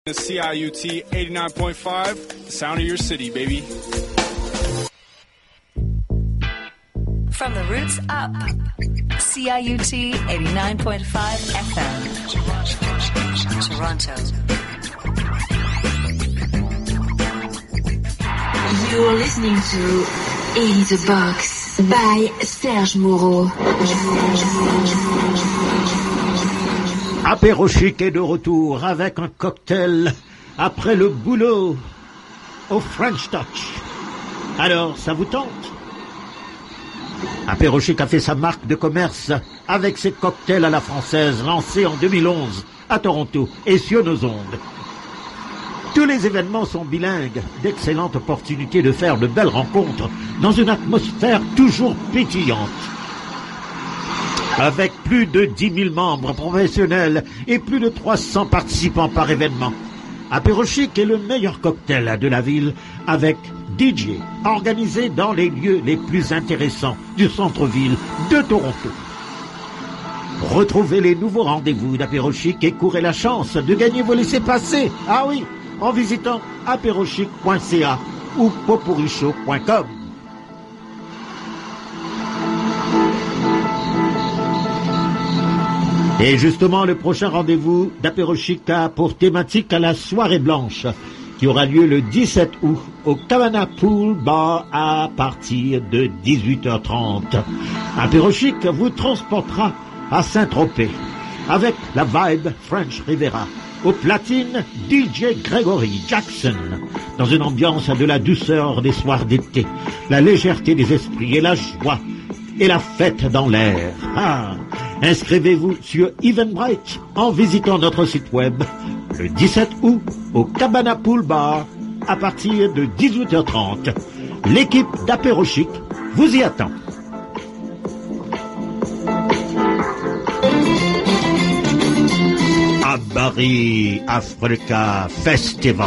CIUT 89.5, the sound of your city, baby. From the roots up, CIUT 89.5 FM, Toronto. You're listening to 80 The Box by Serge Moreau. Apéro Chic est de retour avec un cocktail après le boulot au French Touch. Alors, ça vous tente? Apéro Chic a fait sa marque de commerce avec ses cocktails à la française lancés en 2011 à Toronto et sur nos ondes. Tous les événements sont bilingues, d'excellentes opportunités de faire de belles rencontres dans une atmosphère toujours pétillante. Avec plus de 10 000 membres professionnels et plus de 300 participants par événement, Apéro Chic est le meilleur cocktail de la ville avec DJ organisé dans les lieux les plus intéressants du centre-ville de Toronto. Retrouvez les nouveaux rendez-vous d'Apéro Chic et courez la chance de gagner vos laissez-passer. Ah oui, en visitant apérochic.ca ou popurichaud.com. Et justement, le prochain rendez-vous d'Apéro Chic a pour thématique à la soirée blanche, qui aura lieu le 17 août au Cabana Pool Bar à partir de 18h30. Apéro Chic vous transportera à Saint-Tropez, avec la vibe French Riviera, au platine DJ Gregory Jackson, dans une ambiance de la douceur des soirs d'été, la légèreté des esprits et la joie, et la fête dans l'air. Ah, inscrivez-vous sur Eventbrite en visitant notre site web le 17 août au Cabana Pool Bar à partir de 18h30. L'équipe d'Apéro Chic vous y attend. Abari Africa Festival.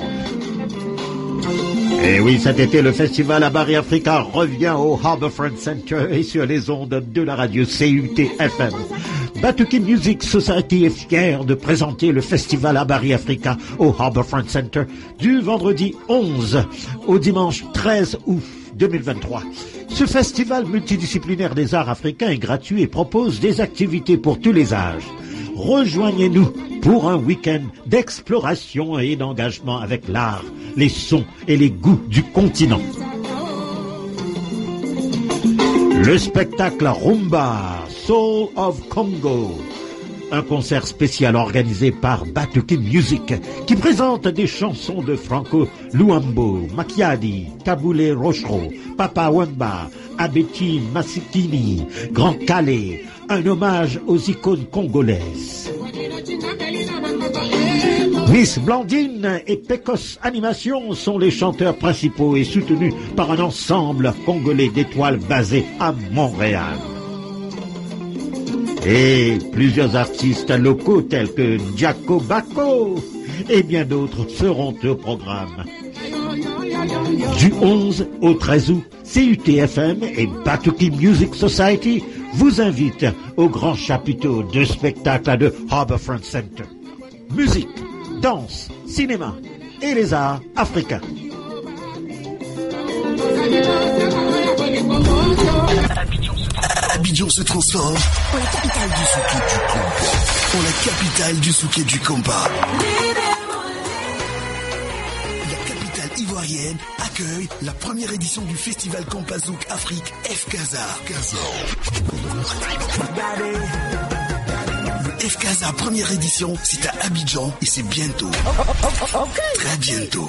Et oui, cet été, le festival Abari Africa revient au Harbourfront Center et sur les ondes de la radio CUT-FM. Batuki Music Society est fière de présenter le festival Abari Africa au Harbourfront Center du vendredi 11 au dimanche 13 août 2023. Ce festival multidisciplinaire des arts africains est gratuit et propose des activités pour tous les âges. Rejoignez-nous pour un week-end d'exploration et d'engagement avec l'art, les sons et les goûts du continent. Le spectacle Rumba Soul of Congo, un concert spécial organisé par Batuki Music qui présente des chansons de Franco Luambo, Makiadi, Kaboulé Rochereau, Papa Wemba, Abeti Masikini, Grand Calais, un hommage aux icônes congolaises. Miss Blandine et Pecos Animation sont les chanteurs principaux et soutenus par un ensemble congolais d'étoiles basé à Montréal. Et plusieurs artistes locaux tels que Jaco Bako et bien d'autres seront au programme. Du 11 au 13 août, CUT-FM et Batuki Music Society vous invitent au grand chapiteau de spectacle de Harbourfront Center. Musique, danse, cinéma et les arts africains. Abidjan se transforme en la capitale du souké du compas. En la capitale du souké du compas. La capitale ivoirienne accueille la première édition du festival Campazouk Afrique FCASA. Le FCASA première édition, c'est à Abidjan et c'est bientôt. Très bientôt.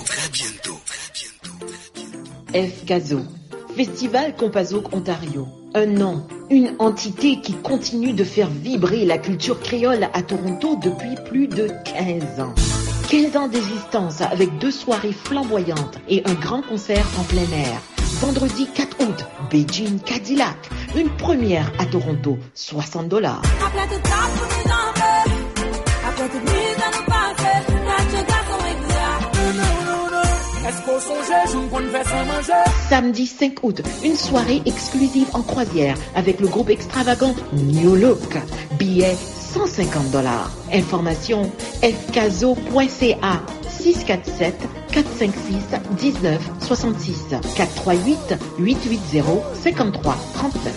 FCASO, Festival Campazouk Ontario. Un nom, une entité qui continue de faire vibrer la culture créole à Toronto depuis plus de 15 ans. 15 ans d'existence avec 2 soirées flamboyantes et un grand concert en plein air. Vendredi 4 août, Beijing Cadillac, une première à Toronto, $60. Samedi 5 août, une soirée exclusive en croisière avec le groupe extravagant New Look. Billets $150. Information fcaso.ca 647 456 1966 438 880 53 39.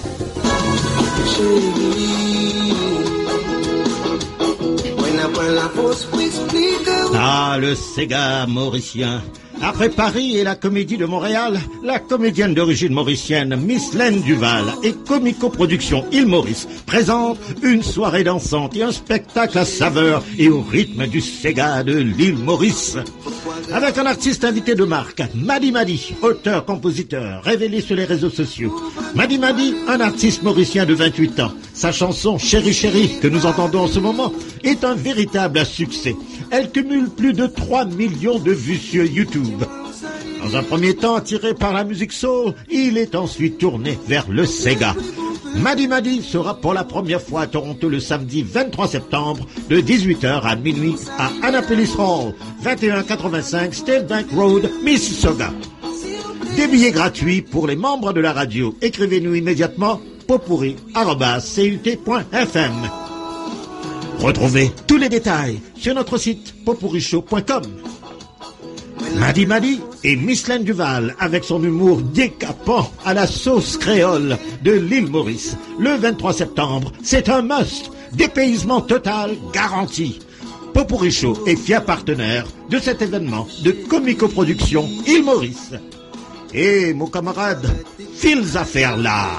Ah, le Sega mauricien. Après Paris et la Comédie de Montréal, la comédienne d'origine mauricienne Miss Laine Duval et Comico Productions Île Maurice présente une soirée dansante et un spectacle à saveur et au rythme du Sega de l'île Maurice. Avec un artiste invité de marque, Madi Madi, auteur-compositeur, révélé sur les réseaux sociaux. Madi Madi, un artiste mauricien de 28 ans. Sa chanson Chéri Chéri, que nous entendons en ce moment, est un véritable succès. Elle cumule plus de 3 millions de vues sur YouTube. Dans un premier temps attiré par la musique soul, il est ensuite tourné vers le Sega. Madi Madi sera pour la première fois à Toronto le samedi 23 septembre de 18h à minuit à Annapolis Hall, 2185 State Bank Road, Mississauga. Des billets gratuits pour les membres de la radio. Écrivez-nous immédiatement popurri@cut.fm. Retrouvez tous les détails sur notre site popurrishow.com. Madi Madi et Miss Laine Duval avec son humour décapant à la sauce créole de l'île Maurice. Le 23 septembre, c'est un must. Dépaysement total garanti. Popurri Show est fier partenaire de cet événement de Comico Productions Île Maurice. Et mon camarade, files affaires là.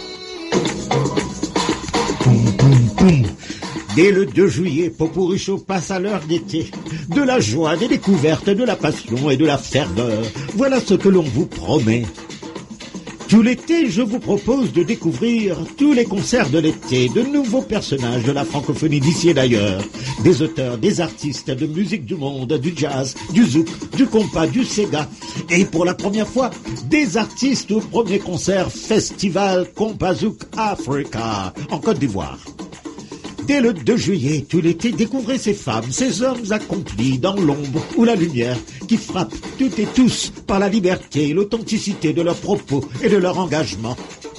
Boum, boum, boum. Dès le 2 juillet, Popurri Show passe à l'heure d'été. De la joie, des découvertes, de la passion et de la ferveur. Voilà ce que l'on vous promet. Tout l'été, je vous propose de découvrir tous les concerts de l'été, de nouveaux personnages de la francophonie d'ici et d'ailleurs. Des auteurs, des artistes de musique du monde, du jazz, du zouk, du compas, du sega. Et pour la première fois, des artistes au premier concert Festival Compazouk Africa en Côte d'Ivoire. Dès le 2 juillet, tout l'été, découvrez ces femmes, ces hommes accomplis dans l'ombre ou la lumière, qui frappent toutes et tous par la liberté et l'authenticité de leurs propos et de leur engagement.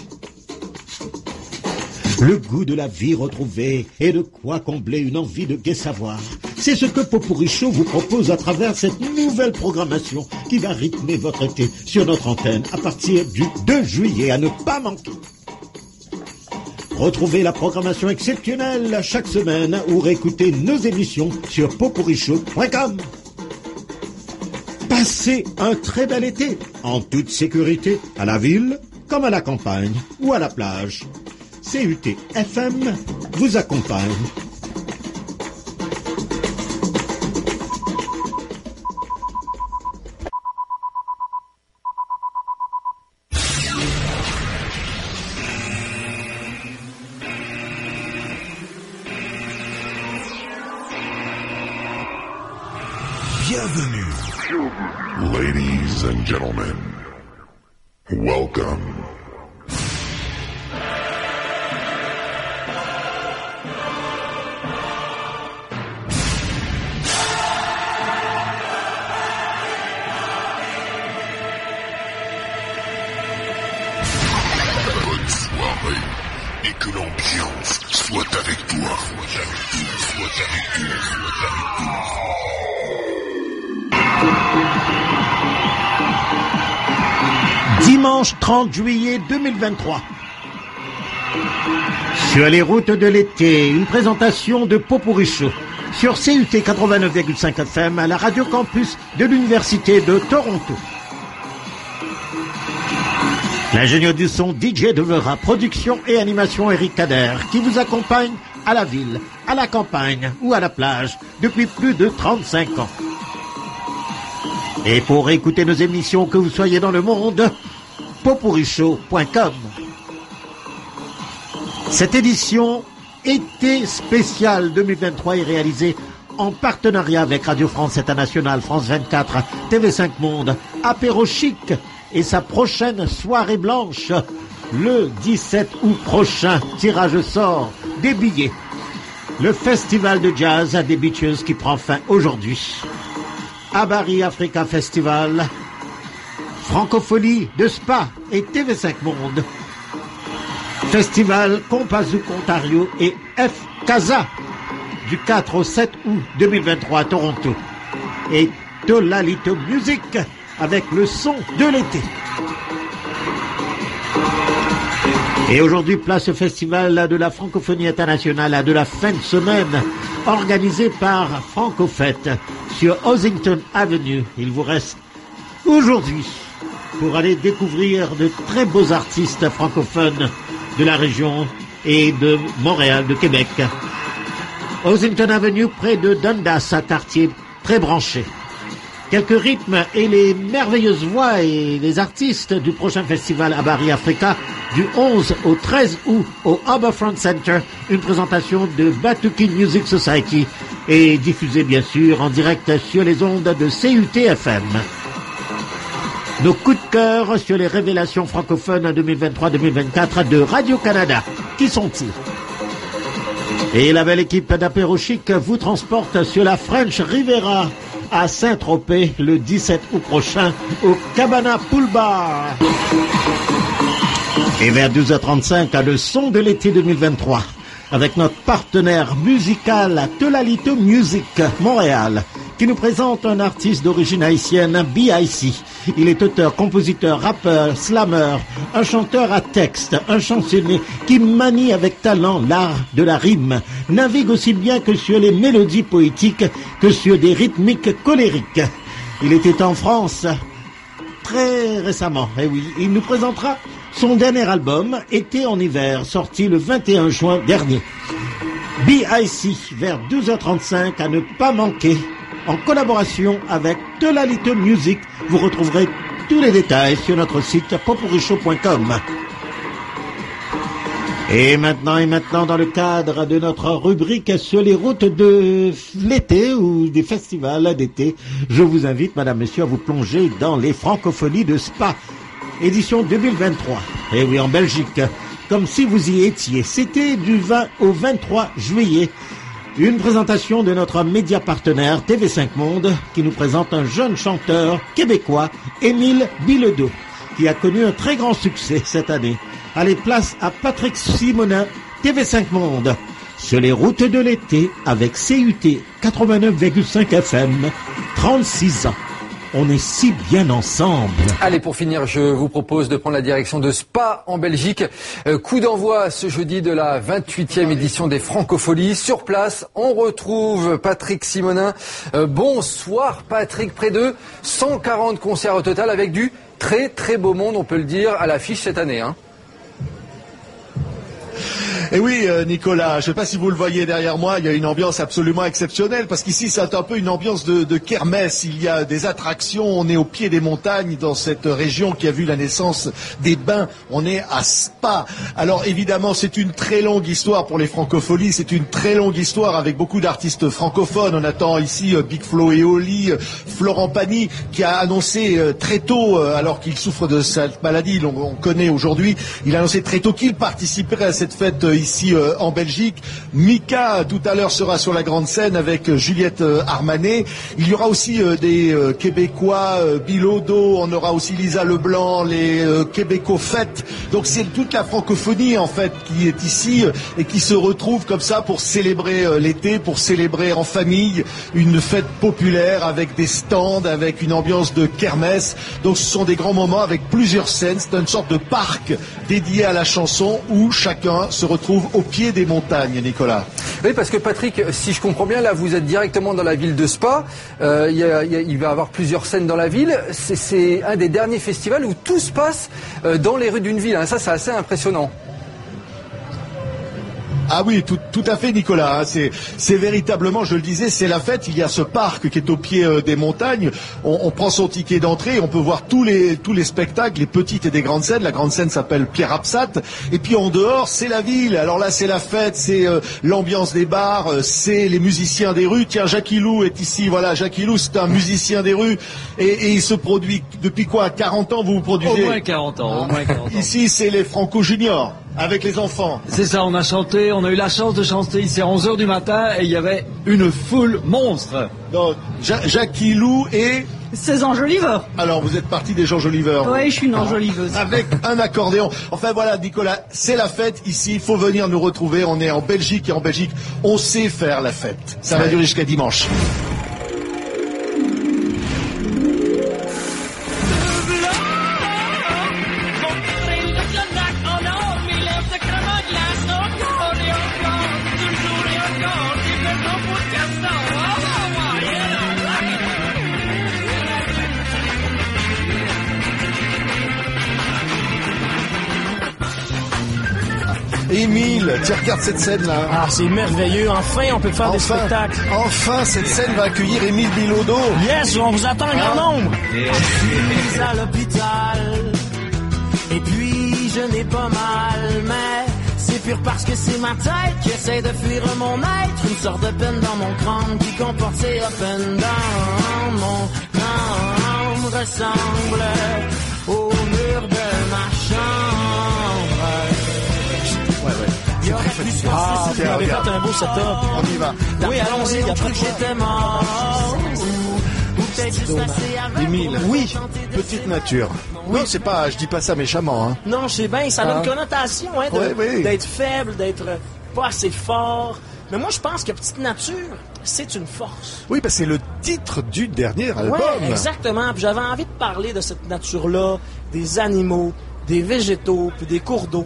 Le goût de la vie retrouvée et de quoi combler une envie de gai savoir. C'est ce que Popurri Show vous propose à travers cette nouvelle programmation qui va rythmer votre été sur notre antenne à partir du 2 juillet à ne pas manquer. Retrouvez la programmation exceptionnelle chaque semaine ou réécoutez nos émissions sur popurrishow.com. Passez un très bel été, en toute sécurité, à la ville, comme à la campagne ou à la plage. CUT FM vous accompagne. Bienvenue. Ladies and gentlemen, welcome. Bonne soirée et que l'ambiance soit avec toi. Dimanche 30 juillet 2023. Sur les routes de l'été, une présentation de Popurri Show sur CUT 89,5 FM à la Radio Campus de l'Université de Toronto. L'ingénieur du son DJ Devera, production et animation Eric Kader, qui vous accompagne à la ville, à la campagne ou à la plage depuis plus de 35 ans. Et pour écouter nos émissions, que vous soyez dans le monde, popurrishow.com. Cette édition été spéciale 2023 est réalisée en partenariat avec Radio France Internationale, France 24, TV5 Monde, Apéro Chic et sa prochaine soirée blanche le 17 août prochain. Tirage au sort des billets. Le festival de jazz à des Beaches qui prend fin aujourd'hui. Abari Africa Festival, Francophonie de Spa et TV5 Monde, Festival Compazouk Ontario et F Casa du 4 au 7 août 2023 à Toronto. Et Tolalito Music avec le son de l'été. Et aujourd'hui, place au festival de la francophonie internationale de la fin de semaine, organisé par Francofête sur Ossington Avenue. Il vous reste aujourd'hui pour aller découvrir de très beaux artistes francophones de la région et de Montréal, de Québec. Ossington Avenue, près de Dundas, un quartier très branché. Quelques rythmes et les merveilleuses voix et les artistes du prochain festival à Bari Africa du 11 au 13 août au Harbourfront Center, une présentation de Batuki Music Society et diffusée bien sûr en direct sur les ondes de CUT-FM. Nos coups de cœur sur les révélations francophones 2023-2024 de Radio-Canada. Qui sont-ils? Et la belle équipe d'Apéro Chic vous transporte sur la French Riviera à Saint-Tropez le 17 août prochain au Cabana Pool Bar. Et vers 12h35 à le son de l'été 2023 avec notre partenaire musical Tolalito Music Montréal qui nous présente un artiste d'origine haïtienne, B.I.C. Il est auteur, compositeur, rappeur, slammer, un chanteur à texte, un chansonnier qui manie avec talent l'art de la rime, navigue aussi bien que sur les mélodies poétiques que sur des rythmiques colériques. Il était en France très récemment, et oui, il nous présentera son dernier album, Été en hiver, sorti le 21 juin dernier. B.I.C. vers 12h35 à ne pas manquer. En collaboration avec Tolalito Music, vous retrouverez tous les détails sur notre site popurrichaud.com. Et maintenant, dans le cadre de notre rubrique sur les routes de l'été ou des festivals d'été, je vous invite, madame, monsieur, à vous plonger dans les francophonies de Spa, édition 2023. Et oui, en Belgique, comme si vous y étiez. C'était du 20 au 23 juillet. Une présentation de notre média partenaire TV5 Monde qui nous présente un jeune chanteur québécois, Émile Bilodeau, qui a connu un très grand succès cette année. Allez, place à Patrick Simonin, TV5 Monde, sur les routes de l'été avec CUT 89,5 FM, 36 ans. On est si bien ensemble. Allez, pour finir, je vous propose de prendre la direction de Spa en Belgique. Coup d'envoi ce jeudi de la 28e édition des Francopholies. Sur place, on retrouve Patrick Simonin. Bonsoir Patrick, près de 140 concerts au total avec du très très beau monde, on peut le dire, à l'affiche cette année. Et oui, Nicolas, je ne sais pas si vous le voyez derrière moi, il y a une ambiance absolument exceptionnelle parce qu'ici c'est un peu une ambiance de kermesse. Il y a des attractions, on est au pied des montagnes dans cette région qui a vu la naissance des bains. On est à Spa. Alors évidemment, c'est une très longue histoire pour les francopholies, c'est une très longue histoire avec beaucoup d'artistes francophones. On attend ici Big Flo et Oli, Florent Pagny qui a annoncé très tôt, alors qu'il souffre de cette maladie, on connaît aujourd'hui, il a annoncé très tôt qu'il participerait à cette fête ici en Belgique. Mika tout à l'heure sera sur la grande scène avec Juliette Armanet. Il y aura aussi des Québécois, Bilodeau, on aura aussi Lisa Leblanc, les Québéco-fêtes. Donc c'est toute la francophonie en fait qui est ici et qui se retrouve comme ça pour célébrer l'été, pour célébrer en famille une fête populaire avec des stands, avec une ambiance de kermesse. Donc ce sont des grands moments avec plusieurs scènes. C'est une sorte de parc dédié à la chanson où chacun se retrouve au pied des montagnes, Nicolas. Oui, parce que Patrick, si je comprends bien, là vous êtes directement dans la ville de Spa. Il va y avoir plusieurs scènes dans la ville. C'est un des derniers festivals où tout se passe dans les rues d'une ville. Ça, c'est assez impressionnant. Ah oui, tout à fait, Nicolas. C'est véritablement, je le disais, c'est la fête. Il y a ce parc qui est au pied des montagnes. On prend son ticket d'entrée, on peut voir tous les spectacles, les petites et des grandes scènes. La grande scène s'appelle Pierre Absat. Et puis en dehors, c'est la ville. Alors là, c'est la fête, c'est l'ambiance des bars, c'est les musiciens des rues. Tiens, Jackie Lou est ici. Voilà, Jackie Lou, c'est un musicien des rues. Et il se produit depuis quoi? 40 ans, vous vous produisez? Au moins 40 ans. Ici, c'est les Franco Juniors. Avec les enfants. C'est ça, on a chanté, on a eu la chance de chanter ici à 11h du matin et il y avait une foule monstre. Donc, Jackie Lou et... C'est enjoliveur. Alors, vous êtes partie des enjoliveurs. Oui, je suis une enjoliveuse. Avec un accordéon. Enfin, voilà, Nicolas, c'est la fête ici. Il faut venir nous retrouver. On est en Belgique et en Belgique, on sait faire la fête. Ça va durer jusqu'à dimanche. Émile, tu regardes cette scène-là. Ah, c'est merveilleux. Enfin, on peut faire des spectacles. Enfin, cette scène va accueillir Émile Bilodeau. Yes, on vous attend un grand nombre. Je suis à l'hôpital. Et puis, je n'ai pas mal, mais c'est pur parce que c'est ma tête qui essaie de fuir mon être. Une sorte de peine dans mon crâne qui comporte ses up and down. Mon âme ressemble au mur de ma chambre. Il aurait plus se passer si j'avais fait un beau setup. On y va. Oui, allons-y, il y a trop de j'étais mort. Ou peut-être juste assez avec. Émile, oui, petite nature. Oui, c'est pas, je dis pas ça méchamment. Hein. Non, je sais bien, ça a une connotation hein, d'être faible, d'être pas assez fort. Mais moi, je pense que petite nature, c'est une force. Oui, parce que c'est le titre du dernier album. Oui, exactement. Puis j'avais envie de parler de cette nature-là, des animaux, des végétaux, puis des cours d'eau.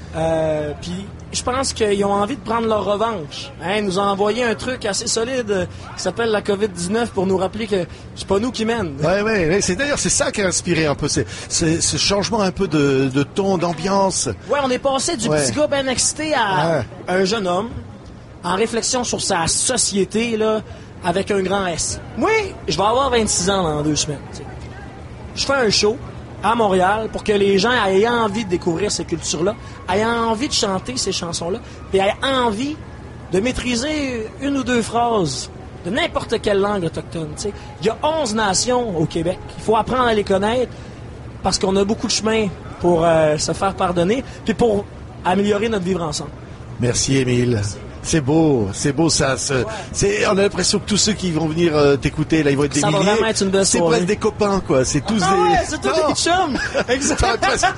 Puis je pense qu'ils ont envie de prendre leur revanche. Hein, ils nous ont envoyé un truc assez solide qui s'appelle la COVID-19 pour nous rappeler que c'est pas nous qui mènent. Ouais. C'est d'ailleurs c'est ça qui a inspiré un peu ce changement un peu de ton, d'ambiance. Ouais, on est passé du petit gars bien excité à un jeune homme en réflexion sur sa société là, avec un grand S. Moi, je vais avoir 26 ans dans 2 semaines. T'sais. Je fais un show à Montréal pour que les gens aient envie de découvrir ces cultures-là, aient envie de chanter ces chansons-là, puis aient envie de maîtriser 1 ou 2 phrases de n'importe quelle langue autochtone. T'sais. Il y a 11 nations au Québec. Il faut apprendre à les connaître parce qu'on a beaucoup de chemin pour se faire pardonner puis pour améliorer notre vivre ensemble. Merci, Émile. C'est beau ça. On a l'impression que tous ceux qui vont venir t'écouter, là, ils vont être des milliers. Ça va vraiment être une belle c'est soirée. presque des copains, quoi. C'est tous c'est tous des chums. Exactement.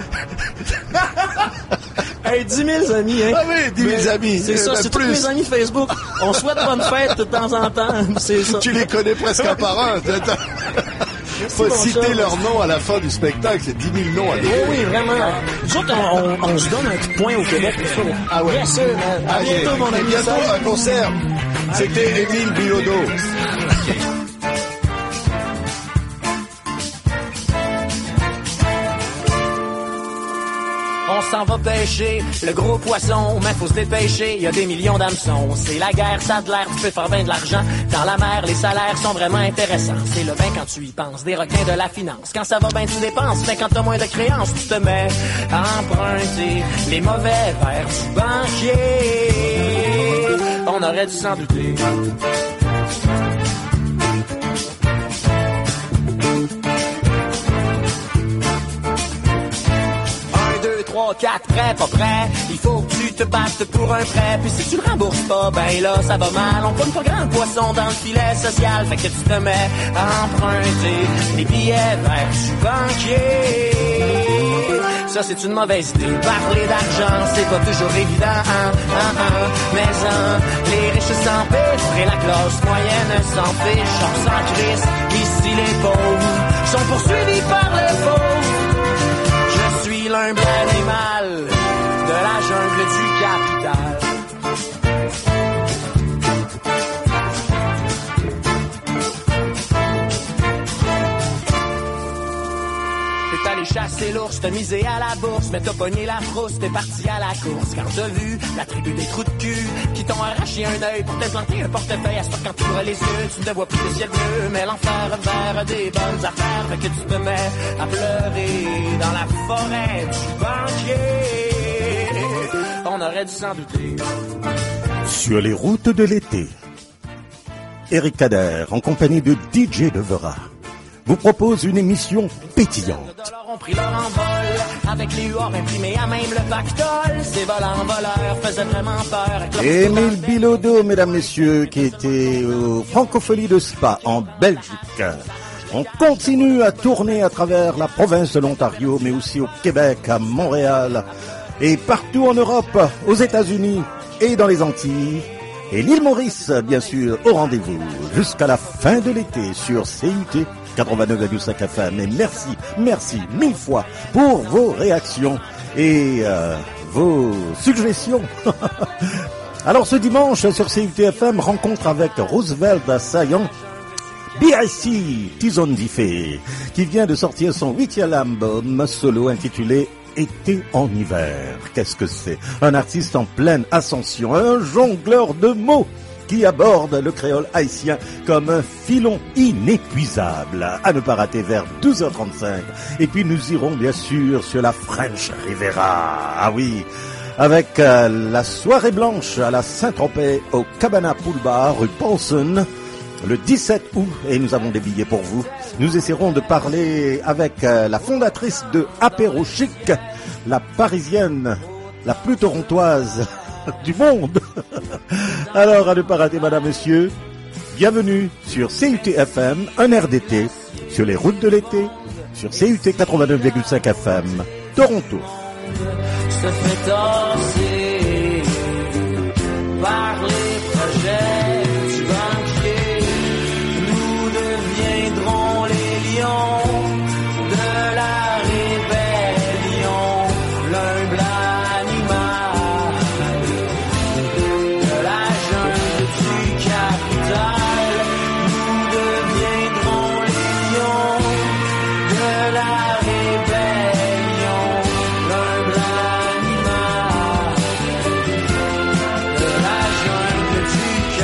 Hey, 10 000 amis, hein. Ah oui, 10 000 amis. C'est ça, c'est tous mes amis Facebook. On souhaite bonne fête de temps en temps. C'est ça. Tu les connais presque un par un. Faut citer leur nom à la fin du spectacle, c'est 10 000 noms à donner. Oui, vraiment. Nous autres, on se donne un petit point au Québec. Ah ouais. Bien sûr. À bientôt, mon ami. Bientôt, un concert. C'était Émile Bilodeau. On s'en va pêcher le gros poisson, mais faut se dépêcher, il y a des millions d'hameçons. C'est la guerre, ça a de l'air, tu peux faire bien de l'argent. Dans la mer, les salaires sont vraiment intéressants. C'est le vin quand tu y penses, des requins de la finance. Quand ça va bien, tu dépenses, mais quand t'as moins de créances, tu te mets à emprunter les mauvais vers du banquier. On aurait dû s'en douter. 3, 4, prêt, pas prêt. Il faut que tu te battes pour un prêt. Puis si tu le rembourses pas, ben là, ça va mal. On pogne pas grand poisson dans le filet social. Fait que tu te mets à emprunter les billets vers du banquier. Ça, c'est une mauvaise idée. Parler d'argent, c'est pas toujours évident. Mais les riches s'empêchent et la classe moyenne s'en fiche. On s'en crisse. Ici, les pauvres sont poursuivis par les pauvres. Je suis l'humble animal de la jungle du capital. T'es allé chasser l'ours, t'as misé à la bourse, mais t'as pogné la frousse, t'es parti à la course. Quand t'as vu la tribu des trous de cul qui t'ont arraché un œil pour t'implanter un portefeuille. À ce quand tu ouvres les yeux, tu ne vois plus le ciel bleu, mais l'enfer vers des bonnes affaires. Fait que tu te mets à pleurer dans la forêt du banquier. On aurait dû s'en douter. Sur les routes de l'été, Eric Kader, en compagnie de DJ Devera, vous propose une émission pétillante, ont pris leur envol. Avec les huards imprimés à même le pactole. Ces voleurs faisaient vraiment peur. Émile Bilodeau, mesdames, messieurs, qui était aux Francopholies de Spa, en Belgique. On continue à tourner à travers la province de l'Ontario, mais aussi au Québec, à Montréal, et partout en Europe, aux États-Unis et dans les Antilles. Et l'île Maurice, bien sûr, au rendez-vous, jusqu'à la fin de l'été sur CUT 89,5 FM. Et merci mille fois pour vos réactions et vos suggestions. Alors ce dimanche sur CUT FM, rencontre avec Roosevelt Saillant, BIC Tizondifé, qui vient de sortir son 8e album solo intitulé Été en hiver. Qu'est-ce que c'est? Un artiste en pleine ascension, un jongleur de mots qui aborde le créole haïtien comme un filon inépuisable. À ne pas rater vers 12h35. Et puis nous irons bien sûr sur la French Riviera. Ah oui, avec la soirée blanche à la Saint-Tropez au Cabana Pool Bar rue Paulson le 17 août, et nous avons des billets pour vous. Nous essaierons de parler avec la fondatrice de Apéro Chic, la parisienne, la plus torontoise du monde. Alors, à ne pas rater, madame, monsieur, bienvenue sur CUT FM, un air d'été, sur les routes de l'été, sur CUT 89,5 FM, Toronto. Se fait tasser par les projets du banquier. Nous deviendrons les lions de la rébellion, l'humble animal de la jungle du capital. Nous deviendrons les lions de la rébellion, l'humble animal de la jungle du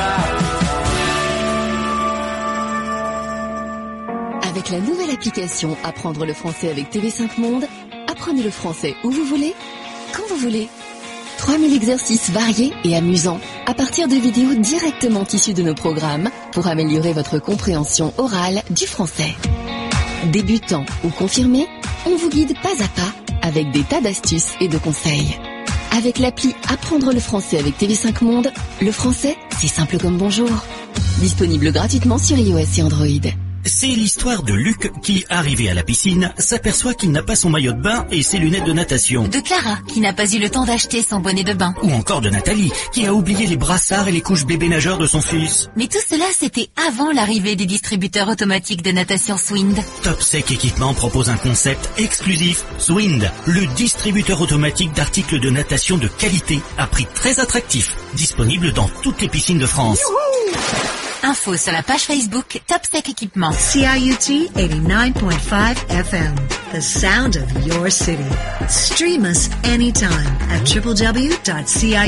capital. Avec la nouvelle application Apprendre le français avec TV5 Monde, apprenez le français où vous voulez, quand vous voulez. 3000 exercices variés et amusants à partir de vidéos directement issues de nos programmes pour améliorer votre compréhension orale du français. Débutant ou confirmé, on vous guide pas à pas avec des tas d'astuces et de conseils. Avec l'appli Apprendre le français avec TV5 Monde, le français, c'est simple comme bonjour. Disponible gratuitement sur iOS et Android. C'est l'histoire de Luc qui, arrivé à la piscine, s'aperçoit qu'il n'a pas son maillot de bain et ses lunettes de natation. De Clara, qui n'a pas eu le temps d'acheter son bonnet de bain. Ou encore de Nathalie, qui a oublié les brassards et les couches bébé nageurs de son fils. Mais tout cela, c'était avant l'arrivée des distributeurs automatiques de natation Swind. Topsec Équipement propose un concept exclusif, Swind, le distributeur automatique d'articles de natation de qualité à prix très attractif. Disponible dans toutes les piscines de France. Youhou! Info sur la page Facebook Topsec Équipement. CIUT 89.5 FM. The sound of your city. Stream us anytime at www.ciut.fm.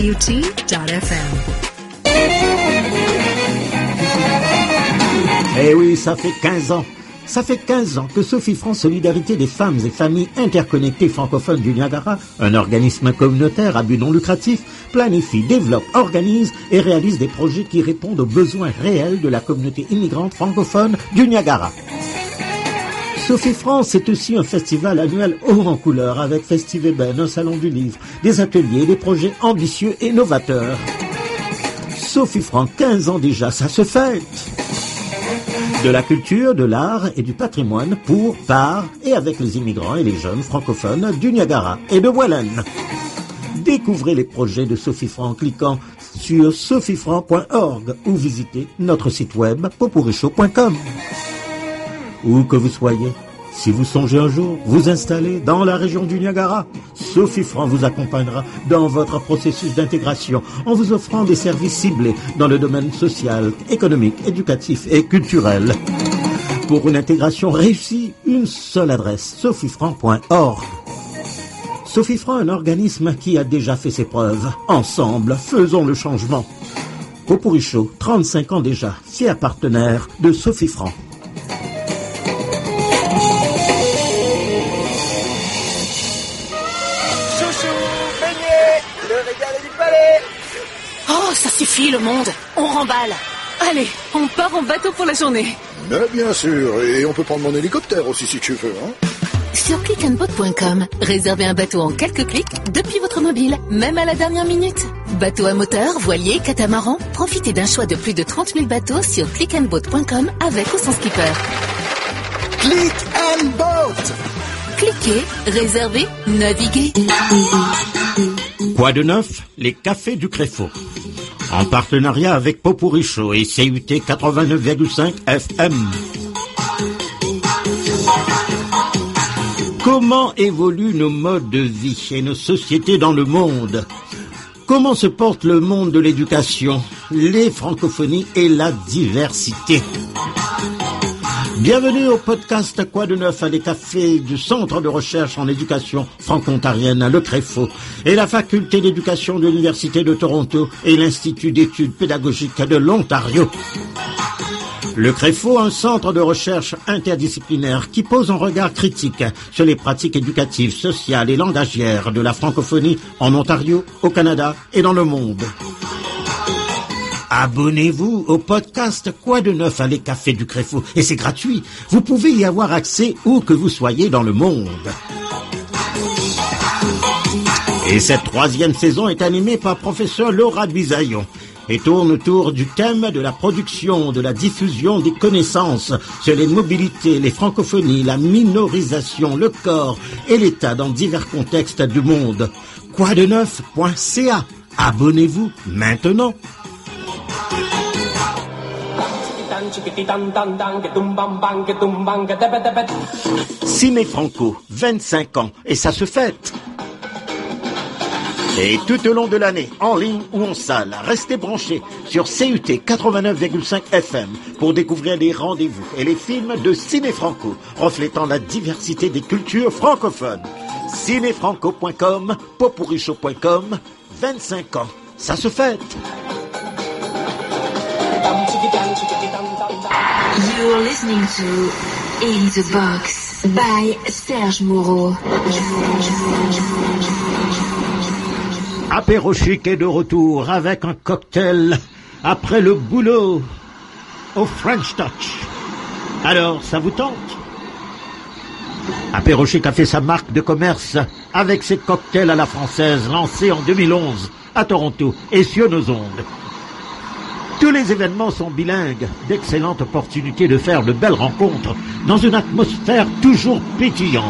Eh oui, ça fait 15 ans. Ça fait 15 ans que Sophie France Solidarité des femmes et familles interconnectées francophones du Niagara, un organisme communautaire à but non lucratif, planifie, développe, organise et réalise des projets qui répondent aux besoins réels de la communauté immigrante francophone du Niagara. Sophie France, c'est aussi un festival annuel haut en couleur avec Festiveben, un salon du livre, des ateliers, des projets ambitieux et novateurs. Sophie France, 15 ans déjà, ça se fête. De la culture, de l'art et du patrimoine pour, par et avec les immigrants et les jeunes francophones du Niagara et de Welland. Découvrez les projets de Sophie Franc en cliquant sur sophiefranc.org ou visitez notre site web popurichaud.com. Où que vous soyez, si vous songez un jour vous installer dans la région du Niagara, Sophie Franc vous accompagnera dans votre processus d'intégration en vous offrant des services ciblés dans le domaine social, économique, éducatif et culturel. Pour une intégration réussie, une seule adresse, sophiefranc.org. Sophie Franc, un organisme qui a déjà fait ses preuves. Ensemble, faisons le changement. Popurichaud, 35 ans déjà, fier partenaire de Sophie Franc. Oh, ça suffit le monde. On remballe. Allez, on part en bateau pour la journée. Mais bien sûr, et on peut prendre mon hélicoptère aussi si tu veux. Hein. Sur clickandboat.com, réservez un bateau en quelques clics depuis votre mobile, même à la dernière minute. Bateau à moteur, voilier, catamaran, profitez d'un choix de plus de 30 000 bateaux sur clickandboat.com avec ou sans skipper. Click and Boat. Cliquez, réservez, naviguez. Quoi de neuf? Les cafés du Créfaux. En partenariat avec Popuricho et CUT 89,5 FM. Comment évoluent nos modes de vie et nos sociétés dans le monde? Comment se porte le monde de l'éducation, les francophonies et la diversité? Bienvenue au podcast Quoi de neuf à des cafés du Centre de recherche en éducation franco-ontarienne, le Créfaux, et la Faculté d'éducation de l'Université de Toronto et l'Institut d'études pédagogiques de l'Ontario. Le Créfaux, un centre de recherche interdisciplinaire qui pose un regard critique sur les pratiques éducatives, sociales et langagières de la francophonie en Ontario, au Canada et dans le monde. Abonnez-vous au podcast Quoi de neuf à les cafés du Créfaux et c'est gratuit. Vous pouvez y avoir accès où que vous soyez dans le monde. Et cette 3e saison est animée par professeur Laura Bisaillon et tourne autour du thème de la production, de la diffusion des connaissances sur les mobilités, les francophonies, la minorisation, le corps et l'État dans divers contextes du monde. Quoideneuf.ca. Abonnez-vous maintenant. Ciné Franco, 25 ans, et ça se fête. Et tout au long de l'année, en ligne ou en salle, restez branchés sur CUT 89,5 FM pour découvrir les rendez-vous et les films de Ciné Franco, reflétant la diversité des cultures francophones. Cinéfranco.com, popuricho.com, 25 ans, ça se fête. You're listening to In the Box by Serge Moreau. Apéro Chic est de retour avec un cocktail après le boulot au French Touch. Alors, ça vous tente? Apéro Chic a fait sa marque de commerce avec ses cocktails à la française lancés en 2011 à Toronto et sur nos ondes. Tous les événements sont bilingues, d'excellentes opportunités de faire de belles rencontres dans une atmosphère toujours pétillante.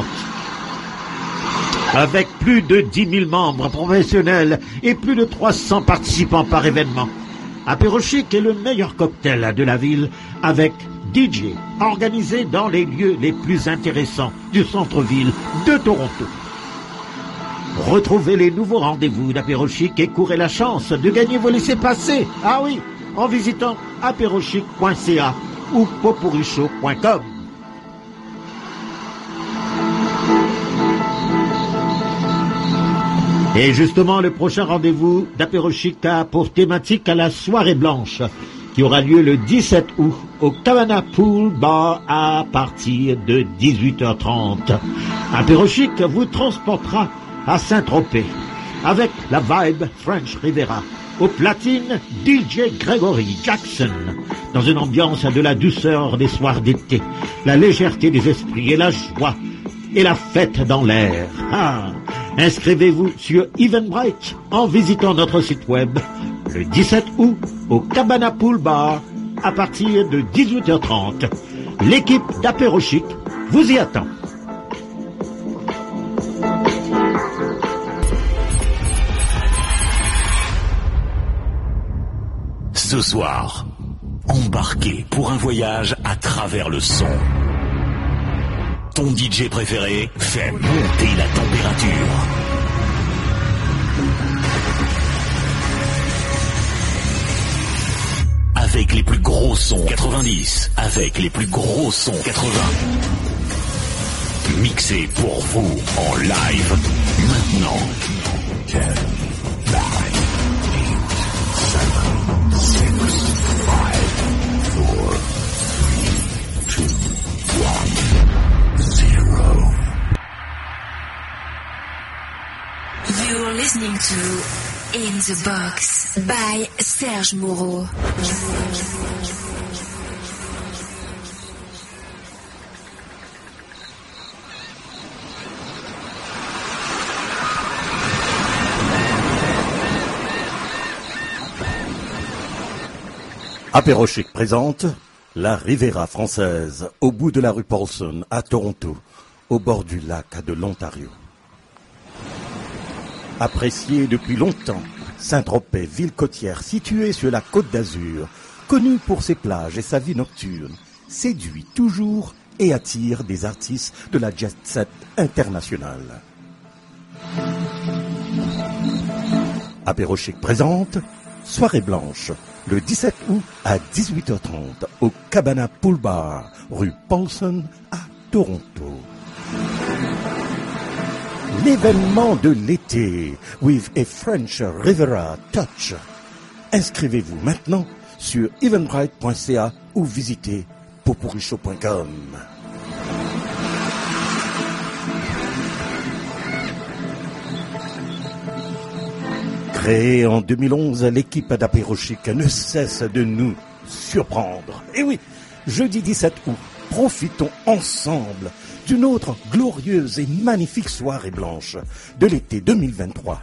Avec plus de 10 000 membres professionnels et plus de 300 participants par événement, Apéro Chic est le meilleur cocktail de la ville avec DJ, organisé dans les lieux les plus intéressants du centre-ville de Toronto. Retrouvez les nouveaux rendez-vous d'Apéro Chic et courez la chance de gagner vos laissez-passer. Ah oui, en visitant apérochic.ca ou popuricho.com. Et justement, le prochain rendez-vous d'Apéro Chic a pour thématique à la soirée blanche, qui aura lieu le 17 août au Cabana Pool Bar à partir de 18h30. Apéro Chic vous transportera à Saint-Tropez avec la vibe French Riviera. Au platine, DJ Gregory Jackson, dans une ambiance de la douceur des soirs d'été, la légèreté des esprits et la joie et la fête dans l'air. Ah, inscrivez-vous sur Eventbrite en visitant notre site web le 17 août au Cabana Pool Bar à partir de 18h30. L'équipe d'Apéro Chic vous y attend. Ce soir, embarquez pour un voyage à travers le son. Ton DJ préféré fait monter la température. Avec les plus gros sons 90, avec les plus gros sons 80. Mixé pour vous en live maintenant. 10, 9, 8, 7, 6, 5, 4, 3, 2, 1, 0. You're listening to In the Box by Serge Moreau. Apéro Chic présente la Riviera française, au bout de la rue Paulson, à Toronto, au bord du lac de l'Ontario. Appréciée depuis longtemps, Saint-Tropez, ville côtière située sur la Côte d'Azur, connue pour ses plages et sa vie nocturne, séduit toujours et attire des artistes de la jet set internationale. Apéro Chic présente Soirée Blanche, le 17 août à 18h30 au Cabana Pool Bar, rue Paulson à Toronto. L'événement de l'été, with a French Riviera touch. Inscrivez-vous maintenant sur eventbrite.ca ou visitez popurrichaud.com. Créée en 2011, l'équipe d'Apéro Chic ne cesse de nous surprendre. Et oui, jeudi 17 août, profitons ensemble d'une autre glorieuse et magnifique soirée blanche de l'été 2023.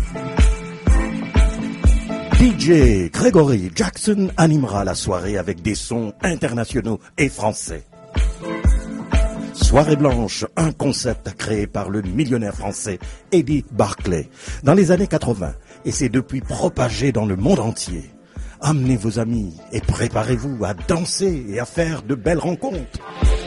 DJ Gregory Jackson animera la soirée avec des sons internationaux et français. Soirée blanche, un concept créé par le millionnaire français Eddie Barclay dans les années 80 et s'est depuis propagé dans le monde entier. Amenez vos amis et préparez-vous à danser et à faire de belles rencontres.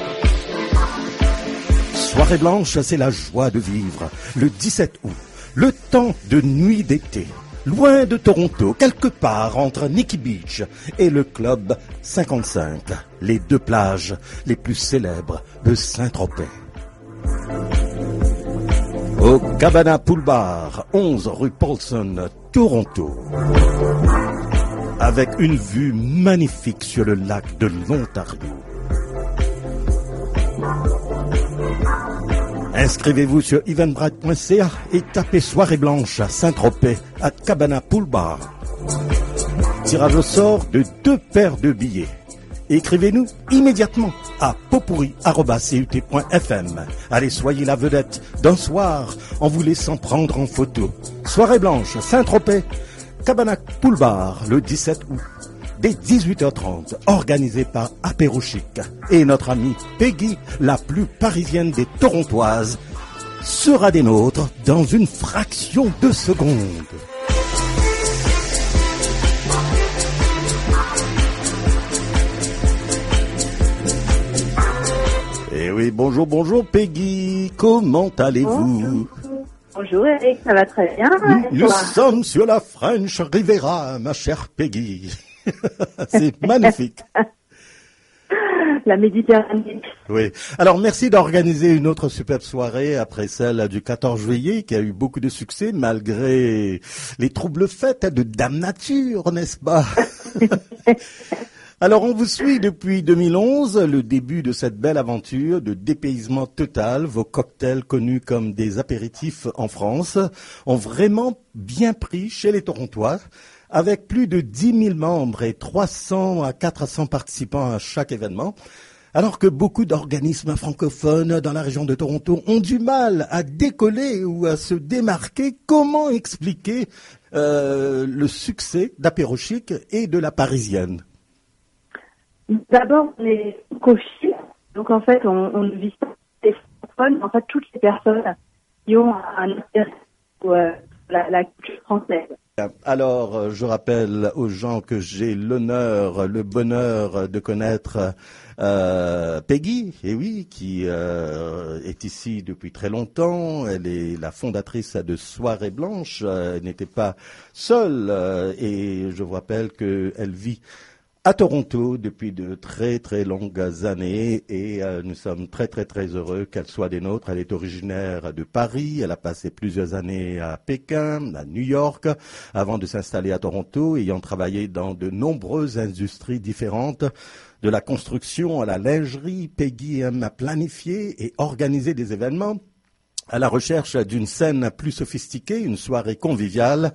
Soirée blanche, c'est la joie de vivre. Le 17 août, le temps de nuit d'été. Loin de Toronto, quelque part entre Nikki Beach et le Club 55, les deux plages les plus célèbres de Saint-Tropez. Au Cabana Pool Bar, 11 rue Paulson, Toronto. Avec une vue magnifique sur le lac de l'Ontario. Inscrivez-vous sur eventbrite.ca et tapez Soirée Blanche à Saint-Tropez à Cabana Pool Bar. Tirage au sort de 2 paires de billets. Écrivez-nous immédiatement à popurri@cut.fm. Allez, soyez la vedette d'un soir en vous laissant prendre en photo. Soirée Blanche, Saint-Tropez, Cabana Pool Bar, le 17 août, dès 18h30, organisé par Apéro Chic. Et notre amie Peggy, la plus parisienne des Torontoises, sera des nôtres dans une fraction de seconde. Eh oui, bonjour Peggy, comment allez-vous? Bonjour Eric, ça va très bien. Nous sommes sur la French Riviera, ma chère Peggy. C'est magnifique. La Méditerranée. Oui. Alors, merci d'organiser une autre superbe soirée après celle du 14 juillet qui a eu beaucoup de succès malgré les troubles faits de Dame Nature, n'est-ce pas? Alors, on vous suit depuis 2011, le début de cette belle aventure de dépaysement total. Vos cocktails connus comme des apéritifs en France ont vraiment bien pris chez les Torontois. Avec plus de 10 000 membres et 300 à 400 participants à chaque événement, alors que beaucoup d'organismes francophones dans la région de Toronto ont du mal à décoller ou à se démarquer, comment expliquer le succès d'Apéro Chic et de la Parisienne? D'abord, les francophiles, donc en fait, on ne vise pas les francophones, en fait, toutes les personnes qui ont un intérêt pour la culture française. Alors, je rappelle aux gens que j'ai l'honneur, le bonheur de connaître Peggy, et oui, qui est ici depuis très longtemps. Elle est la fondatrice de Soirée Blanche. Elle n'était pas seule, et je vous rappelle qu'elle vit à Toronto depuis de très très longues années et nous sommes très très très heureux qu'elle soit des nôtres. Elle est originaire de Paris, elle a passé plusieurs années à Pékin, à New York, avant de s'installer à Toronto, ayant travaillé dans de nombreuses industries différentes, de la construction à la lingerie. Peggy aime planifier et organiser des événements à la recherche d'une scène plus sophistiquée, une soirée conviviale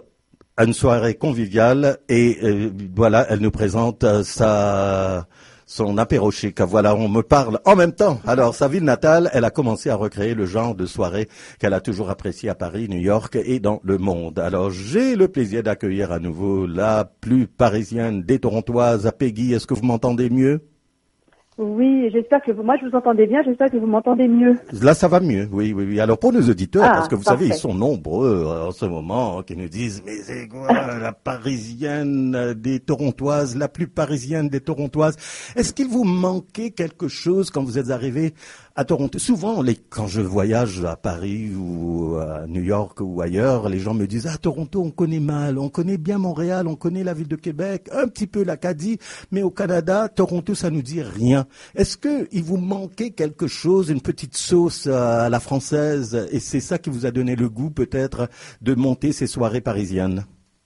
une soirée conviviale et voilà, elle nous présente son apéro chic. Voilà, on me parle en même temps. Alors, sa ville natale, elle a commencé à recréer le genre de soirée qu'elle a toujours apprécié à Paris, New York et dans le monde. Alors, j'ai le plaisir d'accueillir à nouveau la plus parisienne des Torontoises, Peggy. Est-ce que vous m'entendez mieux? Oui, j'espère que moi je vous entendais bien, j'espère que vous m'entendez mieux. Là, ça va mieux, oui. Alors, pour nos auditeurs, parce que vous parfait. savez, ils sont nombreux en ce moment, qui nous disent, mais c'est quoi la parisienne des Torontoises, la plus parisienne des Torontoises? Est-ce qu'il vous manquait quelque chose quand vous êtes arrivé à Toronto? Souvent, quand je voyage à Paris ou à New York ou ailleurs, les gens me disent, ah, Toronto, on connaît mal, on connaît bien Montréal, on connaît la ville de Québec, un petit peu l'Acadie, mais au Canada, Toronto, ça nous dit rien. Est-ce que il vous manquait quelque chose, une petite sauce à la française, et c'est ça qui vous a donné le goût, peut-être, de monter ces soirées parisiennes?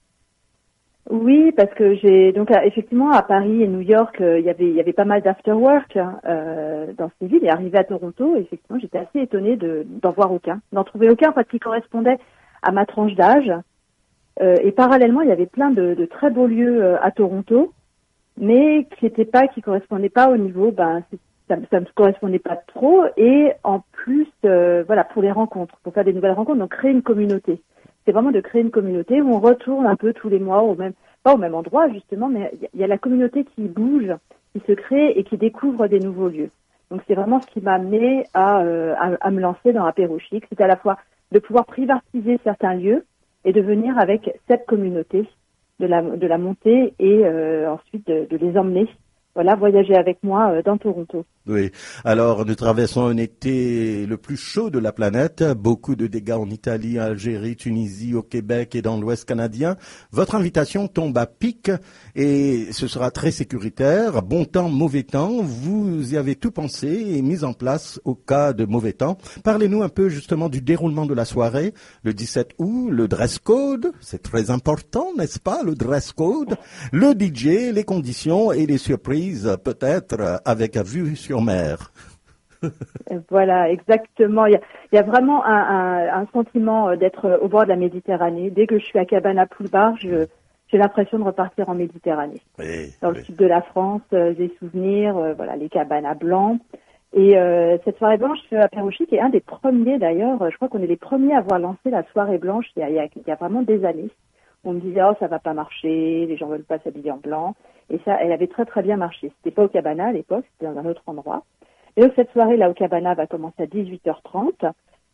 Oui, parce que j'ai donc effectivement à Paris et New York, il y avait pas mal d'afterwork dans ces villes. Et arrivé à Toronto, effectivement, j'étais assez étonnée d'en voir aucun, d'en trouver aucun, parce qu'il correspondait à ma tranche d'âge. Et parallèlement, il y avait plein de très beaux lieux à Toronto, mais qui correspondaient pas au niveau. Ça me correspondait pas trop. Et en plus, pour les rencontres, pour faire des nouvelles rencontres, donc créer une communauté. C'est vraiment de créer une communauté où on retourne un peu tous les mois pas au même endroit justement, mais il y a la communauté qui bouge, qui se crée et qui découvre des nouveaux lieux. Donc c'est vraiment ce qui m'a amené à me lancer dans Apéro Chic. C'était à la fois de pouvoir privatiser certains lieux et de venir avec cette communauté, de la monter et ensuite de les emmener. Voilà, voyager avec moi dans Toronto. Oui. Alors, nous traversons un été le plus chaud de la planète. Beaucoup de dégâts en Italie, Algérie, Tunisie, au Québec et dans l'Ouest canadien. Votre invitation tombe à pic et ce sera très sécuritaire. Bon temps, mauvais temps. Vous y avez tout pensé et mis en place au cas de mauvais temps. Parlez-nous un peu justement du déroulement de la soirée. Le 17 août, le dress code. C'est très important, n'est-ce pas? Le dress code. Le DJ, les conditions et les surprises. Peut-être avec vue sur mer. Voilà, exactement. Il y a vraiment un sentiment d'être au bord de la Méditerranée. Dès que je suis à Cabana Pool Bar, j'ai l'impression de repartir en Méditerranée. Oui, dans le sud de la France, des souvenirs, les cabanas blancs. Et cette soirée blanche, Apéro Chic est un des premiers d'ailleurs. Je crois qu'on est les premiers à avoir lancé la soirée blanche il y a vraiment des années. On me disait, ça va pas marcher, les gens veulent pas s'habiller en blanc. Et ça, elle avait très très bien marché. C'était pas au Cabana à l'époque, c'était dans un autre endroit. Et donc cette soirée-là au Cabana va commencer à 18h30.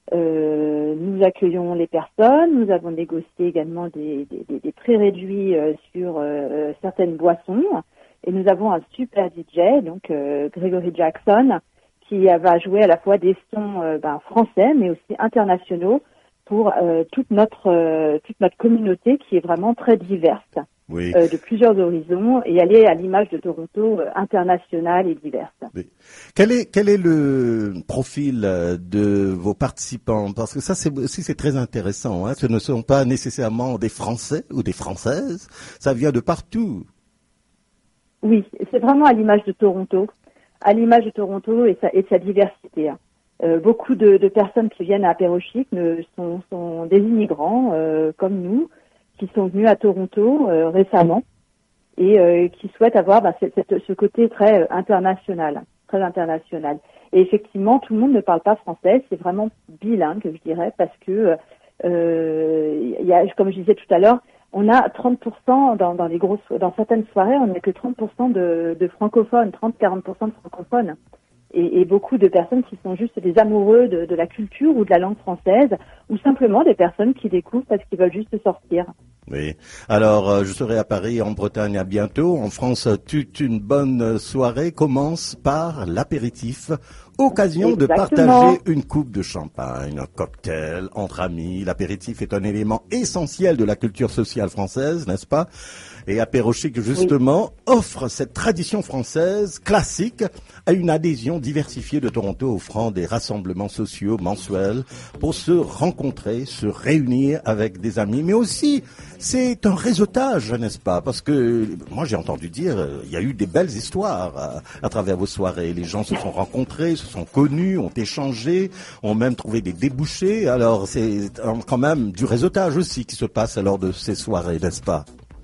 Nous accueillons les personnes. Nous avons négocié également des prix réduits sur certaines boissons. Et nous avons un super DJ, donc Gregory Jackson, qui va jouer à la fois des sons français, mais aussi internationaux pour toute notre communauté qui est vraiment très diverse. Oui. De plusieurs horizons et aller à l'image de Toronto internationale et diverse. Oui. Quel est le profil de vos participants? Parce que ça c'est très intéressant. Hein. Ce ne sont pas nécessairement des Français ou des Françaises. Ça vient de partout. Oui, c'est vraiment à l'image de Toronto, et de sa diversité. Hein. Beaucoup de personnes qui viennent à Apéro Chic sont des immigrants comme nous, qui sont venus à Toronto récemment et qui souhaitent avoir ce côté très international. Et effectivement, tout le monde ne parle pas français, c'est vraiment bilingue, je dirais, parce que comme je disais tout à l'heure, on a 30% dans certaines soirées, on n'a que 30% de francophones, 30-40% de francophones. Et beaucoup de personnes qui sont juste des amoureux de la culture ou de la langue française, ou simplement des personnes qui découvrent parce qu'ils veulent juste sortir. Oui. Alors, je serai à Paris, en Bretagne, à bientôt. En France, toute une bonne soirée commence par l'apéritif. Occasion de partager une coupe de champagne, un cocktail entre amis. L'apéritif est un élément essentiel de la culture sociale française, n'est-ce pas? Et Apéro Chic, justement, offre cette tradition française classique à une adhésion diversifiée de Toronto, offrant des rassemblements sociaux mensuels pour se rencontrer, se réunir avec des amis. Mais aussi, c'est un réseautage, n'est-ce pas? Parce que moi, j'ai entendu dire, il y a eu des belles histoires à travers vos soirées. Les gens se sont rencontrés, se sont connus, ont échangé, ont même trouvé des débouchés. Alors, c'est quand même du réseautage aussi qui se passe lors de ces soirées, n'est-ce pas?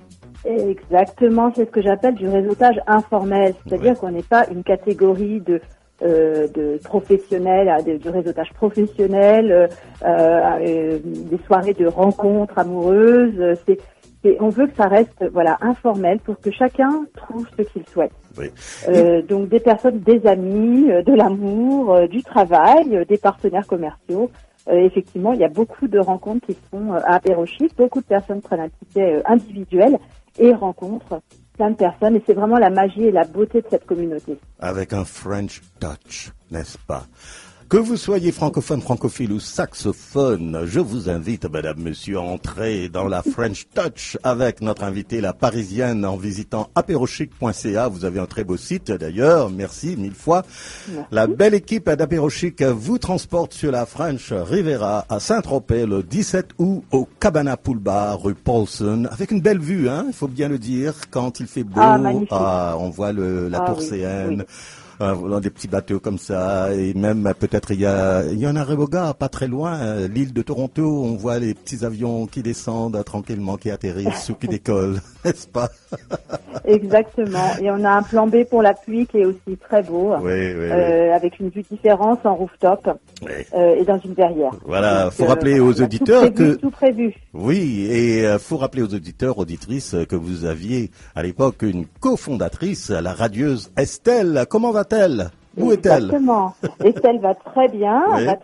Exactement, c'est ce que j'appelle du réseautage informel. C'est-à-dire qu'on n'est pas une catégorie de professionnels, du réseautage professionnel, des soirées de rencontres amoureuses. On veut que ça reste informel pour que chacun trouve ce qu'il souhaite. Oui. Donc des personnes, des amis, de l'amour, du travail, des partenaires commerciaux. Effectivement, il y a beaucoup de rencontres qui se font à Apéro Chic. Beaucoup de personnes prennent un ticket individuel et rencontrent plein de personnes. Et c'est vraiment la magie et la beauté de cette communauté. Avec un French touch, n'est-ce pas? Que vous soyez francophone, francophile ou saxophone, je vous invite, madame, monsieur, à entrer dans la French Touch avec notre invitée, la parisienne, en visitant apérochic.ca. Vous avez un très beau site, d'ailleurs. Merci, 1000 fois. Merci. La belle équipe d'Apéro Chic vous transporte sur la French Riviera à Saint-Tropez le 17 août au Cabana Pool Bar, rue Paulson, avec une belle vue, hein, il faut bien le dire, quand il fait beau. On voit la tour Seine. Oui. Des petits bateaux comme ça, et même peut-être il y en a Reboga, pas très loin, l'île de Toronto, on voit les petits avions qui descendent tranquillement, qui atterrissent ou qui décollent, n'est-ce pas? Exactement, et on a un plan B pour la pluie qui est aussi très beau, avec une vue différente en rooftop et dans une verrière. Voilà, faut rappeler aux auditeurs tout prévu. Oui, et faut rappeler aux auditeurs, auditrices, que vous aviez à l'époque une cofondatrice, la radieuse Estelle. Comment va-t-elle? Où est-elle? Exactement. Estelle va très bien,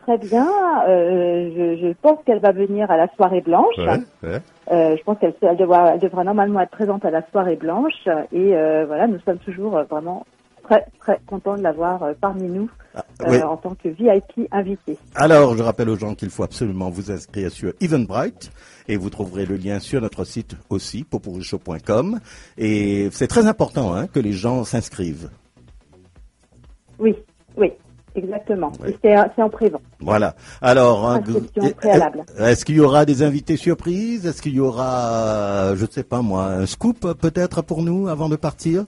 je pense qu'elle va venir à la soirée blanche. Je pense qu'elle devra normalement être présente à la soirée blanche. Et nous sommes toujours vraiment très très contents de l'avoir parmi nous en tant que VIP invité. Alors, je rappelle aux gens qu'il faut absolument vous inscrire sur Eventbrite et vous trouverez le lien sur notre site aussi, popurichaud.com. Et c'est très important que les gens s'inscrivent. Oui, exactement. Oui. Et c'est en prévent. Voilà. Alors, préalable. Est-ce qu'il y aura des invités surprises? Est-ce qu'il y aura, je ne sais pas moi, un scoop peut-être pour nous avant de partir?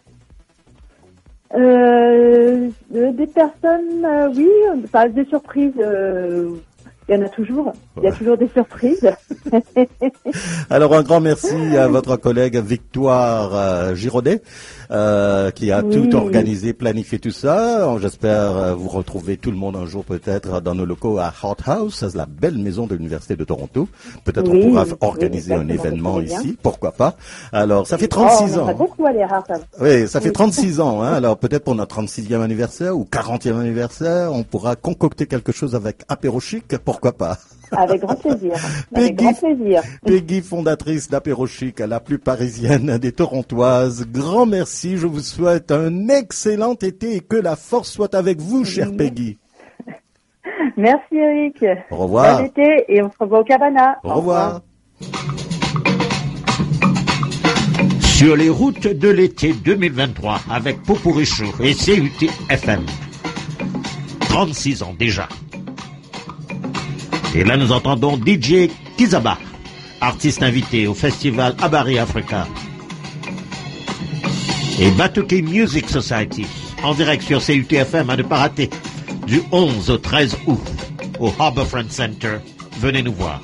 Des personnes, oui, des surprises. Il y en a toujours. Il y a toujours des surprises. Alors, un grand merci à votre collègue Victoire Giraudet, qui a tout organisé, planifié tout ça. J'espère vous retrouver tout le monde un jour peut-être dans nos locaux à Hart House, la belle maison de l'Université de Toronto. Peut-être on pourra organiser un événement ici, pourquoi pas. Alors, ça fait 36 ans. On va beaucoup aller à Hart House. Oui, ça fait 36 ans. Alors, peut-être pour notre 36e anniversaire ou 40e anniversaire, on pourra concocter quelque chose avec Apéro Chic. Pourquoi pas? Avec grand plaisir. Peggy, fondatrice d'Apéro Chic, la plus parisienne des Torontoises. Grand merci. Je vous souhaite un excellent été et que la force soit avec vous, chère Peggy. Merci, Eric. Au revoir. Bon été et on se revoit au Cabana. Au revoir. Sur les routes de l'été 2023 avec Popurichaud et CUT FM. 36 ans déjà. Et là, nous entendons DJ Kizaba, artiste invité au festival Abari Africa. Et Batuke Music Society, en direct sur CUTFM à ne pas rater, du 11 au 13 août, au Harbourfront Center. Venez nous voir.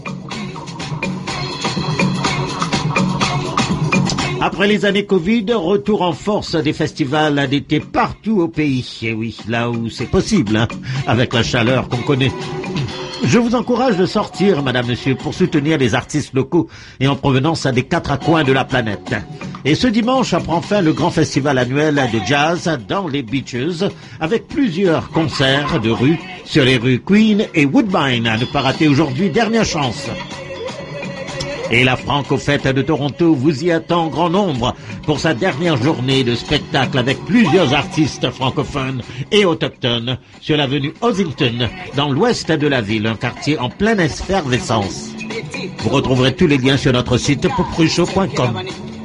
Après les années Covid, retour en force des festivals d'été partout au pays. Et oui, là où c'est possible, avec la chaleur qu'on connaît. Je vous encourage de sortir, madame, monsieur, pour soutenir les artistes locaux et en provenance des 4 coins de la planète. Et ce dimanche prend fin le grand festival annuel de jazz dans les Beaches, avec plusieurs concerts de rue sur les rues Queen et Woodbine. À ne pas rater aujourd'hui, dernière chance. Et la Franco-Fête de Toronto vous y attend en grand nombre pour sa dernière journée de spectacle avec plusieurs artistes francophones et autochtones sur l'avenue Ossington, dans l'ouest de la ville, un quartier en pleine effervescence. Vous retrouverez tous les liens sur notre site popurichaud.com.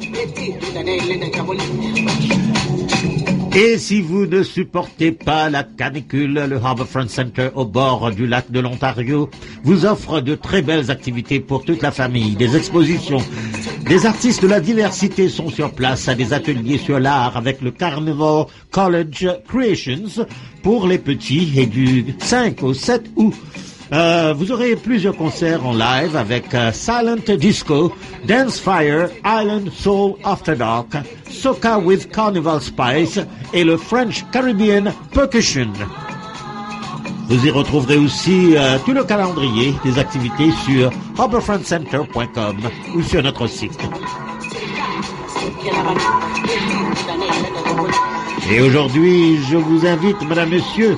Et si vous ne supportez pas la canicule, le Harbourfront Center au bord du lac de l'Ontario vous offre de très belles activités pour toute la famille, des expositions. Des artistes de la diversité sont sur place à des ateliers sur l'art avec le Carnival College Creations pour les petits et du 5 au 7 août. Vous aurez plusieurs concerts en live avec Silent Disco, Dance Fire, Island Soul After Dark, Soca with Carnival Spice et le French Caribbean Percussion. Vous y retrouverez aussi tout le calendrier des activités sur harbourfrontcenter.com ou sur notre site. Et aujourd'hui, je vous invite, mesdames, messieurs,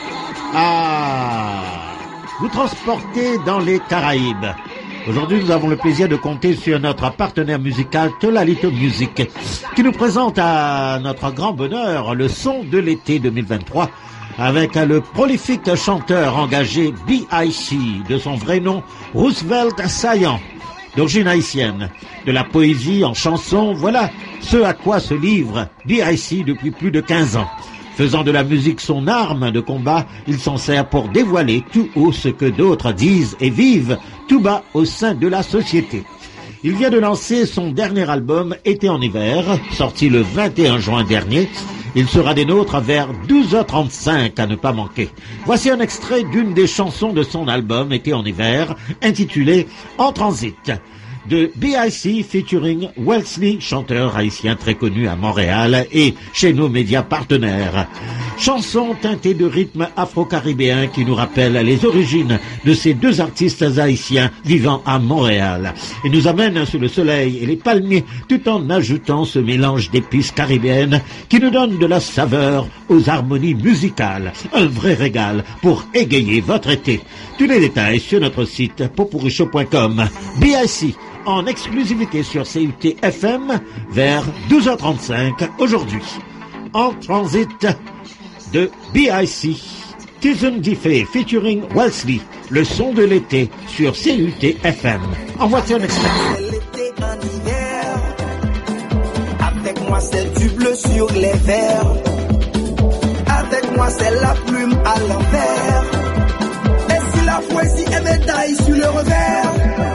à vous transporter dans les Caraïbes. Aujourd'hui, nous avons le plaisir de compter sur notre partenaire musical Tolalito Music, qui nous présente à notre grand bonheur le son de l'été 2023 avec le prolifique chanteur engagé B.I.C. de son vrai nom Roosevelt Saillant, d'origine haïtienne. De la poésie en chanson, voilà ce à quoi se livre B.I.C. depuis plus de 15 ans. Faisant de la musique son arme de combat, il s'en sert pour dévoiler tout haut ce que d'autres disent et vivent tout bas au sein de la société. Il vient de lancer son dernier album Été en hiver, sorti le 21 juin dernier. Il sera des nôtres vers 12h35 à ne pas manquer. Voici un extrait d'une des chansons de son album Été en hiver, intitulé En transit, de B.I.C. featuring Wellesley, chanteur haïtien très connu à Montréal et chez nos médias partenaires. Chanson teintée de rythme afro-caribéen qui nous rappelle les origines de ces deux artistes haïtiens vivant à Montréal et nous amène sous le soleil et les palmiers tout en ajoutant ce mélange d'épices caribéennes qui nous donne de la saveur aux harmonies musicales. Un vrai régal pour égayer votre été. Tous les détails sur notre site popuricho.com. B.I.C. en exclusivité sur CUT FM vers 12h35 aujourd'hui. En transit de B.I.C. Tizon Diffé featuring Wellesley, le son de l'été sur CUT FM. En voici un extrait. L'été en hiver, avec moi c'est du bleu sur les verres, avec moi c'est la plume à l'envers, et si la poésie est médaille sur le revers,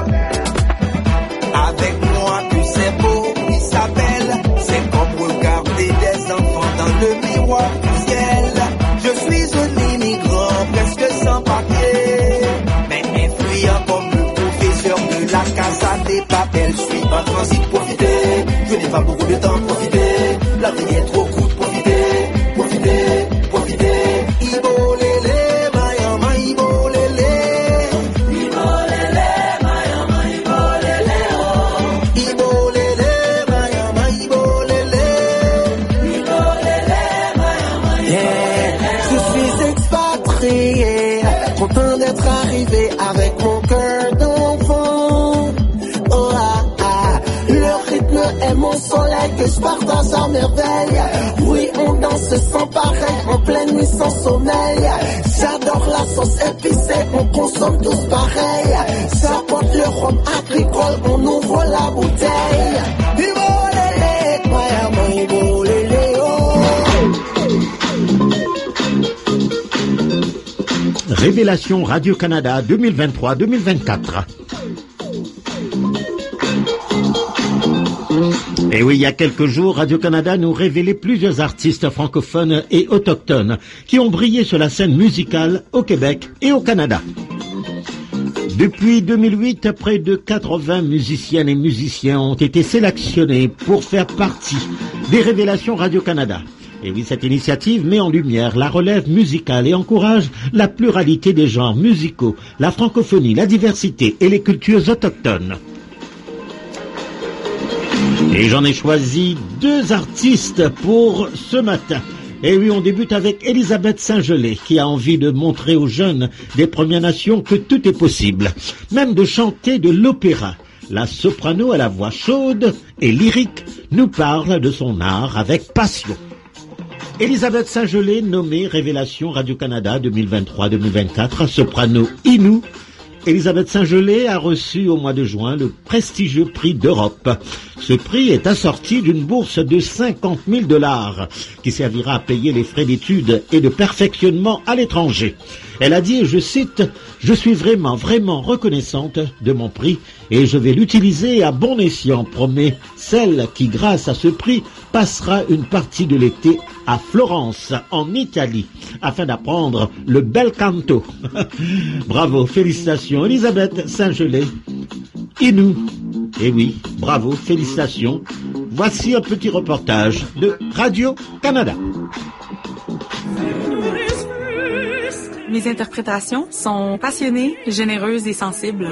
avec moi tu sais beau, Isabelle, c'est comme regarder des enfants dans le miroir du ciel. Je suis un immigrant presque sans papier, mais influent comme le professeur de la Casa des Papel. Je suis en transit, profiter, je n'ai pas beaucoup de temps, profiter, la vie est trop courte, profiter, profiter, profiter. Ibolele, mayama, ibolele, ibolele, mayama, ibolele, oh. Ibolele, mayama, ibolele, ibolele, mayama, ibolele. Je suis expatrié, content d'être arrivé avec mon cœur d'enfant. Oh ah ah, le rythme est mon soleil que je partage à merveille. Oui, on danse sans pareil, en pleine nuit sans sommeil. J'adore la sauce épicée, on consomme tous pareil. Ça porte le rhum agricole, on ouvre la bouteille. Ibolele, mayama, ibolele, oh. Révélation Radio-Canada 2023-2024. Et oui, il y a quelques jours, Radio-Canada nous révélait plusieurs artistes francophones et autochtones qui ont brillé sur la scène musicale au Québec et au Canada. Depuis 2008, près de 80 musiciennes et musiciens ont été sélectionnés pour faire partie des Révélations Radio-Canada. Et oui, cette initiative met en lumière la relève musicale et encourage la pluralité des genres musicaux, la francophonie, la diversité et les cultures autochtones. Et j'en ai choisi deux artistes pour ce matin. Et oui, on débute avec Elisabeth Saint-Gelais, qui a envie de montrer aux jeunes des Premières Nations que tout est possible, même de chanter de l'opéra. La soprano à la voix chaude et lyrique nous parle de son art avec passion. Elisabeth Saint-Gelais, nommée Révélation Radio-Canada 2023-2024, soprano Innu. Elisabeth Saint-Gelais a reçu au mois de juin le prestigieux prix d'Europe Ce prix est assorti d'une bourse de $50,000 qui servira à payer les frais d'études et de perfectionnement à l'étranger. Elle a dit, et je cite, « Je suis vraiment reconnaissante de mon prix et je vais l'utiliser à bon escient, promet celle qui, grâce à ce prix, passera une partie de l'été à Florence, en Italie, afin d'apprendre le bel canto. » Bravo, félicitations, Elisabeth Saint-Gelais. Inou. Eh oui, bravo, félicitations. Voici un petit reportage de Radio-Canada. Mes interprétations sont passionnées, généreuses et sensibles.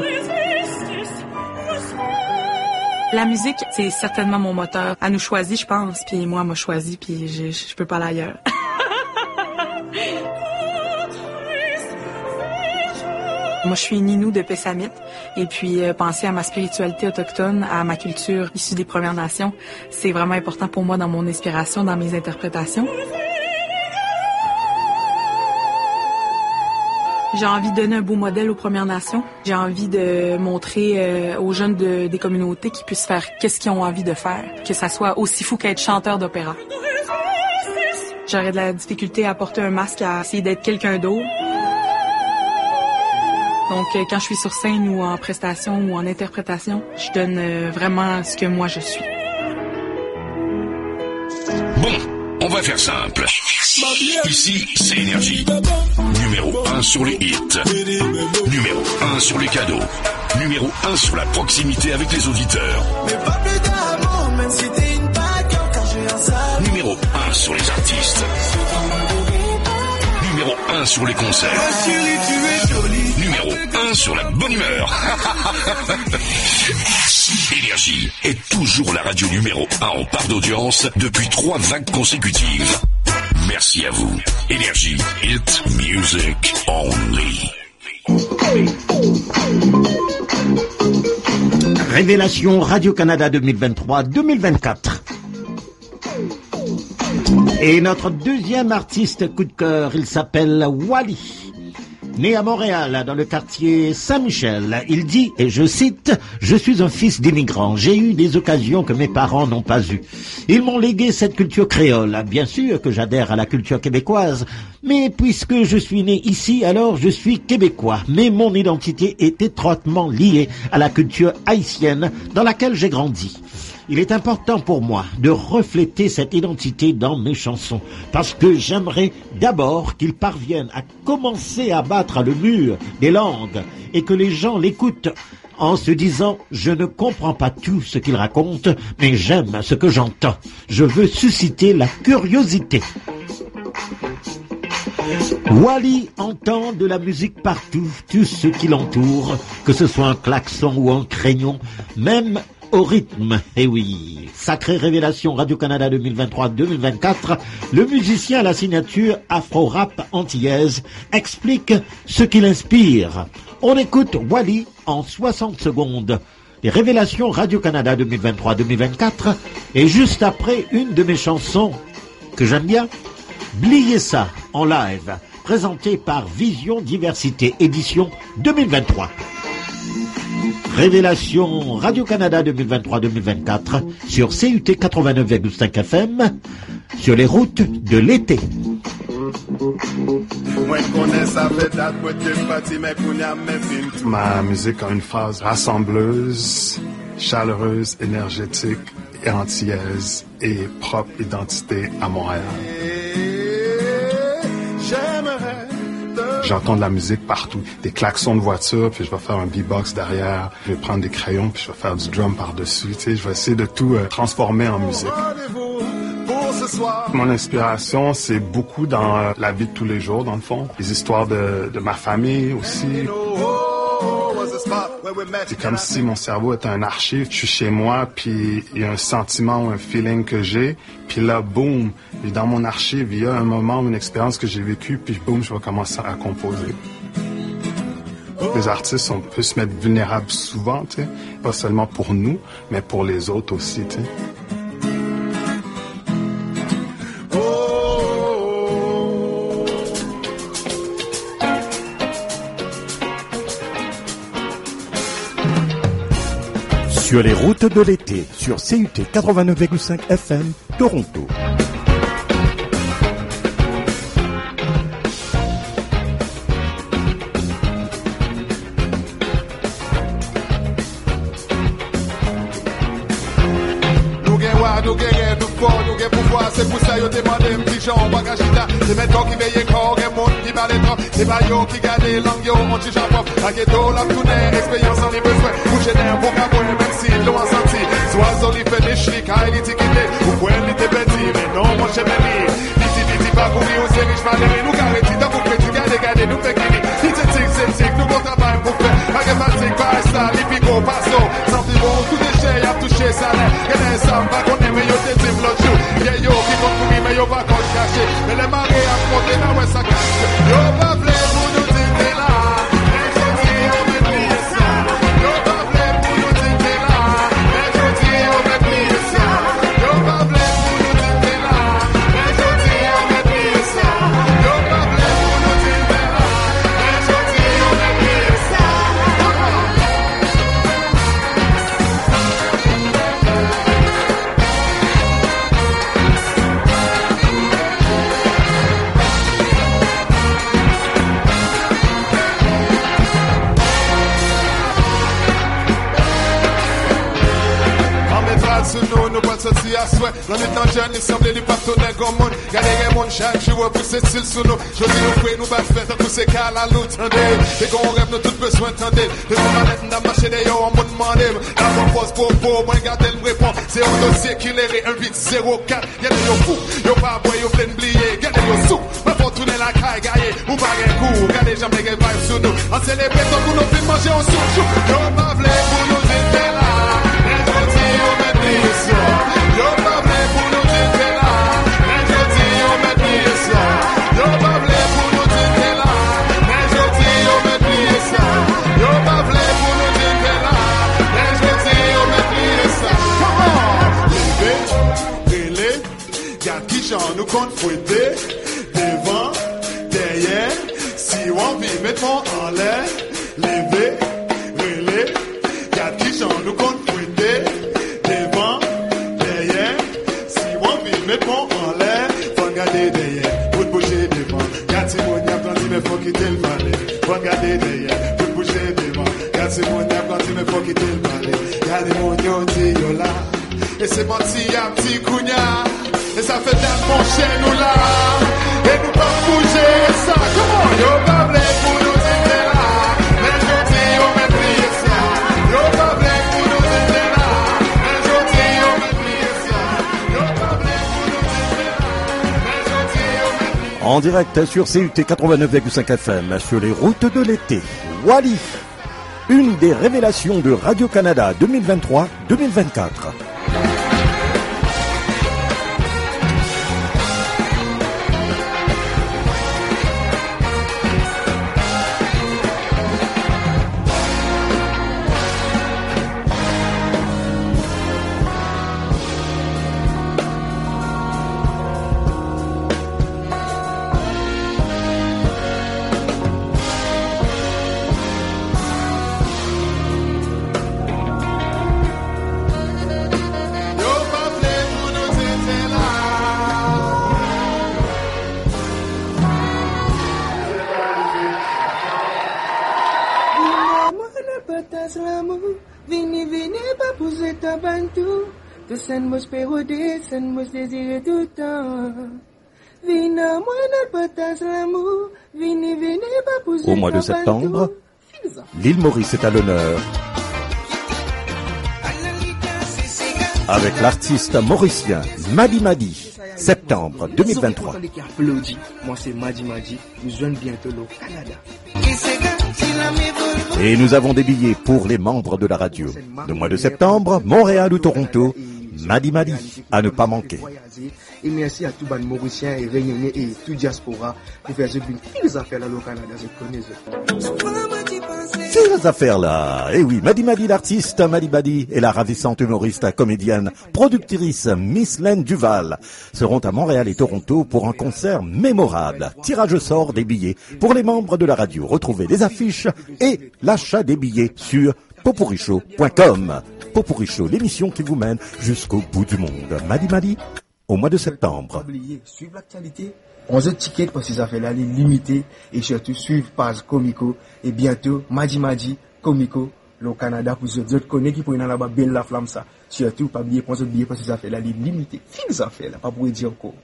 La musique, c'est certainement mon moteur. Elle nous choisit, je pense, puis moi, elle m'a choisi, puis je peux pas aller ailleurs. Moi, je suis une Inou de Pessamit, et puis penser à ma spiritualité autochtone, à ma culture issue des Premières Nations, c'est vraiment important pour moi dans mon inspiration, dans mes interprétations. J'ai envie de donner un beau modèle aux Premières Nations. J'ai envie de montrer aux jeunes des communautés qu'ils puissent faire qu'est-ce qu'ils ont envie de faire, que ça soit aussi fou qu'être chanteur d'opéra. J'aurais de la difficulté à porter un masque, à essayer d'être quelqu'un d'autre. Donc, quand je suis sur scène ou en prestation ou en interprétation, je donne vraiment ce que moi je suis. Bon, on va faire simple. Ici, c'est Énergie. Numéro 1 sur les hits. Numéro 1 sur les cadeaux. Numéro 1 sur la proximité avec les auditeurs. Numéro 1 sur les artistes. Numéro 1 sur les concerts. Numéro 1 sur la bonne humeur. Énergie est toujours la radio numéro 1 en part d'audience depuis 3 vagues consécutives. Merci à vous. Énergie, hit music only. Révélation Radio-Canada 2023-2024. Et notre deuxième artiste coup de cœur, il s'appelle Wally. Né à Montréal, dans le quartier Saint-Michel, il dit, et je cite, « Je suis un fils d'immigrants. J'ai eu des occasions que mes parents n'ont pas eues. Ils m'ont légué cette culture créole. Bien sûr que j'adhère à la culture québécoise, mais puisque je suis né ici, alors je suis québécois. Mais mon identité est étroitement liée à la culture haïtienne dans laquelle j'ai grandi. Il est important pour moi de refléter cette identité dans mes chansons, parce que j'aimerais d'abord qu'ils parviennent à commencer à battre le mur des langues et que les gens l'écoutent en se disant « Je ne comprends pas tout ce qu'il raconte, mais j'aime ce que j'entends. Je veux susciter la curiosité. » Wally entend de la musique partout, tout ce qui l'entoure, que ce soit un klaxon ou un crayon, même au rythme. Et oui, sacrée révélation Radio-Canada 2023-2024, le musicien à la signature afro-rap antillaise explique ce qui l'inspire. On écoute Wally en 60 secondes. Les révélations Radio-Canada 2023-2024 et juste après une de mes chansons que j'aime bien, Bliez ça en live, présenté par Vision Diversité, édition 2023. Révélation Radio-Canada 2023-2024 sur CUT 89,5 FM, sur les routes de l'été. Ma musique a une phase rassembleuse, chaleureuse, énergétique et antillaise et propre identité à Montréal. J'entends de la musique partout, des klaxons de voiture, puis je vais faire un beatbox derrière, je vais prendre des crayons, puis je vais faire du drum par-dessus, tu sais, je vais essayer de tout transformer en musique. Mon inspiration, c'est beaucoup dans la vie de tous les jours, dans le fond, les histoires de ma famille aussi. C'est comme si mon cerveau était un archive, je suis chez moi, puis il y a un sentiment ou un feeling que j'ai, puis là, boum, dans mon archive, il y a un moment, une expérience que j'ai vécue, puis boum, je vais commencer à composer. Les artistes, on peut se mettre vulnérables souvent, tu sais, pas seulement pour nous, mais pour les autres aussi, tu sais. Sur les routes de l'été, sur CUT 89,5 FM, Toronto. Nous guérir, nous fort, nous guérir pouvoir, c'est pour ça yo demandé petit Jean Bagagita, c'est maintenant qui veille corps et monde qui va les temps, c'est pas yo qui garde langue yo, mon petit Japon, la ghetto, la tournée, expérience en les besoins, boucher d'un vocabulaire, même si l'on a senti, soit on y fait des chlics, il est quitté, ou quoi il était petit, mais non, mon cher ami, viti, pas courir, on s'est riche, malgré nous garder, dans vos petits gardez, nous fait guérir, c'est nous bon travail pour faire, mathématique, pas ça, l'hypico, passo, sans bon, tout déchet, y a touché ça, et ça, va qu'on aime, yo, t'es dim, l'autre jour, yeah, yo, qui compte pour lui, mais yo, va qu'on le cacher, mais les marées à fronter, là, ouais, ça cache, yo, pas v'lé, pour nous dire, t'es là, mais je dis, on met plié ça, yo, pas v'lé, pour nous dire, t'es là, mais je dis, on met plié ça, yo, pas v'lé, pour nous dire, t'es là, mais je dis, on met plié ça, yo, pas v'lé, pour nous dire, t'es là, mais je dis, on met plié ça. Sous nous pas sortir à souhait. L'on est en jeune, il semble du partenaire comme monde. Gardez les mondes chaque jour pour cette style sous nous. Je dis nous pouvons nous battre faire tous ces cas là, l'entendez. Et qu'on rêve, nous tous besoin d'entendre. Les manettes dans marché d'ailleurs, on m'a demandé. La propose pour moi, regardez le répond. C'est un dossier qui l'est 1804. Gardez yo fou, yo pas boy, yo plein d'blier. Gardez yo sous, mais faut tourner la caille, gaillé. Ou pas un coup, gardez jamais les vibes sous nous. En célébrer, tant qu'on nous fait manger en sous. Yo pas v'lé pour nous dire là. Yo pas v'lé pour nous dire t'es là, mais je dis on met plié ça. Yo pas v'lé pour nous dire t'es là, mais je dis on met plié ça. Yo pas v'lé pour nous dire t'es là, mais je dis on met plié ça. Levé, relé, y'a qui j'en nous compte fouetter, devant, derrière, si on vit mettons en l'air. Levé, relé, y'a qui j'en nous compte fouetter. Mettons en l'air, faut regarder derrière, pour bouger devant. Quand c'est mon y'a grandi, mais faut quitter le palais. Faut regarder derrière, pour bouger devant. Quand c'est mon y'a grandi, mais faut quitter le palais. Regardez mon yo, dit yo là. Et c'est parti, y'a petit cougnard. Et ça fait date mon chien nous là. Et nous pas bouger ça. Comment yo pas v'lé pour nous dire là. Mais je dis, on met plié ça. Yo pas v'lé pour nous dire là. Mais je dis, on met plié ça. Yo pas v'lé. En direct sur CUT 89,5 FM, sur les routes de l'été, Wally, une des révélations de Radio-Canada 2023-2024. Au mois de septembre, l'île Maurice est à l'honneur avec l'artiste mauricien Madi Madi, septembre 2023. Moi c'est Madi Madi, nous joignons bientôt au Canada. Et nous avons des billets pour les membres de la radio. Le mois de septembre, Montréal ou Toronto, Madi Madi, à ne pas manquer. Et merci à tous les Mauriciens et Réunionnais et tout diaspora pour faire ces affaires là au Canada. Ces affaires-là, eh oui, Madi Madi, l'artiste Madi Madi et la ravissante humoriste, comédienne, productrice Miss Laine Duval seront à Montréal et Toronto pour un concert mémorable. Tirage au sort des billets pour les membres de la radio. Retrouvez les affiches et l'achat des billets sur poporichaud.com. Popourri Show, l'émission qui vous mène jusqu'au bout du monde. Madi, au mois de septembre. Suivre l'actualité. 11 tickets pour ces affaires-là, les limiter et surtout suivre page Comico et bientôt Madi Comico le Canada pour ceux autres connaissent qui pourraient dans là-bas bien la flamme ça. Surtout pas oublier pour ces affaires-là, les limiter. Fin des affaires-là, pas pour dire encore.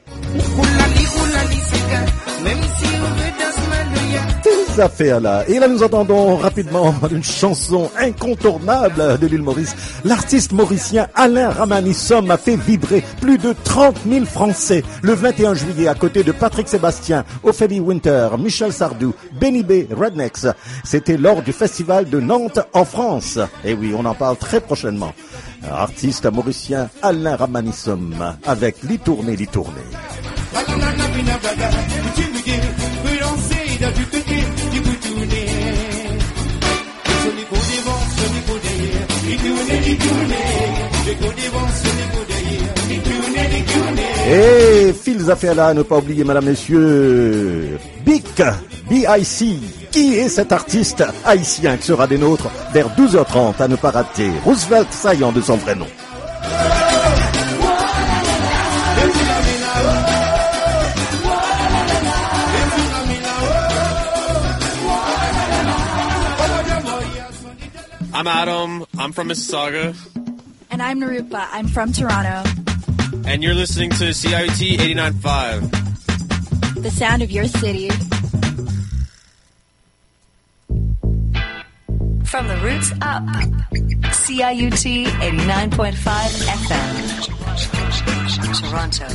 Ces affaires-là. Et là, nous entendons rapidement une chanson incontournable de l'île Maurice. L'artiste mauricien Alain Ramanissom a fait vibrer plus de 30 000 Français le 21 juillet à côté de Patrick Sébastien, Ophélie Winter, Michel Sardou, Benny B, Rednex. C'était lors du festival de Nantes en France. Et oui, on en parle très prochainement. Artiste mauricien Alain Ramanissom avec l'Itourné. Et fils affaires là, ne pas oublier, mesdames, messieurs, BIC. Qui est cet artiste haïtien qui sera des nôtres vers 12h30 à ne pas rater? Roosevelt Saillant de son vrai nom. I'm Adam. I'm from Mississauga. And I'm Narupa. I'm from Toronto. And you're listening to CIUT 89.5. The sound of your city. From the roots up. CIUT 89.5 FM. Toronto.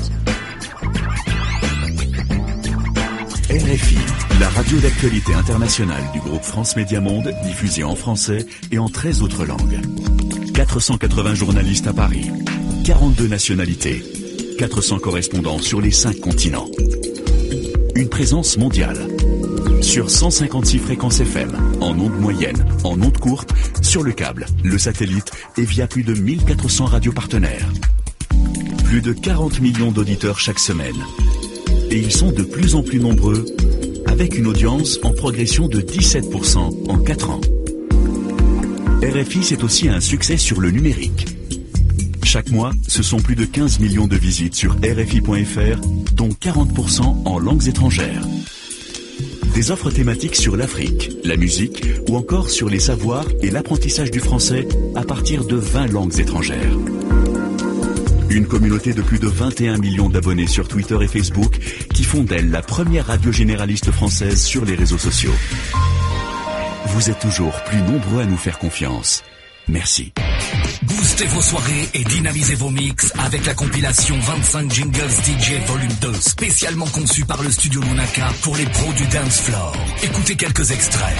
RFI, la radio d'actualité internationale du groupe France Média Monde, diffusée en français et en 13 autres langues. 480 journalistes à Paris, 42 nationalités, 400 correspondants sur les 5 continents. Une présence mondiale. Sur 156 fréquences FM, en ondes moyennes, en ondes courtes, sur le câble, le satellite et via plus de 1400 radios partenaires. Plus de 40 millions d'auditeurs chaque semaine. Et ils sont de plus en plus nombreux, avec une audience en progression de 17% en 4 ans. RFI, c'est aussi un succès sur le numérique. Chaque mois, ce sont plus de 15 millions de visites sur RFI.fr, dont 40% en langues étrangères. Des offres thématiques sur l'Afrique, la musique ou encore sur les savoirs et l'apprentissage du français à partir de 20 langues étrangères. Une communauté de plus de 21 millions d'abonnés sur Twitter et Facebook qui font d'elle la première radio généraliste française sur les réseaux sociaux. Vous êtes toujours plus nombreux à nous faire confiance. Merci. Boostez vos soirées et dynamisez vos mix avec la compilation 25 Jingles DJ Volume 2, spécialement conçue par le studio Lunaka pour les pros du dance floor. Écoutez quelques extraits.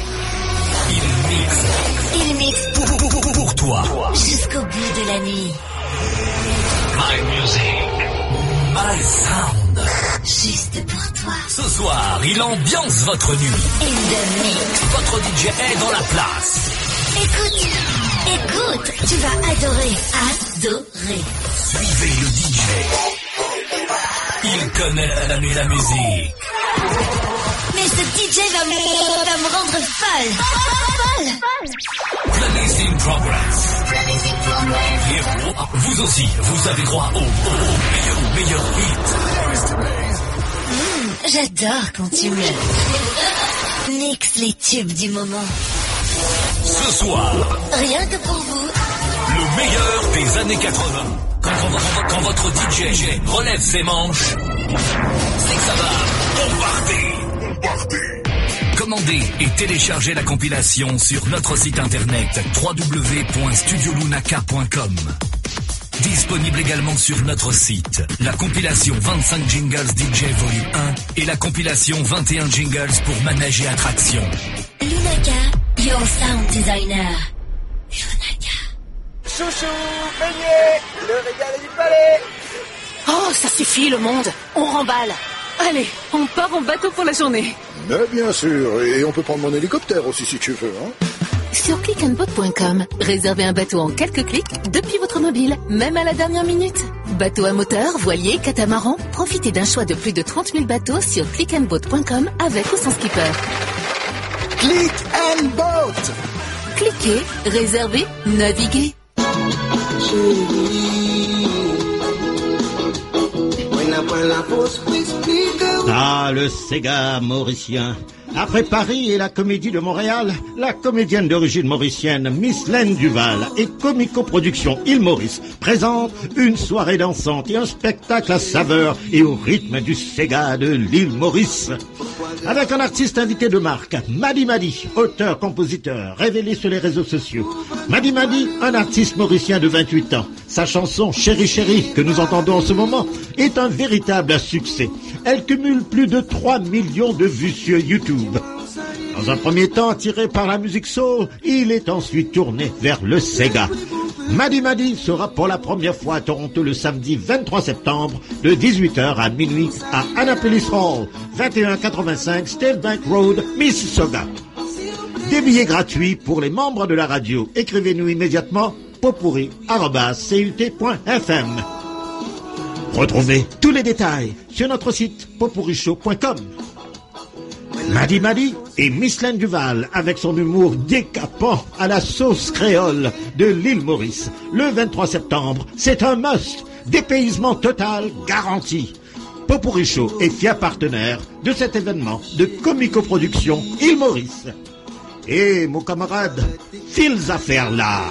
Il mixe pour toi. Jusqu'au bout de la nuit. My music. My sound. Juste pour toi. Ce soir, il ambiance votre nuit. In the mix. Votre DJ est dans la place. Écoute, tu vas adorer. Suivez le DJ. Il connaît la nuit la musique. Mais ce DJ va me rendre folle. Playlist in progress. Et vous aussi, vous avez droit au meilleur hit. J'adore quand tu me mixes les tubes du moment. Ce soir, rien que pour vous, le meilleur des années 80. Quand votre DJ relève ses manches, c'est que ça va bombarder. Commandez et téléchargez la compilation sur notre site internet www.studiolunaka.com. Disponible également sur notre site, la compilation 25 Jingles DJ Volume 1 et la compilation 21 Jingles pour manège et attraction. Lunaka, your sound designer. Lunaka. Chouchou, beignet, le régal du palais. Oh, ça suffit le monde, on remballe. Allez, on part en bateau pour la journée. Mais bien sûr, et on peut prendre mon hélicoptère aussi si tu veux, hein. Sur clickandboat.com, réservez un bateau en quelques clics depuis votre mobile, même à la dernière minute. Bateau à moteur, voilier, catamaran, profitez d'un choix de plus de 30 000 bateaux sur clickandboat.com avec ou sans skipper. Click and Boat. Cliquez, réservez, naviguez. Ah, le Sega mauricien. Après Paris et la Comédie de Montréal, la comédienne d'origine mauricienne Miss Laine Duval et Comico Productions Île Maurice présente une soirée dansante et un spectacle à saveur et au rythme du Sega de l'île Maurice. Avec un artiste invité de marque, Madi Madi, auteur-compositeur, révélé sur les réseaux sociaux. Madi Madi, un artiste mauricien de 28 ans. Sa chanson Chéri Chéri, que nous entendons en ce moment, est un véritable succès. Elle cumule plus de 3 millions de vues sur YouTube. Dans un premier temps, attiré par la musique soul, il est ensuite tourné vers le Sega. Madi Madi sera pour la première fois à Toronto le samedi 23 septembre de 18h à minuit à Annapolis Hall, 2185 State Bank Road, Mississauga. Des billets gratuits pour les membres de la radio. Écrivez-nous immédiatement popurri@cut.fm. Retrouvez tous les détails sur notre site popurrishow.com. Madi Madi et Miss Laine Duval avec son humour décapant à la sauce créole de l'île Maurice. Le 23 septembre, c'est un must. Dépaysement total garanti. Popurri Show est fier partenaire de cet événement de Comico Productions Île Maurice. Et mon camarade, files affaires là.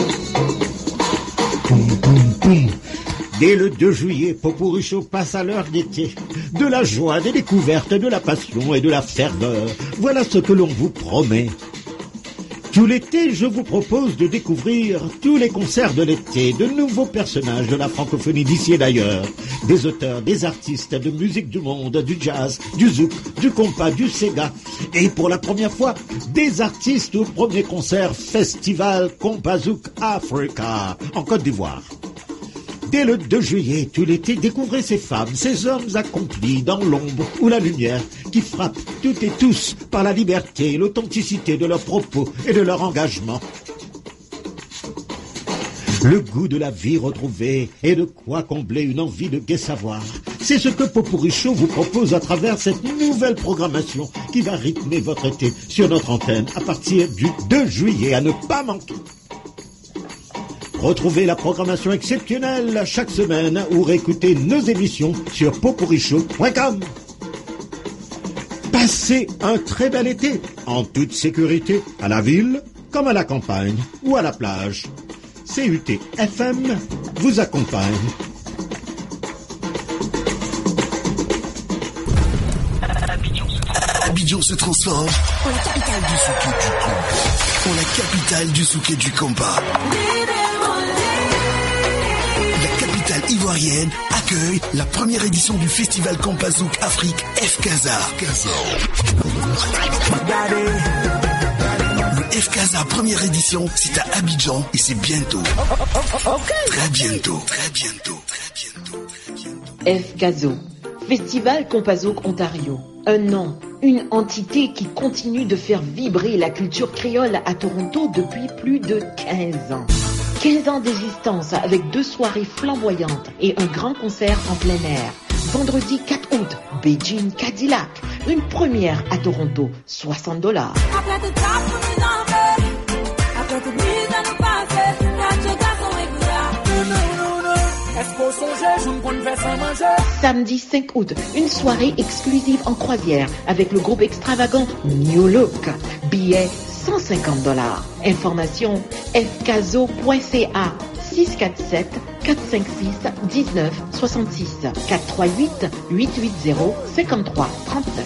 Boum, boum, boum. Dès le 2 juillet, Popurri Show passe à l'heure d'été. De la joie, des découvertes, de la passion et de la ferveur. Voilà ce que l'on vous promet. Tout l'été, je vous propose de découvrir tous les concerts de l'été, de nouveaux personnages de la francophonie d'ici et d'ailleurs. Des auteurs, des artistes de musique du monde, du jazz, du zouk, du compas, du sega. Et pour la première fois, des artistes au premier concert Festival Compas Zouk Africa en Côte d'Ivoire. Dès le 2 juillet, tout l'été, découvrez ces femmes, ces hommes accomplis dans l'ombre ou la lumière, qui frappent toutes et tous par la liberté et l'authenticité de leurs propos et de leur engagement. Le goût de la vie retrouvé et de quoi combler une envie de gai savoir. C'est ce que Popurri Show vous propose à travers cette nouvelle programmation qui va rythmer votre été sur notre antenne à partir du 2 juillet à ne pas manquer. Retrouvez la programmation exceptionnelle chaque semaine ou réécoutez nos émissions sur popurrishow.com. Passez un très bel été, en toute sécurité, à la ville, comme à la campagne ou à la plage. CUT FM vous accompagne. Abidjan se transforme en la capitale du souk et du compas. En la capitale du souk et du compas. La capitale ivoirienne accueille la première édition du festival Compas Zouk Afrique FCASA. Le FCASA première édition, c'est à Abidjan et c'est bientôt. Très bientôt. FCASO, Festival Compas Zouk Ontario. Un nom, une entité qui continue de faire vibrer la culture créole à Toronto depuis plus de 15 ans. 15 ans d'existence avec 2 soirées flamboyantes et un grand concert en plein air. Vendredi 4 août, Beijing Cadillac. Une première à Toronto, $60. Samedi 5 août, une soirée exclusive en croisière avec le groupe extravagant New Look. Billets $150. Information fcaso.ca 647 456 1966 438 880 53 39.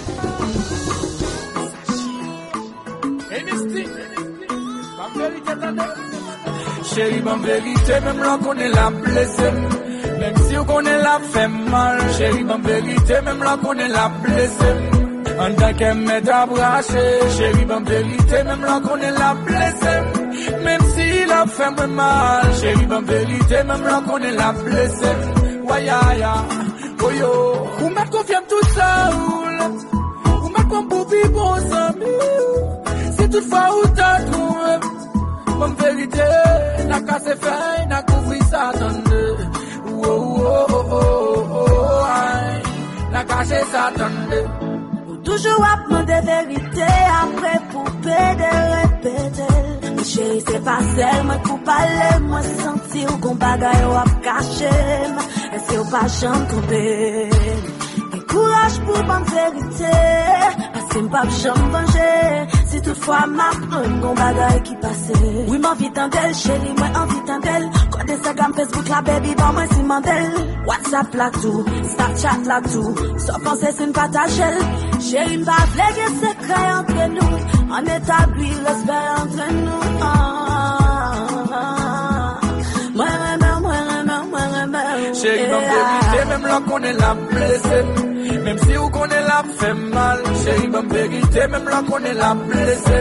Chérie, ma vérité, même là qu'on est la blessée. Même si on connaît la fait mal. Chérie, ma vérité, même là qu'on est la blessée. En tant qu'elle m'aide à bracher. Chérie, ma vérité, même là qu'on est la blessée. Même si la fait mal. Chérie, ma vérité, même là qu'on est la blessée. Wayaya, oyo. Ou mettre qu'on vient tout seul. Ou mettre qu'on peut vivre bon amis. Si toutefois où t'as trouvé. Mon vérité, n'a qu'à se faire, n'a couvert ça attendez. Oh oh oh oh oh, n'a qu'à se s'attendre. Toujours à prendre des vérités après poupée de répéter. Chérie, c'est pas seulement pour parler, moi sentir qu'on bagaille ou à cacher. Est-ce ou pas j'en tomber? Et courage pour bonne vérité, parce que m'pas j'en venger. Si toutefois m'apprendre qu'on bagaille qui passe. Oui, m'envie d'elle, chérie, moi envie d'elle. Quand Instagram, Facebook, la baby, bon, moi c'est mandel. WhatsApp là tout, Snapchat là tout. Sans penser, c'est une partage. Chérie, m'pas fléguer secret entre nous. On établit respect entre nous. Chérie, ma vérité, même là qu'on est la blessée. Même si on connaît la fait mal. Chérie, ma vérité, même là qu'on est la blessée.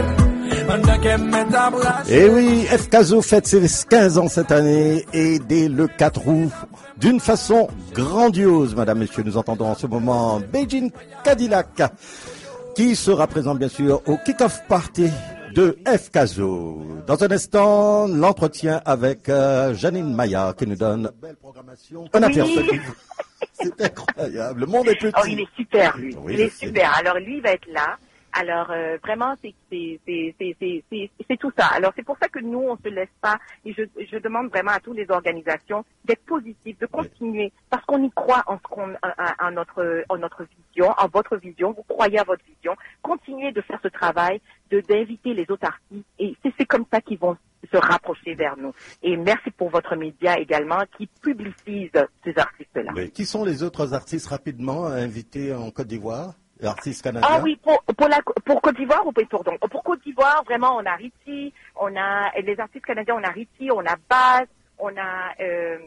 Et oui, FKzo fête ses 15 ans cette année et dès le 4 août, d'une façon grandiose, madame, messieurs, nous entendons en ce moment Beijing Cadillac qui sera présent bien sûr au kick-off party de FKzo. Dans un instant, l'entretien avec Janine Maya qui nous donne une belle programmation. Un aperçu. C'est incroyable, le monde est petit. Oh, il est super, lui. Oui, il est super. Alors, lui, il va être là. Alors, vraiment, c'est tout ça. Alors, c'est pour ça que nous, on se laisse pas. Et je demande vraiment à toutes les organisations d'être positifs, de continuer. Parce qu'on y croit en notre vision, en votre vision. Vous croyez à votre vision. Continuez de faire ce travail, d'inviter les autres artistes. Et c'est comme ça qu'ils vont se rapprocher vers nous. Et merci pour votre média également qui publicise ces artistes-là. Mais qui sont les autres artistes rapidement invités en Côte d'Ivoire? Artistes canadiens. Ah oui, pour Côte d'Ivoire ou pour Côte d'Ivoire, vraiment, on a Ritchie, on a les artistes canadiens, on a Ritchie, on a Baz, on a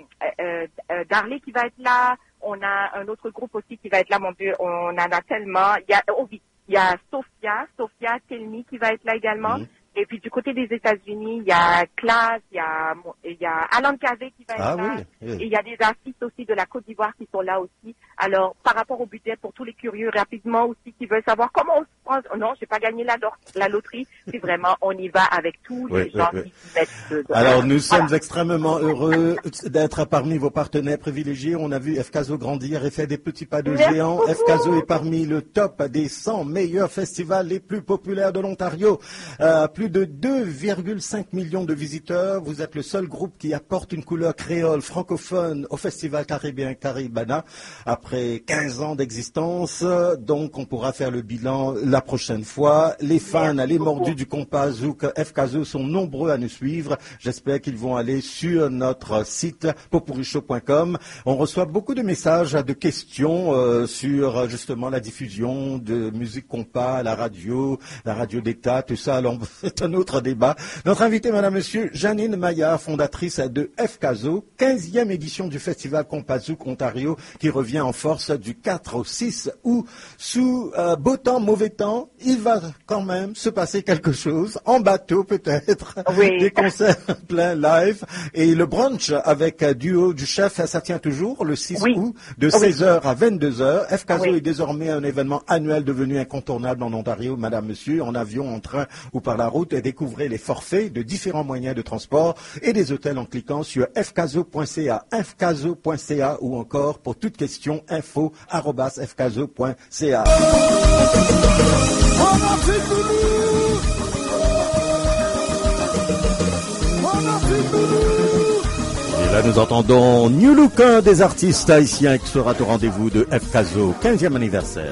Darley qui va être là, on a un autre groupe aussi qui va être là, mon Dieu, on en a tellement. Il y a Sophia Telmi qui va être là également. Et puis du côté des États-Unis, il y a Class, il y a Alan Cavé qui va être là. Oui. Et il y a des artistes aussi de la Côte d'Ivoire qui sont là aussi. Alors, par rapport au budget, pour tous les curieux, rapidement aussi, qui veulent savoir comment on se prend. Non, j'ai pas gagné la loterie. C'est vraiment, on y va avec tous les gens qui mettent Alors, nous sommes extrêmement heureux d'être parmi vos partenaires privilégiés. On a vu FKzo grandir et fait des petits pas de géant. FKzo est parmi le top des 100 meilleurs festivals les plus populaires de l'Ontario. Plus de 2,5 millions de visiteurs. Vous êtes le seul groupe qui apporte une couleur créole francophone au Festival caribéen Caribana après 15 ans d'existence. Donc, on pourra faire le bilan la prochaine fois. Les fans, les mordus du compas Zouk FKzo sont nombreux à nous suivre. J'espère qu'ils vont aller sur notre site popurichaud.com. On reçoit beaucoup de messages, de questions sur justement la diffusion de musique compas, la radio d'État, tout ça. Alors, c'est un autre débat. Notre invitée, madame, monsieur, Janine Maya, fondatrice de FKzo, 15e édition du Festival Compas Zouk Ontario, qui revient en force du 4 au 6 août. Sous beau temps, mauvais temps, il va quand même se passer quelque chose, en bateau peut-être, des concerts plein live, et le brunch avec duo du chef, ça tient toujours le 6 août, de 16h à 22h. FKzo est désormais un événement annuel devenu incontournable en Ontario, madame, monsieur, en avion, en train ou par la route, et découvrez les forfaits de différents moyens de transport et des hôtels en cliquant sur fkzo.ca, fkzo.ca, ou encore pour toute question info@fkzo.ca. Et là, nous entendons New Look, un des artistes haïtiens qui sera au rendez-vous de FKzo, 15e anniversaire.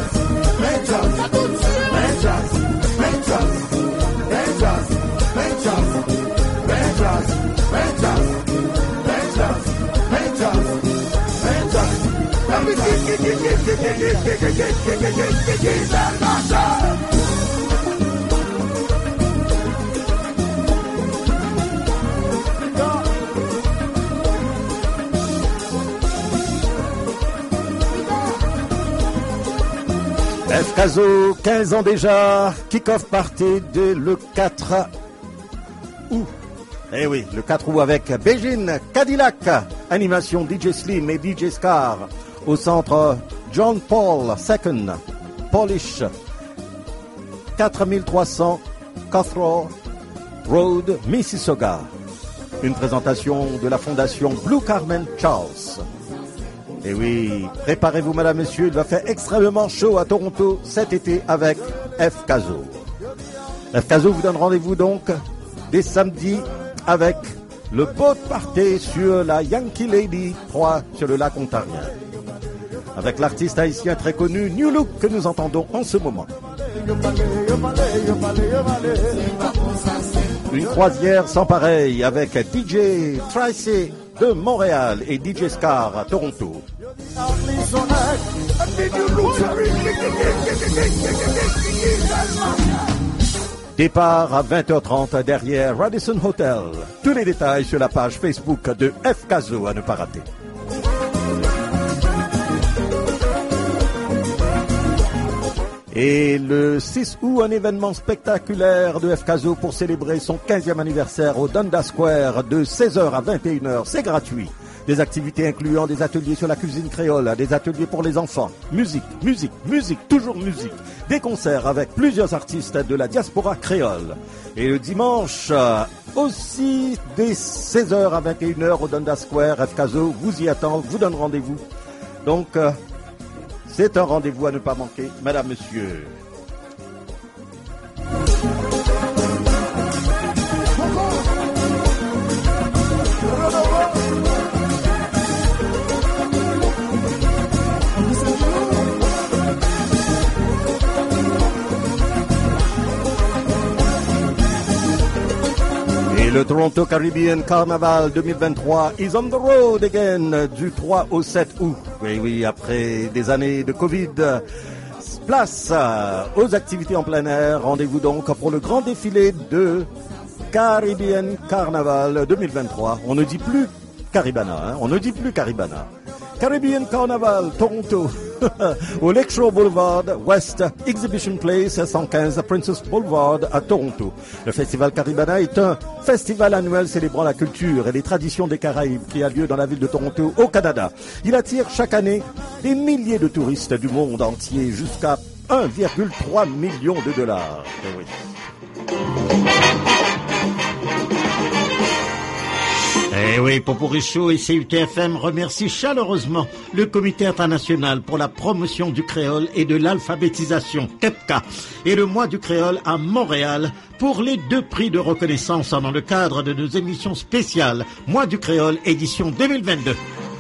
FKzo, 15 ans déjà, kick-off party dès le 4 août. Eh oui, le 4 août avec Beijing Cadillac, animation DJ Slim et DJ Scar, au centre John Paul II, Polish, 4300 Cawthron Road, Mississauga. Une présentation de la fondation Blue Carmen Charles. Et oui, préparez-vous, madame, messieurs, il va faire extrêmement chaud à Toronto cet été avec FKzo. FKzo vous donne rendez-vous donc dès samedi avec le boat party sur la Yankee Lady 3 sur le lac Ontario. Avec l'artiste haïtien très connu New Look que nous entendons en ce moment. Une croisière sans pareil avec DJ Tracy de Montréal et DJ Scar à Toronto. Départ à 20h30 derrière Radisson Hotel. Tous les détails sur la page Facebook de FKZO à ne pas rater. Et le 6 août, un événement spectaculaire de FKZO pour célébrer son 15e anniversaire au Dundas Square de 16h à 21h. C'est gratuit. Des activités incluant des ateliers sur la cuisine créole, des ateliers pour les enfants, musique, toujours musique. Des concerts avec plusieurs artistes de la diaspora créole. Et le dimanche, aussi dès 16h à 21h au Dundas Square, FKZO vous y attend, vous donne rendez-vous. Donc, c'est un rendez-vous à ne pas manquer, madame, monsieur. Et le Toronto Caribbean Carnival 2023 is on the road again du 3 au 7 août. Oui, après des années de Covid, place aux activités en plein air. Rendez-vous donc pour le grand défilé de Caribbean Carnival 2023. On ne dit plus Caribana, on ne dit plus Caribana. Caribbean Carnival Toronto au Lakeshore Boulevard West Exhibition Place 115 Princess Boulevard à Toronto. Le festival Caribana est un festival annuel célébrant la culture et les traditions des Caraïbes qui a lieu dans la ville de Toronto au Canada. Il attire chaque année des milliers de touristes du monde entier jusqu'à 1,3 million de dollars. Oui. Eh oui, Poporicho et CUTFM remercient chaleureusement le Comité international pour la promotion du créole et de l'alphabétisation, KEPCA, et le mois du créole à Montréal pour les 2 prix de reconnaissance dans le cadre de nos émissions spéciales Mois du créole édition 2022.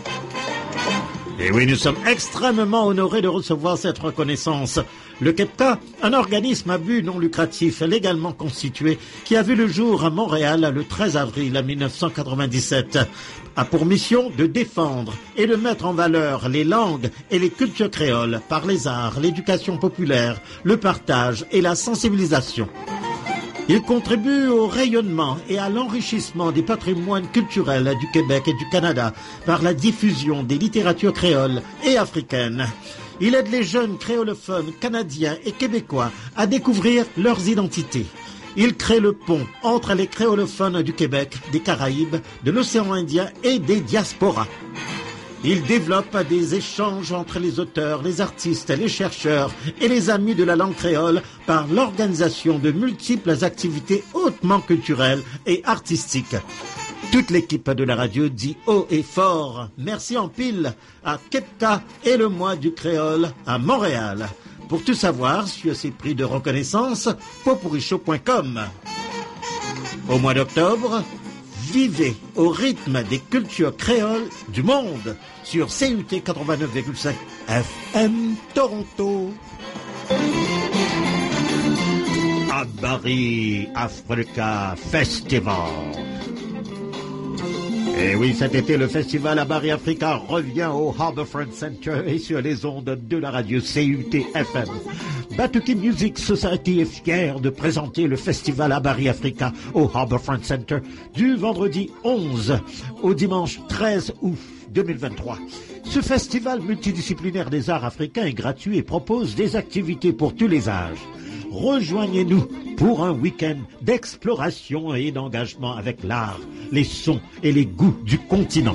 Et oui, nous sommes extrêmement honorés de recevoir cette reconnaissance. Le KEPCA, un organisme à but non lucratif légalement constitué qui a vu le jour à Montréal le 13 avril 1997, a pour mission de défendre et de mettre en valeur les langues et les cultures créoles par les arts, l'éducation populaire, le partage et la sensibilisation. Il contribue au rayonnement et à l'enrichissement des patrimoines culturels du Québec et du Canada par la diffusion des littératures créoles et africaines. Il aide les jeunes créolophones canadiens et québécois à découvrir leurs identités. Il crée le pont entre les créolophones du Québec, des Caraïbes, de l'océan Indien et des diasporas. Il développe des échanges entre les auteurs, les artistes, les chercheurs et les amis de la langue créole par l'organisation de multiples activités hautement culturelles et artistiques. Toute l'équipe de la radio dit haut et fort merci en pile à KEPCA et le mois du créole à Montréal. Pour tout savoir sur ces prix de reconnaissance, poporicho.com. Au mois d'octobre, vivez au rythme des cultures créoles du monde sur CUT 89,5 FM Toronto. Abari Africa Festival. Et oui, cet été, le festival Abari Africa revient au Harbourfront Center et sur les ondes de la radio CUT-FM. Batuki Music Society est fière de présenter le festival Abari Africa au Harbourfront Center du vendredi 11 au dimanche 13 août 2023. Ce festival multidisciplinaire des arts africains est gratuit et propose des activités pour tous les âges. Rejoignez-nous pour un week-end d'exploration et d'engagement avec l'art, les sons et les goûts du continent.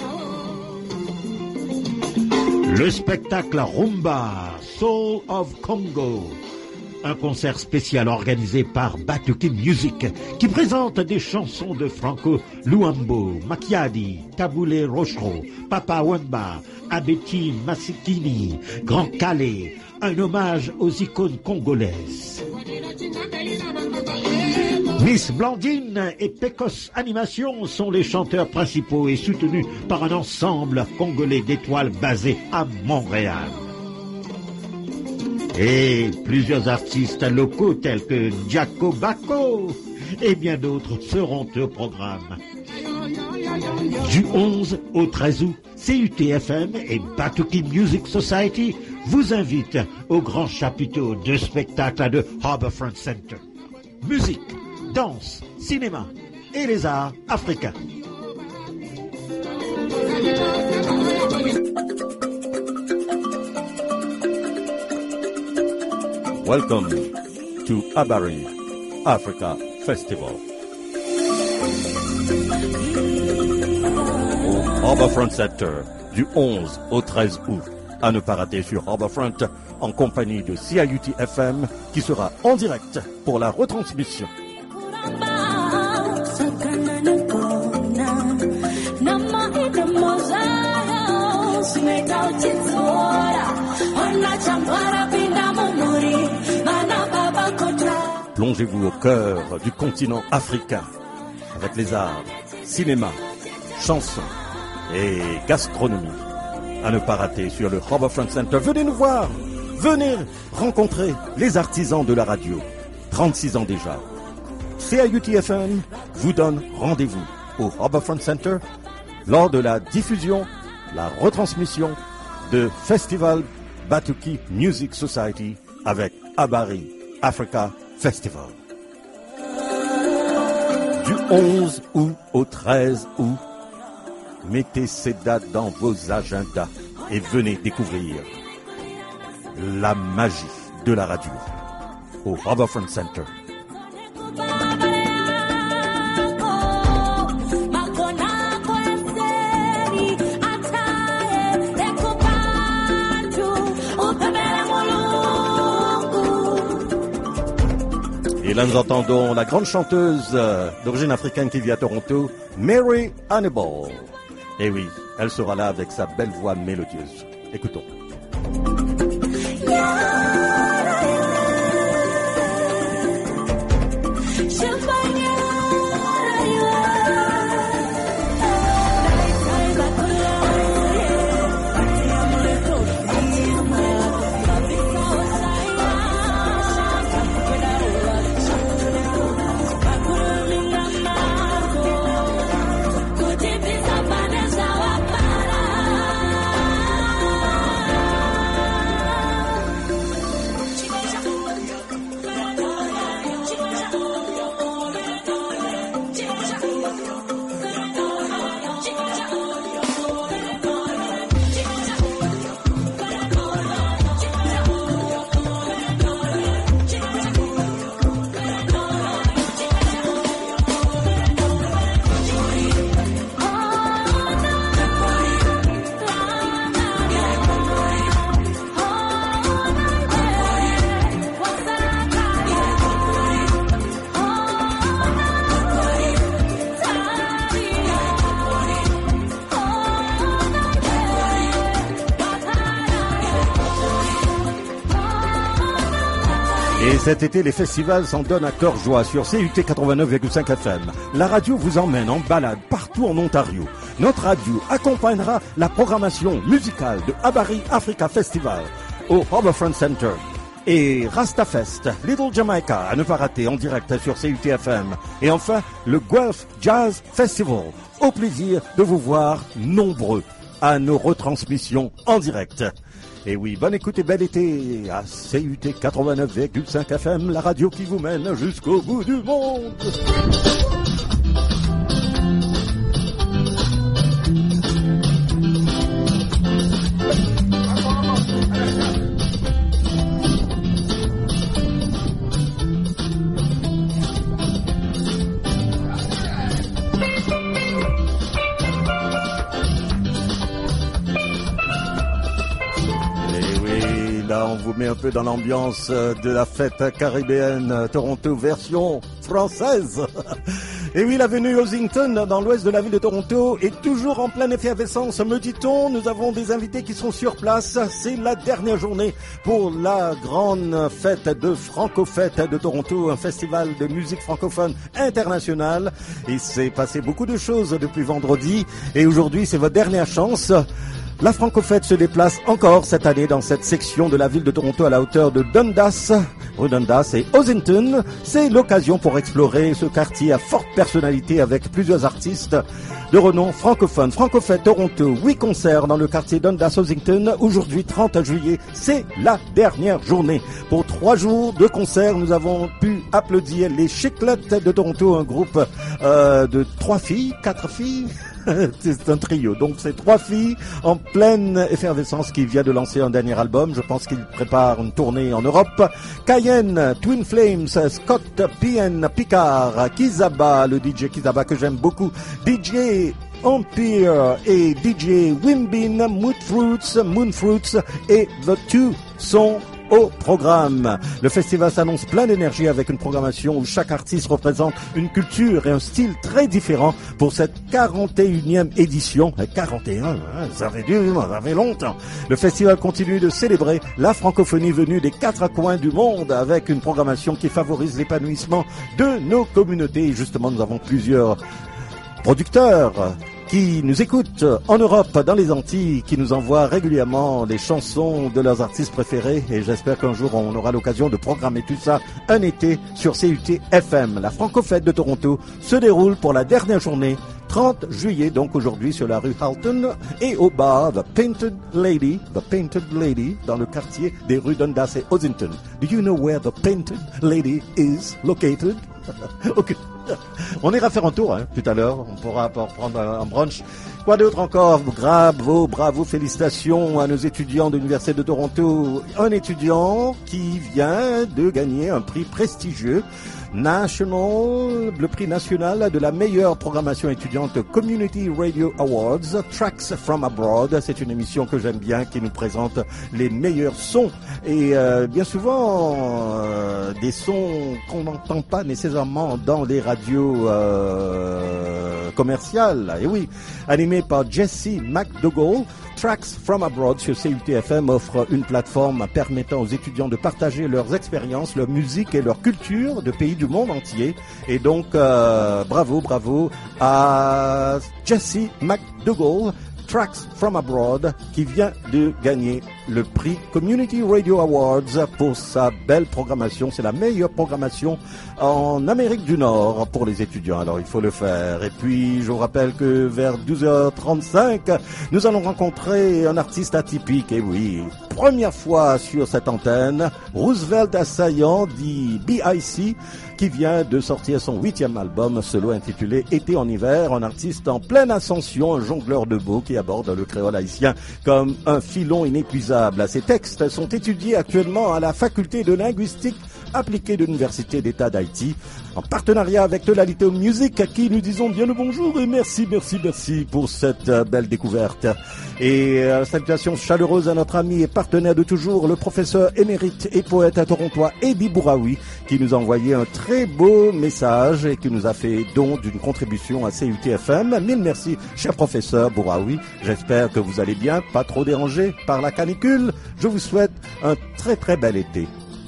Le spectacle Rumba, Soul of Congo, un concert spécial organisé par Batuki Music qui présente des chansons de Franco Luambo, Makiadi, Taboulé Rochereau, Papa Wemba, Abeti Masikini, Grand Calais, un hommage aux icônes congolaises. Miss Blandine et Pecos Animation sont les chanteurs principaux et soutenus par un ensemble congolais d'étoiles basé à Montréal. Et plusieurs artistes locaux tels que Jaco Baco et bien d'autres seront au programme. Du 11 au 13 août, CUTFM et Batuki Music Society vous invitent au grand chapiteau de spectacle de Harbourfront Center. Musique, danse, cinéma et les arts africains. Welcome to Abari Africa Festival. Au Harbourfront Center, du 11 au 13 août. À ne pas rater sur Harbourfront, en compagnie de CIUT-FM, qui sera en direct pour la retransmission. Plongez-vous au cœur du continent africain, avec les arts, cinéma, chansons et gastronomie. À ne pas rater sur le Harbourfront Center. Venez nous voir, venez rencontrer les artisans de la radio. 36 ans déjà. CIUT-FM vous donne rendez-vous au Harbourfront Center lors de la diffusion, la retransmission de Festival Batuki Music Society avec Abari Africa Festival. Du 11 août au 13 août, mettez ces dates dans vos agendas et venez découvrir la magie de la radio au Harbourfront Center. Et là, nous entendons la grande chanteuse d'origine africaine qui vit à Toronto, Mary Hannibal. Et oui, elle sera là avec sa belle voix mélodieuse. Écoutons. Cet été, les festivals s'en donnent à cœur joie sur CUT 89,5 FM. La radio vous emmène en balade partout en Ontario. Notre radio accompagnera la programmation musicale de Abari Africa Festival au Harbourfront Center et Rastafest, Little Jamaica, à ne pas rater en direct sur CUT FM. Et enfin, le Guelph Jazz Festival. Au plaisir de vous voir nombreux à nos retransmissions en direct. Et oui, bonne écoute et bel été à CUT 89,5 FM, la radio qui vous mène jusqu'au bout du monde. On vous met un peu dans l'ambiance de la fête caribéenne Toronto version française. Et oui, l'avenue Ossington, dans l'ouest de la ville de Toronto, est toujours en pleine effervescence, me dit-on. Nous avons des invités qui sont sur place. C'est la dernière journée pour la grande fête de Franco-Fête de Toronto, un festival de musique francophone internationale. Il s'est passé beaucoup de choses depuis vendredi. Et aujourd'hui, c'est votre dernière chance. La Franco-Fête se déplace encore cette année dans cette section de la ville de Toronto à la hauteur de Dundas, rue Dundas et Ossington. C'est l'occasion pour explorer ce quartier à forte personnalité avec plusieurs artistes de renom francophone. Franco-Fête Toronto, 8 concerts dans le quartier Dundas-Ossington. Aujourd'hui, 30 juillet, c'est la dernière journée. Pour 3 jours de concerts, nous avons pu applaudir les Chiclettes de Toronto, un groupe de 4 filles. C'est un trio, donc c'est 3 filles en pleine effervescence qui vient de lancer un dernier album. Je pense qu'ils préparent une tournée en Europe. Cayenne, Twin Flames, Scott P.N. Picard, Kizaba, le DJ Kizaba que j'aime beaucoup, DJ Empire et DJ Wimbin, Moonfruits et The Two sont au programme. Le festival s'annonce plein d'énergie avec une programmation où chaque artiste représente une culture et un style très différent pour cette 41e édition. 41, ça fait longtemps. Le festival continue de célébrer la francophonie venue des 4 coins du monde avec une programmation qui favorise l'épanouissement de nos communautés. Et justement, nous avons plusieurs producteurs qui nous écoutent en Europe, dans les Antilles, qui nous envoient régulièrement des chansons de leurs artistes préférés. Et j'espère qu'un jour, on aura l'occasion de programmer tout ça un été sur CUT FM. La Franco-Fête de Toronto se déroule pour la dernière journée, 30 juillet, donc aujourd'hui sur la rue Halton et au bar The Painted Lady, dans le quartier des rues Dundas et Ossington. Do you know where The Painted Lady is located? Ok. On ira faire un tour tout à l'heure, on pourra prendre un brunch. Quoi d'autre encore? Bravo, félicitations à nos étudiants de l'Université de Toronto. Un étudiant qui vient de gagner un prix prestigieux le prix national de la meilleure programmation étudiante Community Radio Awards, Tracks from Abroad. C'est une émission que j'aime bien, qui nous présente les meilleurs sons. Et bien souvent, des sons qu'on n'entend pas nécessairement dans les radios commerciales. Et oui, animé par Jesse McDougall, Tracks from Abroad sur CUT-FM offre une plateforme permettant aux étudiants de partager leurs expériences, leur musique et leur culture de pays du monde entier. Et donc, bravo à Jesse McDougall, Tracks from Abroad, qui vient de gagner le prix Community Radio Awards pour sa belle programmation. C'est la meilleure programmation en Amérique du Nord pour les étudiants. Alors, il faut le faire. Et puis, je vous rappelle que vers 12h35, nous allons rencontrer un artiste atypique. Et oui, première fois sur cette antenne, Roosevelt Assaillant, dit BIC, qui vient de sortir son 8e album solo intitulé Été en hiver, un artiste en pleine ascension, un jongleur de mots qui aborde le créole haïtien comme un filon inépuisable. Ses textes sont étudiés actuellement à la faculté de linguistique appliquée de l'Université d'État d'Haïti, en partenariat avec Tolalito Music, à qui nous disons bien le bonjour et merci pour cette belle découverte. Et salutations chaleureuses à notre ami et partenaire de toujours, le professeur émérite et poète torontois Eddie Bouraoui, qui nous a envoyé un très beau message et qui nous a fait don d'une contribution à CUT-FM. Mille merci, cher professeur Bouraoui. J'espère que vous allez bien, pas trop dérangé par la canicule. Je vous souhaite un très très bel été.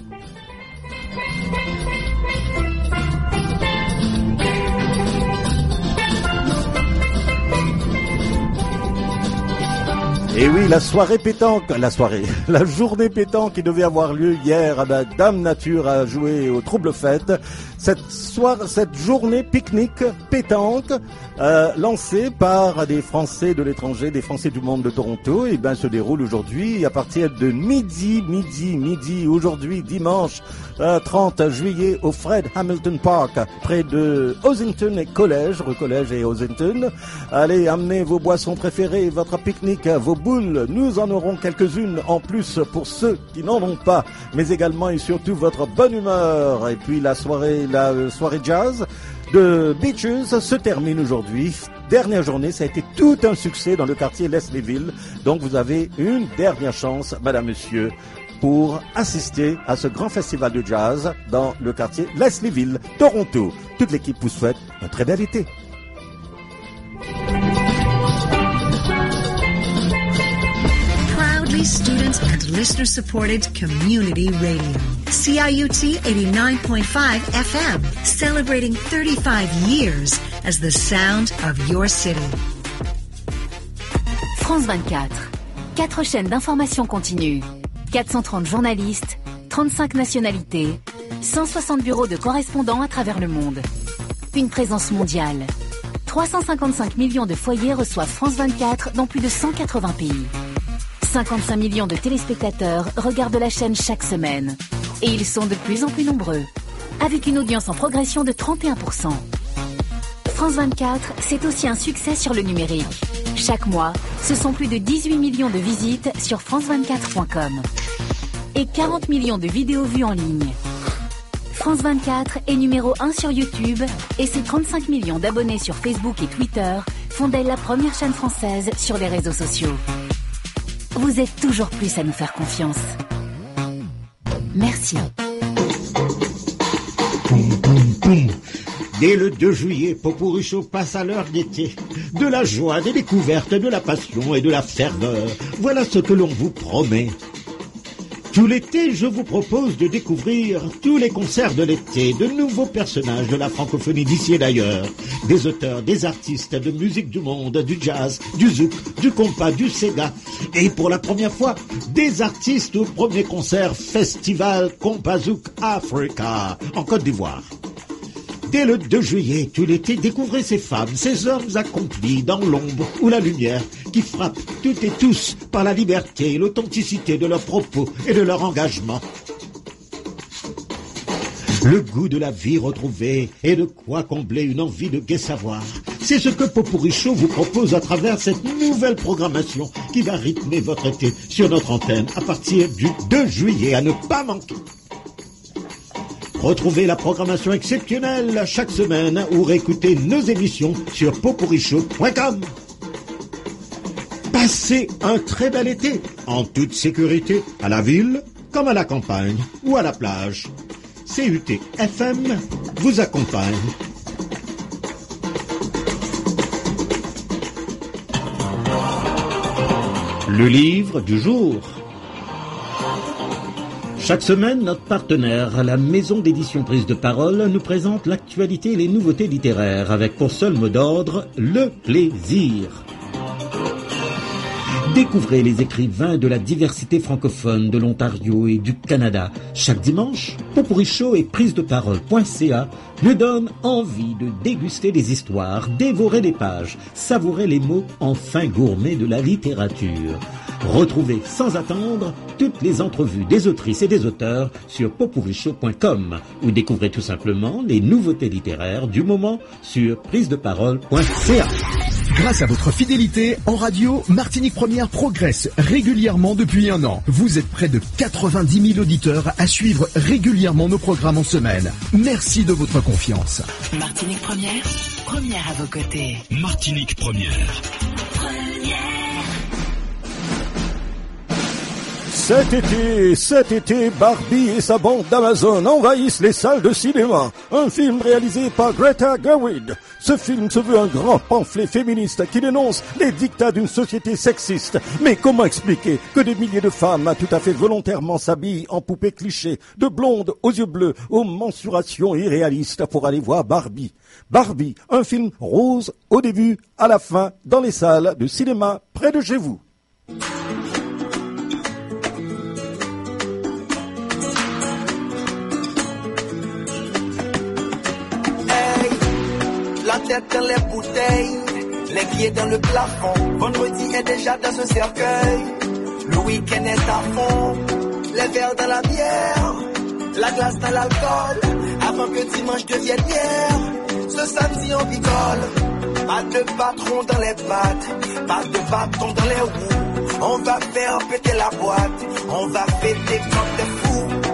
Et oui, la journée pétanque qui devait avoir lieu hier, Dame Nature a joué au Trouble Fête. Cette journée pique-nique pétanque, lancée par des Français de l'étranger, des Français du monde de Toronto, et se déroule aujourd'hui à partir de midi, aujourd'hui, dimanche, 30 juillet, au Fred Hamilton Park, près de Ossington et Collège, rue Collège et Ossington. Allez, amenez vos boissons préférées, votre pique-nique, vos boules. Nous en aurons quelques-unes en plus pour ceux qui n'en ont pas, mais également et surtout votre bonne humeur. Et puis la soirée jazz de Beaches se termine aujourd'hui. Dernière journée, ça a été tout un succès dans le quartier Leslieville. Donc vous avez une dernière chance, madame, monsieur. pour assister à ce grand festival de jazz dans le quartier Leslieville, Toronto. Toute l'équipe vous souhaite un très bel été. Proudly student and listener-supported community radio. CIUT 89.5 FM, celebrating 35 years as the sound of your city. France 24. 4 chaînes d'information continue. 430 journalistes, 35 nationalités, 160 bureaux de correspondants à travers le monde. Une présence mondiale. 355 millions de foyers reçoivent France 24 dans plus de 180 pays. 55 millions de téléspectateurs regardent la chaîne chaque semaine. Et ils sont de plus en plus nombreux, avec une audience en progression de 31%. France 24, c'est aussi un succès sur le numérique. Chaque mois, ce sont plus de 18 millions de visites sur france24.com et 40 millions de vidéos vues en ligne. France 24 est numéro 1 sur YouTube et ses 35 millions d'abonnés sur Facebook et Twitter font d'elle la première chaîne française sur les réseaux sociaux. Vous êtes toujours plus à nous faire confiance. Merci. Dès le 2 juillet, Poporicho passe à l'heure d'été. De la joie, des découvertes, de la passion et de la ferveur. Voilà ce que l'on vous promet. Tout l'été, je vous propose de découvrir tous les concerts de l'été, de nouveaux personnages de la francophonie d'ici et d'ailleurs, des auteurs, des artistes de musique du monde, du jazz, du zouk, du compas, du sega, et pour la première fois, des artistes au premier concert Festival Compazouk Africa en Côte d'Ivoire. Dès le 2 juillet, tout l'été, découvrez ces femmes, ces hommes accomplis dans l'ombre ou la lumière, qui frappent toutes et tous par la liberté et l'authenticité de leurs propos et de leur engagement. Le goût de la vie retrouvée et de quoi combler une envie de gai savoir. C'est ce que Poporicho vous propose à travers cette nouvelle programmation qui va rythmer votre été sur notre antenne à partir du 2 juillet à ne pas manquer. Retrouvez la programmation exceptionnelle chaque semaine ou réécoutez nos émissions sur poporicho.com. Passez un très bel été, en toute sécurité, à la ville, comme à la campagne ou à la plage. CUT FM vous accompagne. Le livre du jour. Chaque semaine, notre partenaire, la maison d'édition Prise de Parole, nous présente l'actualité et les nouveautés littéraires avec pour seul mot d'ordre, le plaisir. Découvrez les écrivains de la diversité francophone de l'Ontario et du Canada. Chaque dimanche, Poporicho et prisedeparole.ca nous donnent envie de déguster des histoires, dévorer des pages, savourer les mots en fin gourmet de la littérature. Retrouvez sans attendre toutes les entrevues des autrices et des auteurs sur poporicho.com ou découvrez tout simplement les nouveautés littéraires du moment sur prisedeparole.ca. Grâce à votre fidélité, en radio, Martinique Première progresse régulièrement depuis un an. Vous êtes près de 90 000 auditeurs à suivre régulièrement nos programmes en semaine. Merci de votre confiance. Martinique Première, première à vos côtés. Martinique Première. Cet été, Barbie et sa bande d'Amazon envahissent les salles de cinéma. Un film réalisé par Greta Gerwig. Ce film se veut un grand pamphlet féministe qui dénonce les dictats d'une société sexiste. Mais comment expliquer que des milliers de femmes tout à fait volontairement s'habillent en poupées clichés, de blondes aux yeux bleus, aux mensurations irréalistes pour aller voir Barbie? Barbie, un film rose au début, à la fin, dans les salles de cinéma près de chez vous. La tête dans les bouteilles, les pieds dans le plafond. Vendredi est déjà dans ce cercueil. Le week-end est à fond. Les verres dans la bière, la glace dans l'alcool. Avant que dimanche devienne hier, ce samedi on picole. Pas de patron dans les pattes, pas de bâton dans les roues. On va faire péter la boîte, on va fêter comme des fous.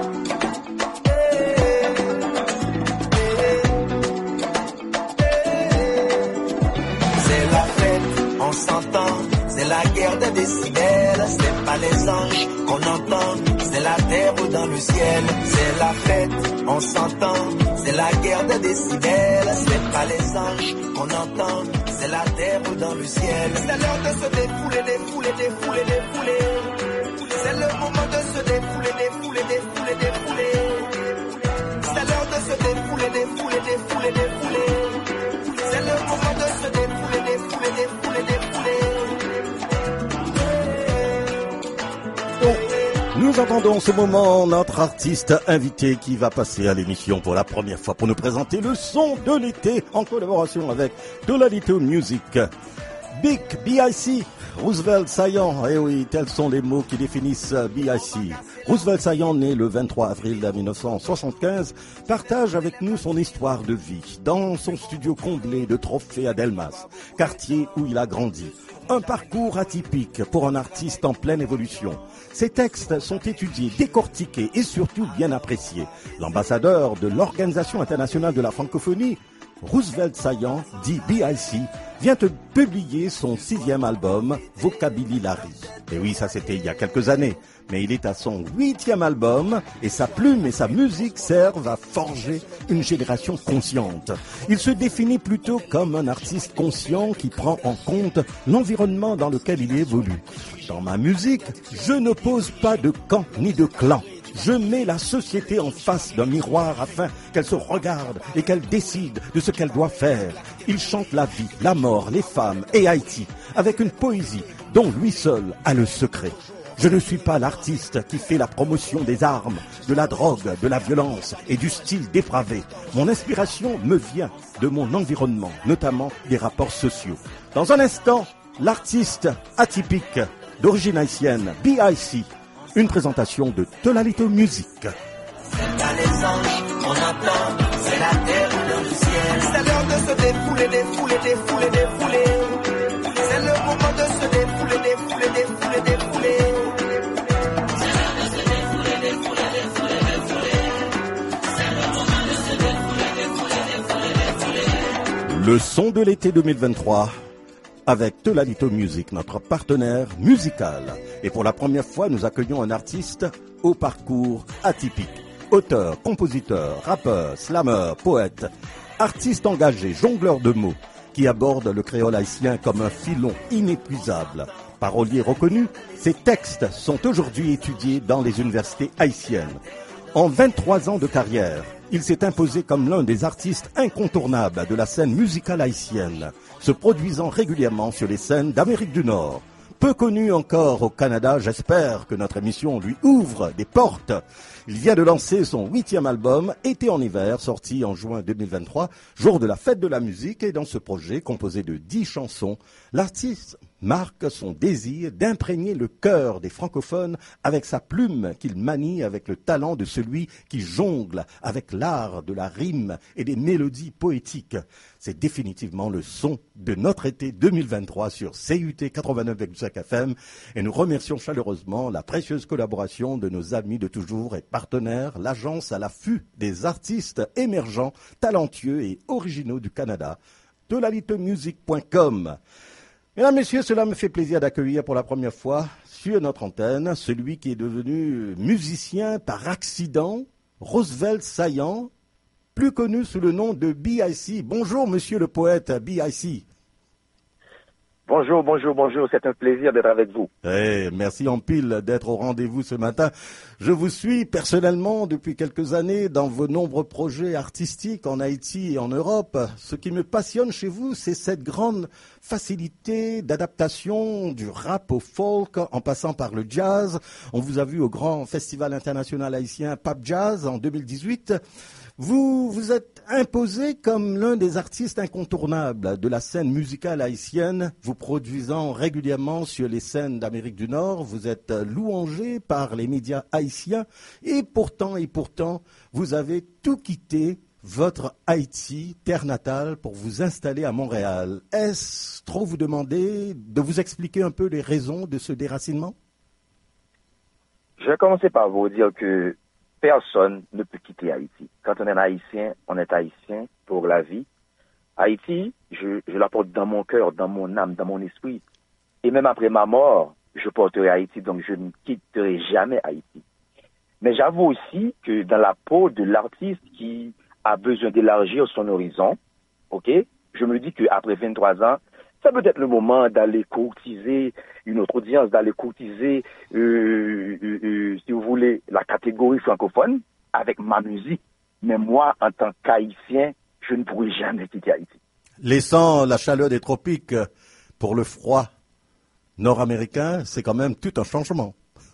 On s'entend, c'est la guerre des décibels, c'est pas les anges qu'on entend, c'est la c'est la fête, on s'entend, c'est la guerre des décibels, c'est pas les anges qu'on entend, c'est la terre dans le ciel. C'est l'heure de se défouler, défouler, défouler, défouler. C'est le moment de se défouler, défouler, défouler, défouler. C'est l'heure de se défouler, défouler, défouler, défouler. C'est le moment de se défouler, défouler, défouler, défouler. Nous entendons en ce moment notre artiste invité qui va passer à l'émission pour la première fois pour nous présenter le son de l'été en collaboration avec Tolalito Music. Big B.I.C. Roosevelt Saillant, eh oui, tels sont les mots qui définissent B.I.C. Roosevelt Saillant, né le 23 avril 1975, partage avec nous son histoire de vie dans son studio comblé de trophées à Delmas, quartier où il a grandi. Un parcours atypique pour un artiste en pleine évolution. Ses textes sont étudiés, décortiqués et surtout bien appréciés. L'ambassadeur de l'Organisation internationale de la francophonie, Roosevelt Saillant, dit B.I.C., vient de publier son 6e album, Vocabulary. Et oui, ça c'était il y a quelques années. Mais il est à son 8e album et sa plume et sa musique servent à forger une génération consciente. Il se définit plutôt comme un artiste conscient qui prend en compte l'environnement dans lequel il évolue. Dans ma musique, je n'oppose pas de camp ni de clan. Je mets la société en face d'un miroir afin qu'elle se regarde et qu'elle décide de ce qu'elle doit faire. Il chante la vie, la mort, les femmes et Haïti avec une poésie dont lui seul a le secret. Je ne suis pas l'artiste qui fait la promotion des armes, de la drogue, de la violence et du style dépravé. Mon inspiration me vient de mon environnement, notamment des rapports sociaux. Dans un instant, l'artiste atypique d'origine haïtienne, B.I.C., une présentation de Tolalito Music. C'est pas les anges qu'on entend, c'est la terre dans le ciel. C'est l'heure de se défouler, défouler, défouler, défouler. C'est le moment de se défouler, défouler, défouler, défouler. C'est l'heure de se défouler, défouler, défouler, défouler. C'est le moment de se défouler, défouler, défouler, défouler. Le son de l'été 2023 avec Tolalito Music, notre partenaire musical. Et pour la première fois, nous accueillons un artiste au parcours atypique. Auteur, compositeur, rappeur, slammer, poète, artiste engagé, jongleur de mots, qui aborde le créole haïtien comme un filon inépuisable. Parolier reconnu, ses textes sont aujourd'hui étudiés dans les universités haïtiennes. En 23 ans de carrière, il s'est imposé comme l'un des artistes incontournables de la scène musicale haïtienne, se produisant régulièrement sur les scènes d'Amérique du Nord. Peu connu encore au Canada, j'espère que notre émission lui ouvre des portes. Il vient de lancer son 8e album, Été en hiver, sorti en juin 2023, jour de la fête de la musique, et dans ce projet, composé de 10 chansons, l'artiste marque son désir d'imprégner le cœur des francophones avec sa plume qu'il manie avec le talent de celui qui jongle avec l'art de la rime et des mélodies poétiques. C'est définitivement le son de notre été 2023 sur CUT 89,5 FM et nous remercions chaleureusement la précieuse collaboration de nos amis de toujours et partenaires, l'agence à l'affût des artistes émergents, talentueux et originaux du Canada, tolalitomusic.com. Mesdames, Messieurs, cela me fait plaisir d'accueillir pour la première fois sur notre antenne celui qui est devenu musicien par accident, Roosevelt Saillant, plus connu sous le nom de B.I.C. Bonjour, monsieur le poète B.I.C. Bonjour, bonjour, bonjour. C'est un plaisir d'être avec vous. Merci en pile d'être au rendez-vous ce matin. Je vous suis personnellement depuis quelques années dans vos nombreux projets artistiques en Haïti et en Europe. Ce qui me passionne chez vous, c'est cette grande facilité d'adaptation du rap au folk en passant par le jazz. On vous a vu au grand festival international haïtien Pape Jazz en 2018. Vous vous êtes imposé comme l'un des artistes incontournables de la scène musicale haïtienne, vous produisant régulièrement sur les scènes d'Amérique du Nord. Vous êtes louangé par les médias haïtiens et pourtant, vous avez tout quitté, votre Haïti, terre natale, pour vous installer à Montréal. Est-ce trop vous demander de vous expliquer un peu les raisons de ce déracinement? Je vais commencer par vous dire que personne ne peut quitter Haïti. Quand on est haïtien pour la vie. Haïti, je la porte dans mon cœur, dans mon âme, dans mon esprit. Et même après ma mort, je porterai Haïti, donc je ne quitterai jamais Haïti. Mais j'avoue aussi que dans la peau de l'artiste qui a besoin d'élargir son horizon, ok, je me dis qu'après 23 ans, ça peut être le moment d'aller courtiser une autre audience, d'aller courtiser, si vous voulez, la catégorie francophone avec ma musique. Mais moi, en tant qu'Haïtien, je ne pourrai jamais quitter Haïti. Laissant la chaleur des tropiques pour le froid nord-américain, c'est quand même tout un changement.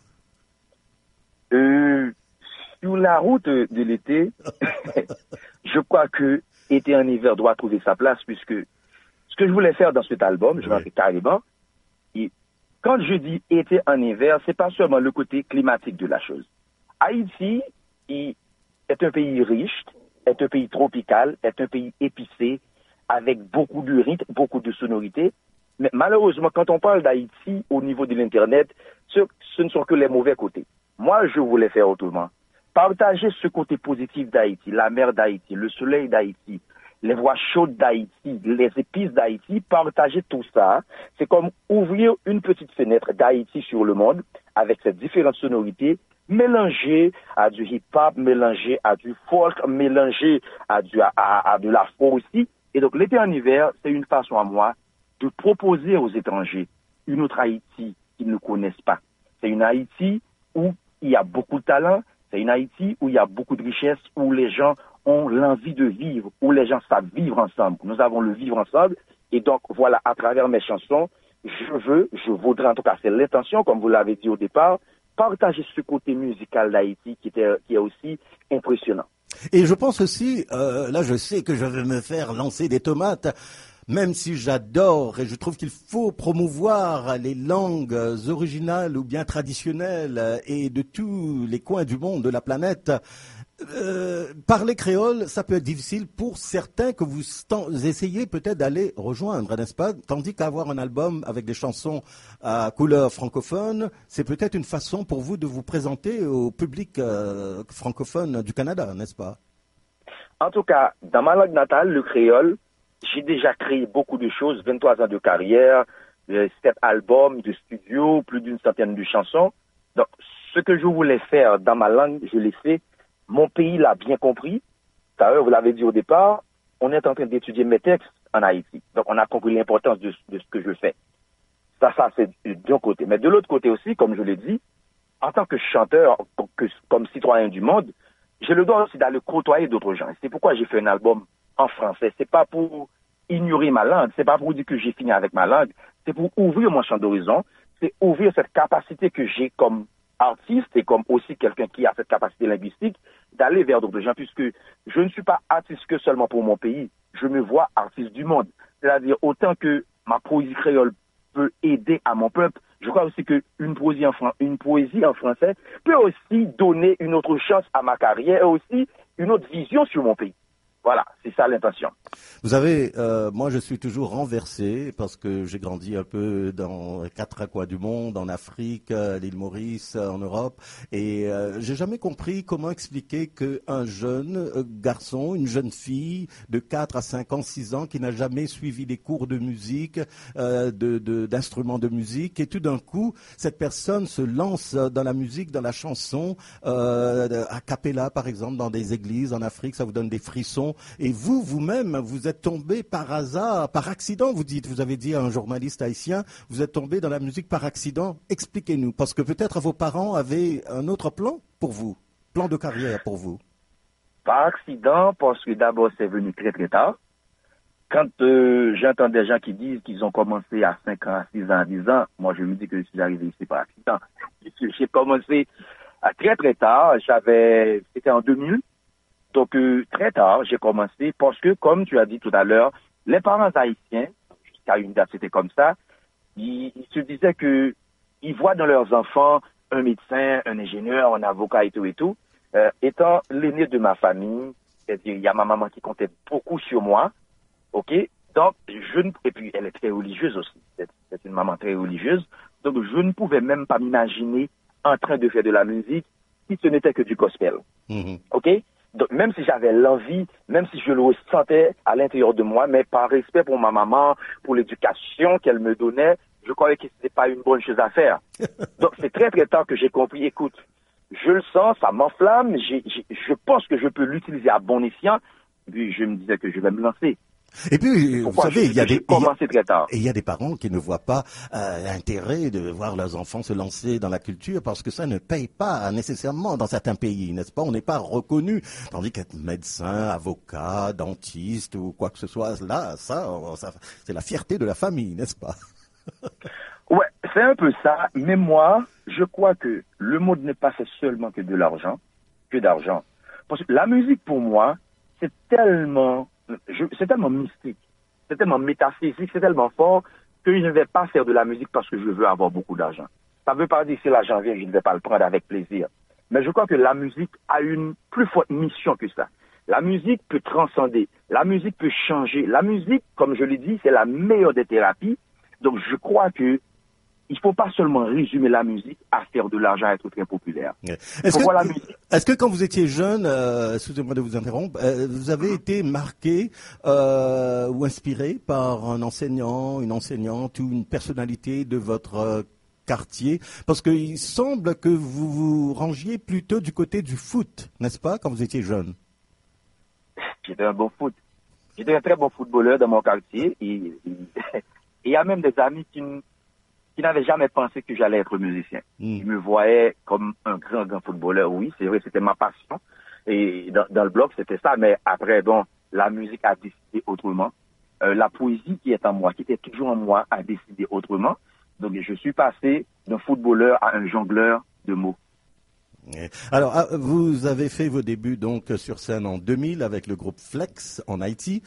Sur la route de l'été, je crois que été en hiver doit trouver sa place, puisque ce que je voulais faire dans cet album, je vais en faire carrément, et quand je dis été en hiver, c'est pas seulement le côté climatique de la chose. Haïti est un pays riche, est un pays tropical, est un pays épicé, avec beaucoup de rythme, beaucoup de sonorités. Mais malheureusement, quand on parle d'Haïti au niveau de l'Internet, ce ne sont que les mauvais côtés. Moi, je voulais faire autrement. Partager ce côté positif d'Haïti, la mer d'Haïti, le soleil d'Haïti, les voix chaudes d'Haïti, les épices d'Haïti, partager tout ça, c'est comme ouvrir une petite fenêtre d'Haïti sur le monde avec ces différentes sonorités, mélangées à du hip-hop, mélangées à du folk, mélangées à de l'afro aussi. Et donc l'été en hiver, c'est une façon à moi de proposer aux étrangers une autre Haïti qu'ils ne connaissent pas. C'est une Haïti où il y a beaucoup de talent, c'est une Haïti où il y a beaucoup de richesse, où les gens ont l'envie de vivre, où les gens savent vivre ensemble. Nous avons le vivre ensemble. Et donc, voilà, à travers mes chansons, je voudrais, en tout cas, c'est l'intention, comme vous l'avez dit au départ, partager ce côté musical d'Haïti qui est aussi impressionnant. Et je pense aussi, là je sais que je vais me faire lancer des tomates, même si j'adore et je trouve qu'il faut promouvoir les langues originales ou bien traditionnelles et de tous les coins du monde, de la planète. Parler créole, ça peut être difficile pour certains que vous essayez peut-être d'aller rejoindre, n'est-ce pas? Tandis qu'avoir un album avec des chansons à couleur francophone, c'est peut-être une façon pour vous de vous présenter au public francophone du Canada, n'est-ce pas? En tout cas, dans ma langue natale, le créole, j'ai déjà créé beaucoup de choses, 23 ans de carrière, 7 albums de studio, plus d'une centaine de chansons. Donc, ce que je voulais faire dans ma langue, je l'ai fait. Mon pays l'a bien compris. D'ailleurs, vous l'avez dit au départ, on est en train d'étudier mes textes en Haïti. Donc, on a compris l'importance de ce que je fais. Ça, c'est d'un côté. Mais de l'autre côté aussi, comme je l'ai dit, en tant que chanteur, comme citoyen du monde, j'ai le droit aussi d'aller côtoyer d'autres gens. C'est pourquoi j'ai fait un album en français. C'est pas pour ignorer ma langue. C'est pas pour dire que j'ai fini avec ma langue. C'est pour ouvrir mon champ d'horizon. C'est ouvrir cette capacité que j'ai comme artiste et comme aussi quelqu'un qui a cette capacité linguistique d'aller vers d'autres gens, puisque je ne suis pas artiste que seulement pour mon pays. Je me vois artiste du monde. C'est-à-dire, autant que ma poésie créole peut aider à mon peuple, je crois aussi qu'une poésie en français peut aussi donner une autre chance à ma carrière et aussi une autre vision sur mon pays. Voilà, c'est ça l'intention. Vous savez, moi je suis toujours renversé parce que j'ai grandi un peu dans 4 coins du monde, en Afrique, à l'île Maurice, en Europe, et j'ai jamais compris comment expliquer qu'un jeune garçon, une jeune fille de 4 à 5 ans, 6 ans, qui n'a jamais suivi des cours de musique, d'instruments de musique, et tout d'un coup, cette personne se lance dans la musique, dans la chanson, a cappella par exemple, dans des églises en Afrique, ça vous donne des frissons. Et vous-même, vous êtes tombé par hasard, par accident, vous avez dit à un journaliste haïtien, vous êtes tombé dans la musique par accident. Expliquez-nous, parce que peut-être vos parents avaient un autre plan pour vous, plan de carrière pour vous. Par accident, parce que d'abord c'est venu très très tard. Quand j'entends des gens qui disent qu'ils ont commencé à 5 ans, à 6 ans, à 10 ans, moi je me dis que je suis arrivé ici par accident. J'ai commencé à très très tard, c'était en 2000. Donc, très tard, j'ai commencé parce que, comme tu as dit tout à l'heure, les parents haïtiens, jusqu'à une date, c'était comme ça, ils se disaient que ils voient dans leurs enfants un médecin, un ingénieur, un avocat et tout. Étant l'aîné de ma famille, c'est-à-dire, il y a ma maman qui comptait beaucoup sur moi, ok? Donc, et puis, elle est très religieuse aussi. C'est une maman très religieuse. Donc, je ne pouvais même pas m'imaginer en train de faire de la musique si ce n'était que du gospel. Ok? Donc, même si j'avais l'envie, même si je le ressentais à l'intérieur de moi, mais par respect pour ma maman, pour l'éducation qu'elle me donnait, je croyais que ce n'était pas une bonne chose à faire. Donc, c'est très très tard que j'ai compris, écoute, je le sens, ça m'enflamme, je pense que je peux l'utiliser à bon escient, puis je me disais que je vais me lancer. Et puis, vous savez, il y a des parents qui ne voient pas l'intérêt de voir leurs enfants se lancer dans la culture parce que ça ne paye pas nécessairement dans certains pays, n'est-ce pas? On n'est pas reconnu. Tandis qu'être médecin, avocat, dentiste ou quoi que ce soit, là, ça c'est la fierté de la famille, n'est-ce pas? Ouais, c'est un peu ça. Mais moi, je crois que le monde n'est pas fait seulement que d'argent. Parce que la musique, pour moi, c'est tellement mystique, c'est tellement métaphysique, c'est tellement fort que je ne vais pas faire de la musique parce que je veux avoir beaucoup d'argent. Ça ne veut pas dire que si l'argent vient, je ne vais pas le prendre avec plaisir. Mais je crois que la musique a une plus forte mission que ça. La musique peut transcender, la musique peut changer. La musique, comme je l'ai dit, c'est la meilleure des thérapies. Donc je crois que il ne faut pas seulement résumer la musique à faire de l'argent, à être très populaire. Est-ce que quand vous étiez jeune, excusez-moi de vous interrompre, vous avez été marqué ou inspiré par un enseignant, une enseignante ou une personnalité de votre quartier? Parce qu'il semble que vous vous rangiez plutôt du côté du foot, n'est-ce pas, quand vous étiez jeune? J'étais un bon foot. J'étais un très bon footballeur dans mon quartier. Et il y a même des amis qui n'avaient jamais pensé que j'allais être musicien. Ils me voyaient comme un grand footballeur. Oui, c'est vrai, c'était ma passion. Et dans le blog, c'était ça. Mais après, bon, la musique a décidé autrement. La poésie qui est en moi, qui était toujours en moi, a décidé autrement. Donc, je suis passé d'un footballeur à un jongleur de mots. Alors, vous avez fait vos débuts donc sur scène en 2000 avec le groupe Flex en Haïti.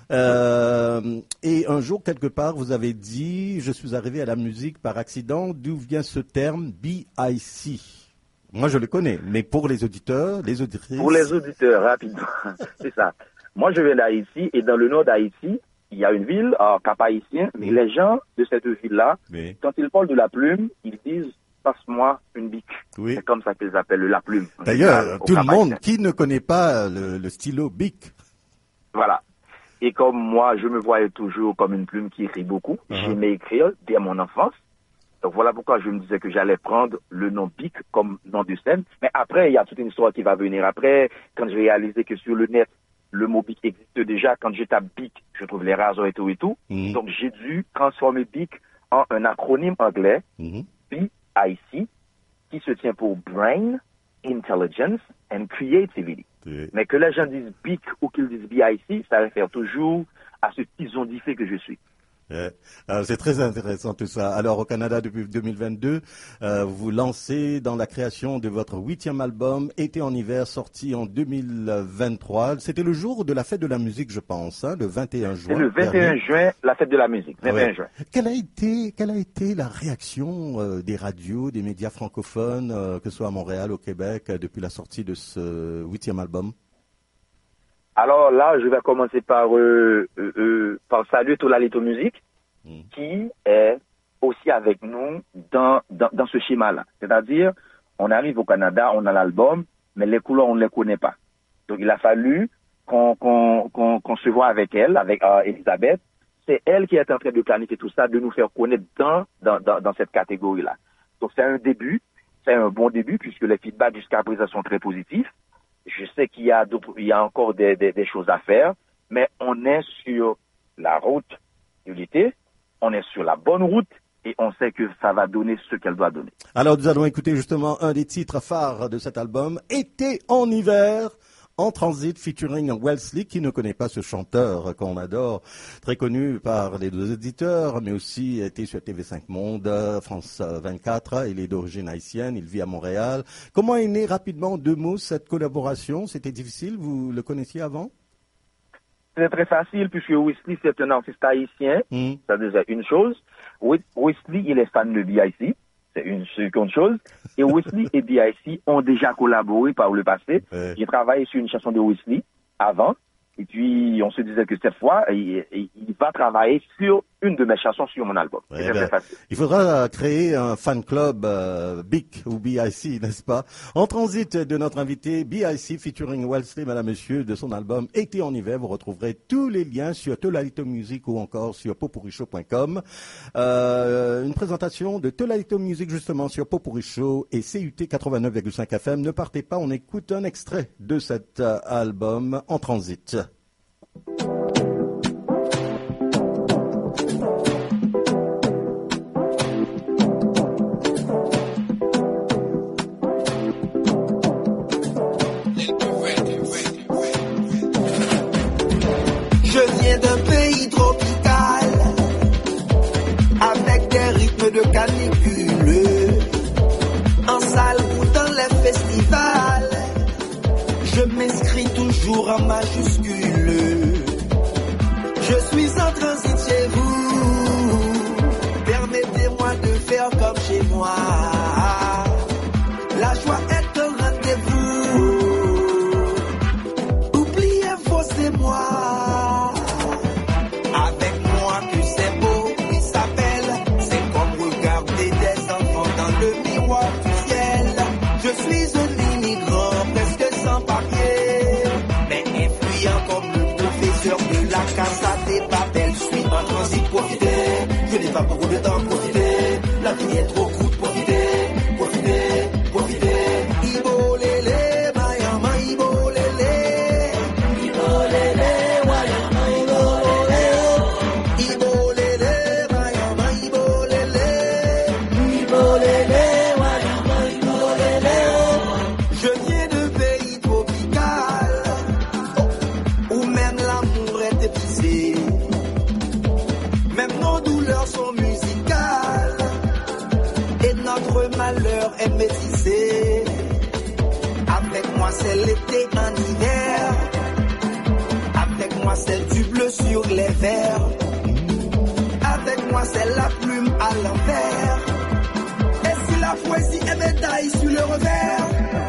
Et un jour, quelque part, vous avez dit « Je suis arrivé à la musique par accident ». D'où vient ce terme BIC? Moi, je le connais, mais pour les auditeurs, les auditrices... Pour les auditeurs, rapidement, c'est ça. Moi, je viens d'Haïti, et dans le nord d'Haïti, il y a une ville, Cap-Haïtien, mais les gens de cette ville-là, quand ils parlent de la plume, ils disent « Passe-moi une bic ». C'est comme ça qu'ils appellent la plume. D'ailleurs, tout le monde, qui ne connaît pas le stylo bic? Voilà. Et comme moi, je me voyais toujours comme une plume qui écrit beaucoup. J'aimais écrire dès mon enfance. Donc voilà pourquoi je me disais que j'allais prendre le nom Bic comme nom de scène. Mais après, il y a toute une histoire qui va venir après. Quand j'ai réalisé que sur le net, le mot Bic existe déjà. Quand je tape Bic, je trouve les rares et tout et tout. Donc j'ai dû transformer Bic en un acronyme anglais, BIC, qui se tient pour Brain, Intelligence and Creativity. Mais que les gens disent BIC ou qu'ils disent BIC, ça réfère toujours à ce tison d'ifé que je suis. C'est très intéressant tout ça. Alors au Canada depuis 2022, vous vous lancez dans la création de votre 8e album, Été en hiver, sorti en 2023. C'était le jour de la fête de la musique, je pense, le 21 juin. C'est le 21 juin, la fête de la musique, 21 juin. Quelle a été la réaction des radios, des médias francophones, que ce soit à Montréal, au Québec, depuis la sortie de ce 8e album? Alors là, je vais commencer par saluer Tolalito Musique, qui est aussi avec nous dans ce schéma-là. C'est-à-dire, on arrive au Canada, on a l'album, mais les couleurs, on ne les connaît pas. Donc, il a fallu qu'on se voit avec elle, avec Elisabeth. C'est elle qui est en train de planifier tout ça, de nous faire connaître dans cette catégorie-là. Donc, c'est un début, c'est un bon début, puisque les feedbacks jusqu'à présent sont très positifs. Je sais qu'il y a encore des choses à faire, mais on est sur la route de l'été, on est sur la bonne route et on sait que ça va donner ce qu'elle doit donner. Alors nous allons écouter justement un des titres phares de cet album, Été en hiver, en transit featuring Wellesley. Qui ne connaît pas ce chanteur qu'on adore, très connu par les deux éditeurs, mais aussi été sur TV5 Monde, France 24. Il est d'origine haïtienne, il vit à Montréal. Comment est née rapidement, 2 mots, cette collaboration? C'était difficile, vous le connaissiez avant? C'est très facile puisque Wesley c'est un artiste haïtien, ça déjà une chose. Wesley il est fan de BIC. C'est une seconde chose. Et Wesley et BIC ont déjà collaboré par le passé. J'ai travaillé sur une chanson de Wesley avant. Et puis, on se disait que cette fois, il va travailler sur une de mes chansons sur mon album. Il faudra créer un fan club BIC ou BIC, n'est-ce pas? En transit de notre invité BIC featuring Wellesley, madame, monsieur, de son album Été en hiver. Vous retrouverez tous les liens sur Tolalito Music ou encore sur popuricho.com. Une présentation de Tolalito Music justement sur Popuricho et CUT 89,5 FM. Ne partez pas, on écoute un extrait de cet album en transit. Je viens d'un pays tropical avec des rythmes de canicule. En salle ou dans les festivals, je m'inscris toujours en majuscule. Je suis en transit chez vous, permettez-moi de faire comme chez moi. La joie est au rendez-vous, oubliez vos émois. Avec moi que c'est beau, il s'appelle, c'est comme regarder des enfants dans le miroir du ciel. Je suis un immigrant presque sans papier, mais influent comme le professeur de la Casa des Papel. Je suis en transit, profitez, je n'ai pas beaucoup de temps, profitez, la vie est trop courte, profitez, profitez, profitez. Ibo lélé, mayama, ibo lélé, ibo lélé, wayama, ibo lélé, ibo lélé, mayama, ibo lélé, ibo lélé, wayama, ibo lélé. Je viens d'un pays tropical où même l'amour est épicé, même nos douleurs sont musicales et notre malheur est métissé. Avec moi c'est l'été en hiver, avec moi c'est du bleu sur les verres, avec moi c'est la plume à l'envers, et si la poésie est médaille sur le revers.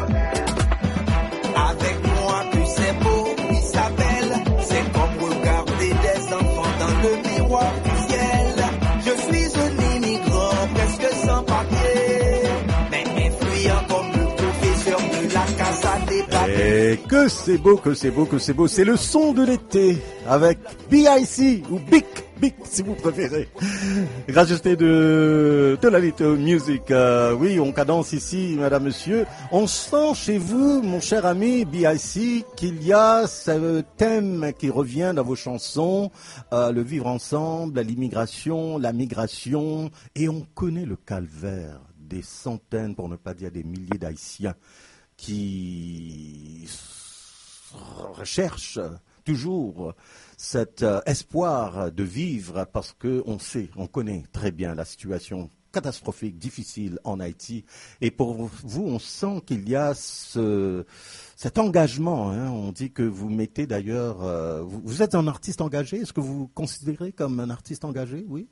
Avec moi que c'est beau, il s'appelle, c'est comme regarder des enfants dans le miroir du ciel. Je suis un immigrant presque sans papier, mais influent comme le professeur de la Casa des Papel. Et que c'est beau, que c'est beau, que c'est beau. C'est le son de l'été avec BIC ou BIC si vous préférez. Gracieuseté de Tolalito Music. Oui, on cadence ici, madame, monsieur. On sent chez vous, mon cher ami BIC, qu'il y a ce thème qui revient dans vos chansons, le vivre ensemble, l'immigration, la migration. Et on connaît le calvaire des centaines, pour ne pas dire des milliers d'Haïtiens qui recherchent toujours cet espoir de vivre parce que on sait, on connaît très bien la situation catastrophique, difficile en Haïti. Et pour vous, on sent qu'il y a cet engagement. Hein. On dit que vous mettez d'ailleurs... vous êtes un artiste engagé. Est-ce que vous vous considérez comme un artiste engagé? Oui.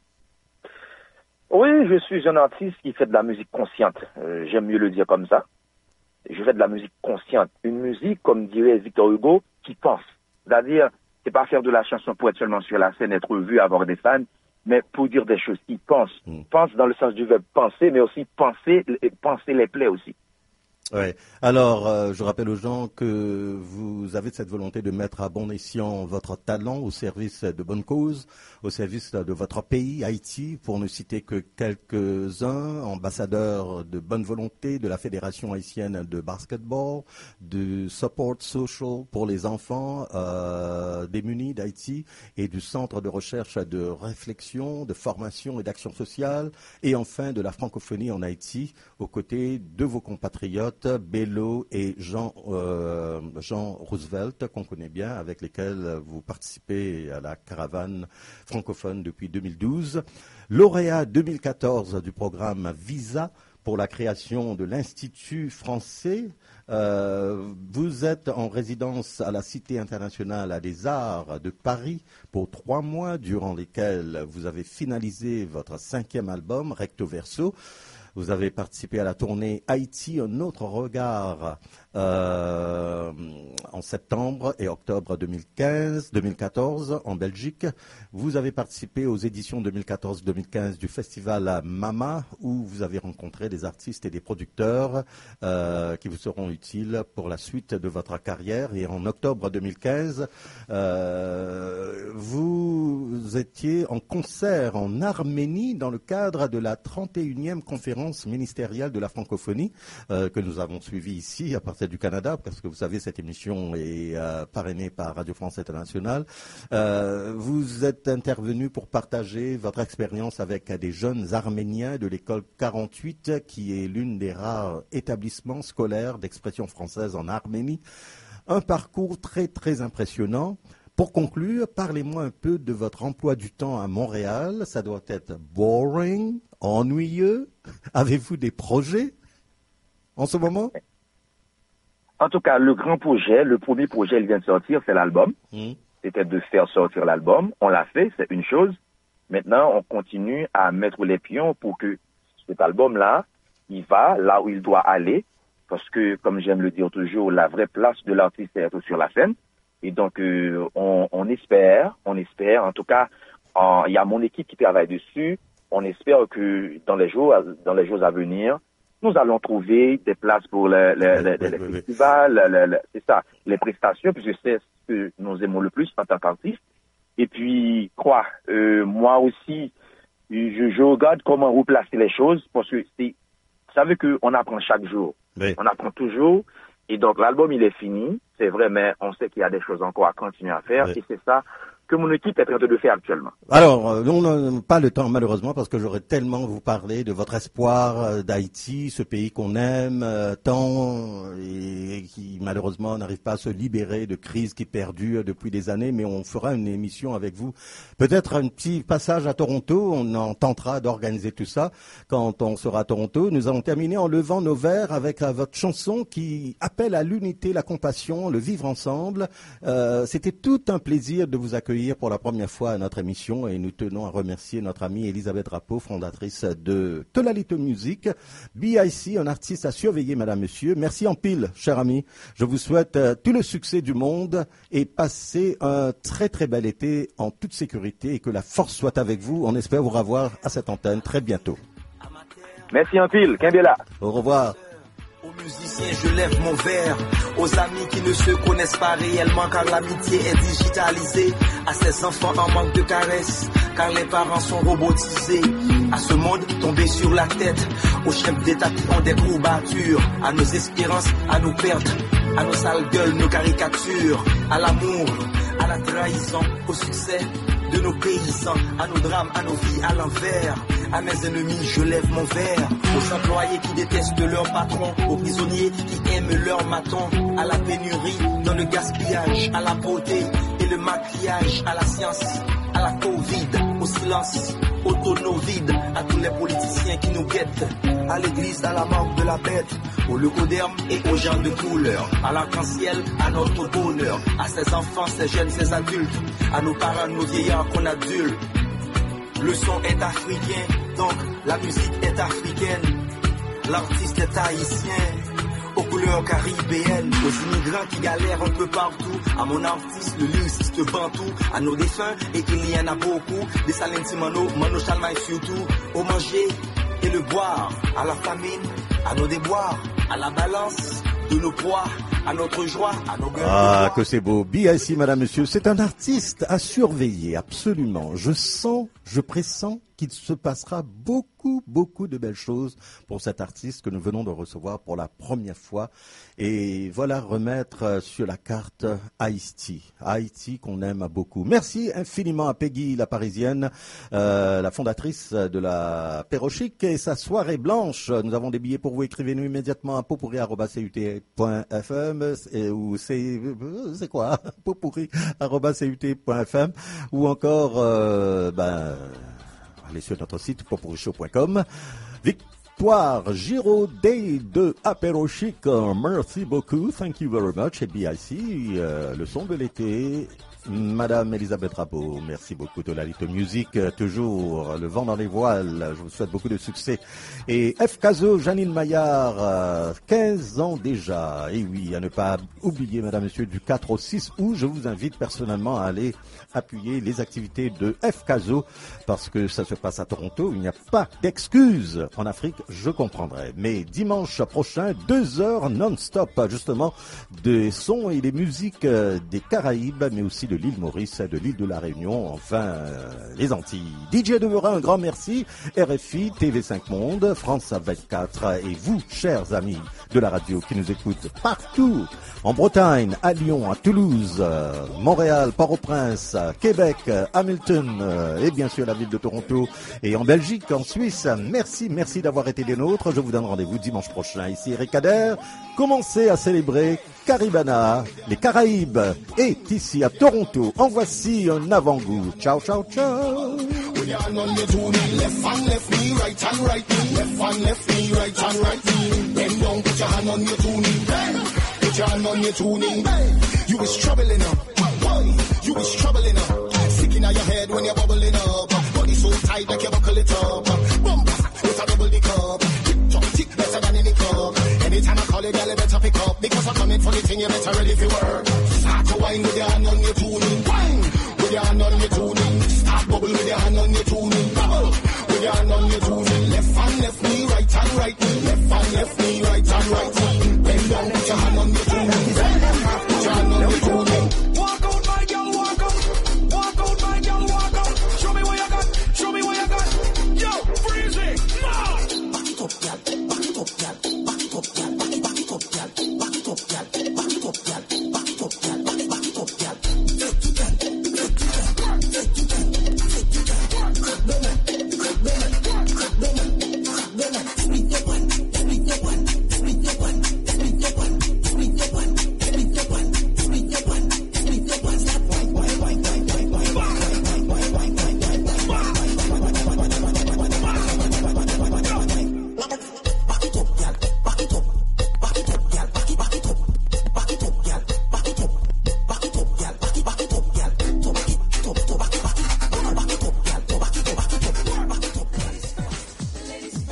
Oui, je suis un artiste qui fait de la musique consciente. J'aime mieux le dire comme ça. Je fais de la musique consciente. Une musique, comme dirait Victor Hugo, qui pense. C'est-à-dire, c'est pas faire de la chanson pour être seulement sur la scène, être vu, avoir des fans, mais pour dire des choses qui pensent. Pense dans le sens du verbe penser, mais aussi penser les plaies aussi. Ouais. Alors, je rappelle aux gens que vous avez cette volonté de mettre à bon escient votre talent au service de bonnes causes, au service de votre pays, Haïti, pour ne citer que quelques-uns, ambassadeurs de bonne volonté de la Fédération haïtienne de basketball, du support social pour les enfants démunis d'Haïti et du centre de recherche de réflexion, de formation et d'action sociale, et enfin de la francophonie en Haïti, aux côtés de vos compatriotes Bello et Jean Roosevelt, qu'on connaît bien, avec lesquels vous participez à la caravane francophone depuis 2012. Lauréat 2014 du programme Visa pour la création de l'Institut français. Vous êtes en résidence à la Cité internationale des arts de Paris pour 3 mois, durant lesquels vous avez finalisé votre 5e album, Recto Verso. Vous avez participé à la tournée Haïti, un autre regard en septembre et octobre 2014 en Belgique. Vous avez participé aux éditions 2014-2015 du festival Mama, où vous avez rencontré des artistes et des producteurs qui vous seront utiles pour la suite de votre carrière. Et en octobre 2015, vous étiez en concert en Arménie dans le cadre de la 31e conférence ministérielle de la francophonie que nous avons suivie ici à partir du Canada, parce que vous savez, cette émission est parrainée par Radio France Internationale. Vous êtes intervenu pour partager votre expérience avec des jeunes Arméniens de l'école 48, qui est l'une des rares établissements scolaires d'expression française en Arménie. Un parcours très, très impressionnant. Pour conclure, parlez-moi un peu de votre emploi du temps à Montréal. Ça doit être boring, ennuyeux. Avez-vous des projets en ce moment? En tout cas, le grand projet, le premier projet, il vient de sortir, c'est l'album. C'était de faire sortir l'album. On l'a fait, c'est une chose. Maintenant, on continue à mettre les pions pour que cet album-là, il va là où il doit aller. Parce que, comme j'aime le dire toujours, la vraie place de l'artiste est être sur la scène. Et donc, on espère, en tout cas, il y a mon équipe qui travaille dessus. On espère que dans les jours à venir, nous allons trouver des places pour les festivals, c'est ça, les prestations, puisque c'est ce que nous aimons le plus en tant qu'artistes. Et puis, moi aussi, je regarde comment replacer les choses, parce que vous savez qu'on apprend chaque jour. Oui. On apprend toujours. Et donc, l'album, il est fini, c'est vrai, mais on sait qu'il y a des choses encore à continuer à faire, oui. Et c'est ça que mon équipe est en train de faire actuellement. Alors, on n'a pas le temps, malheureusement, parce que j'aurais tellement vous parler de votre espoir d'Haïti, ce pays qu'on aime tant et qui, malheureusement, n'arrive pas à se libérer de crises qui perdurent depuis des années, mais on fera une émission avec vous. Peut-être un petit passage à Toronto, on en tentera d'organiser tout ça quand on sera à Toronto. Nous allons terminer en levant nos verres avec votre chanson qui appelle à l'unité, la compassion, le vivre ensemble. C'était tout un plaisir de vous accueillir pour la première fois à notre émission et nous tenons à remercier notre amie Elisabeth Drapeau, fondatrice de Tolalito Music. BIC, un artiste à surveiller, madame, monsieur. Merci en pile, cher ami. Je vous souhaite tout le succès du monde et passez un très très bel été en toute sécurité et que la force soit avec vous. On espère vous revoir à cette antenne très bientôt. Merci en pile, Kembela. Au revoir. Aux musiciens, je lève mon verre. Aux amis qui ne se connaissent pas réellement, car l'amitié est digitalisée. À ces enfants en manque de caresses, car les parents sont robotisés. À ce monde tombé sur la tête, aux chefs d'État qui ont des courbatures. À nos espérances, à nos pertes, à nos sales gueules, nos caricatures. À l'amour, à la trahison, au succès de nos paysans, à nos drames, à nos vies à l'envers. À mes ennemis, je lève mon verre. Aux employés qui détestent leur patron, aux prisonniers qui aiment leur maton. À la pénurie, dans le gaspillage, à la beauté et le maquillage, à la science, à la Covid, au silence, au tonneau vide, à tous les politiciens qui nous guettent. À l'église, à la mort de la bête, au leucoderme et aux gens de couleur. À l'arc-en-ciel, à notre bonheur. À ces enfants, ces jeunes, ces adultes. À nos parents, nos vieillards qu'on adulte. Le son est africain, donc la musique est africaine. L'artiste est haïtien, aux couleurs caribéennes. Aux immigrants qui galèrent un peu partout. À mon artiste, le lyriciste bantou. À nos défunts, et il y en a beaucoup. Des Salenti Mano, Mano Chalmaï surtout. Au manger et le boire. À la famine, à nos déboires. À la balance de nos poids. À notre joie, à nos gueules. Ah, que c'est beau. BIC, madame, monsieur, c'est un artiste à surveiller, absolument. Je sens, je pressens qu'il se passera beaucoup de belles choses pour cet artiste que nous venons de recevoir pour la première fois. Et voilà, remettre sur la carte Haïti. Haïti qu'on aime beaucoup. Merci infiniment à Peggy, la Parisienne, la fondatrice de la Pérochique et sa soirée blanche. Nous avons des billets pour vous. Écrivez-nous immédiatement à potpourri@cut.fm ou c'est quoi? potpourri@cut.fm ou encore allez sur notre site potpourrishow.com. victoire. Giro Day de Apéro Chic. Merci beaucoup. Thank you very much. Et BIC, le son de l'été. Madame Elisabeth Rabot, merci beaucoup de la Little Music, toujours le vent dans les voiles, je vous souhaite beaucoup de succès. Et F. Caso, Janine Maillard, 15 ans déjà, et oui, à ne pas oublier, madame, monsieur, du 4 au 6 août, je vous invite personnellement à aller appuyer les activités de F. Caso, parce que ça se passe à Toronto, il n'y a pas d'excuses. En Afrique, je comprendrai. Mais dimanche prochain, 2 heures non-stop, justement, des sons et des musiques des Caraïbes, mais aussi de l'île Maurice, de l'île de la Réunion, enfin les Antilles. DJ Demeura, un grand merci. RFI, TV5 Monde, France 24 et vous, chers amis de la radio qui nous écoutent partout, en Bretagne, à Lyon, à Toulouse, Montréal, Port-au-Prince, Québec, Hamilton et bien sûr la ville de Toronto et en Belgique, en Suisse. Merci d'avoir été des nôtres. Je vous donne rendez-vous dimanche prochain. Ici Eric Adair. Commencez à célébrer Caribana, les Caraïbes est ici à Toronto. En voici un avant-goût. Ciao, ciao, ciao. With your hand on your tuning, left hand, left knee, right hand, right knee, left hand, left knee, right hand, right knee. Bend down, put your hand on your tuning, bend. Put your hand on your tuning, bend. You is troubling up, boy. You is troubling up. Sticking out your head when you're bubbling up. Body so tight like you buckle it up. Bumper with a double the cup. Tick better than any club. Anytime I call you, girl, you better pick up. Because I'm coming for the thing, you better ready for work. Start to whine with your hand on your tuning, whine with your hand on your tuning. Start bubble with your hand on your tuning, bubble with your hand on your tuning. Left hand, left knee, right hand, right knee. Left hand, left knee, right hand, right knee. Bend down, put your hand on your tuning.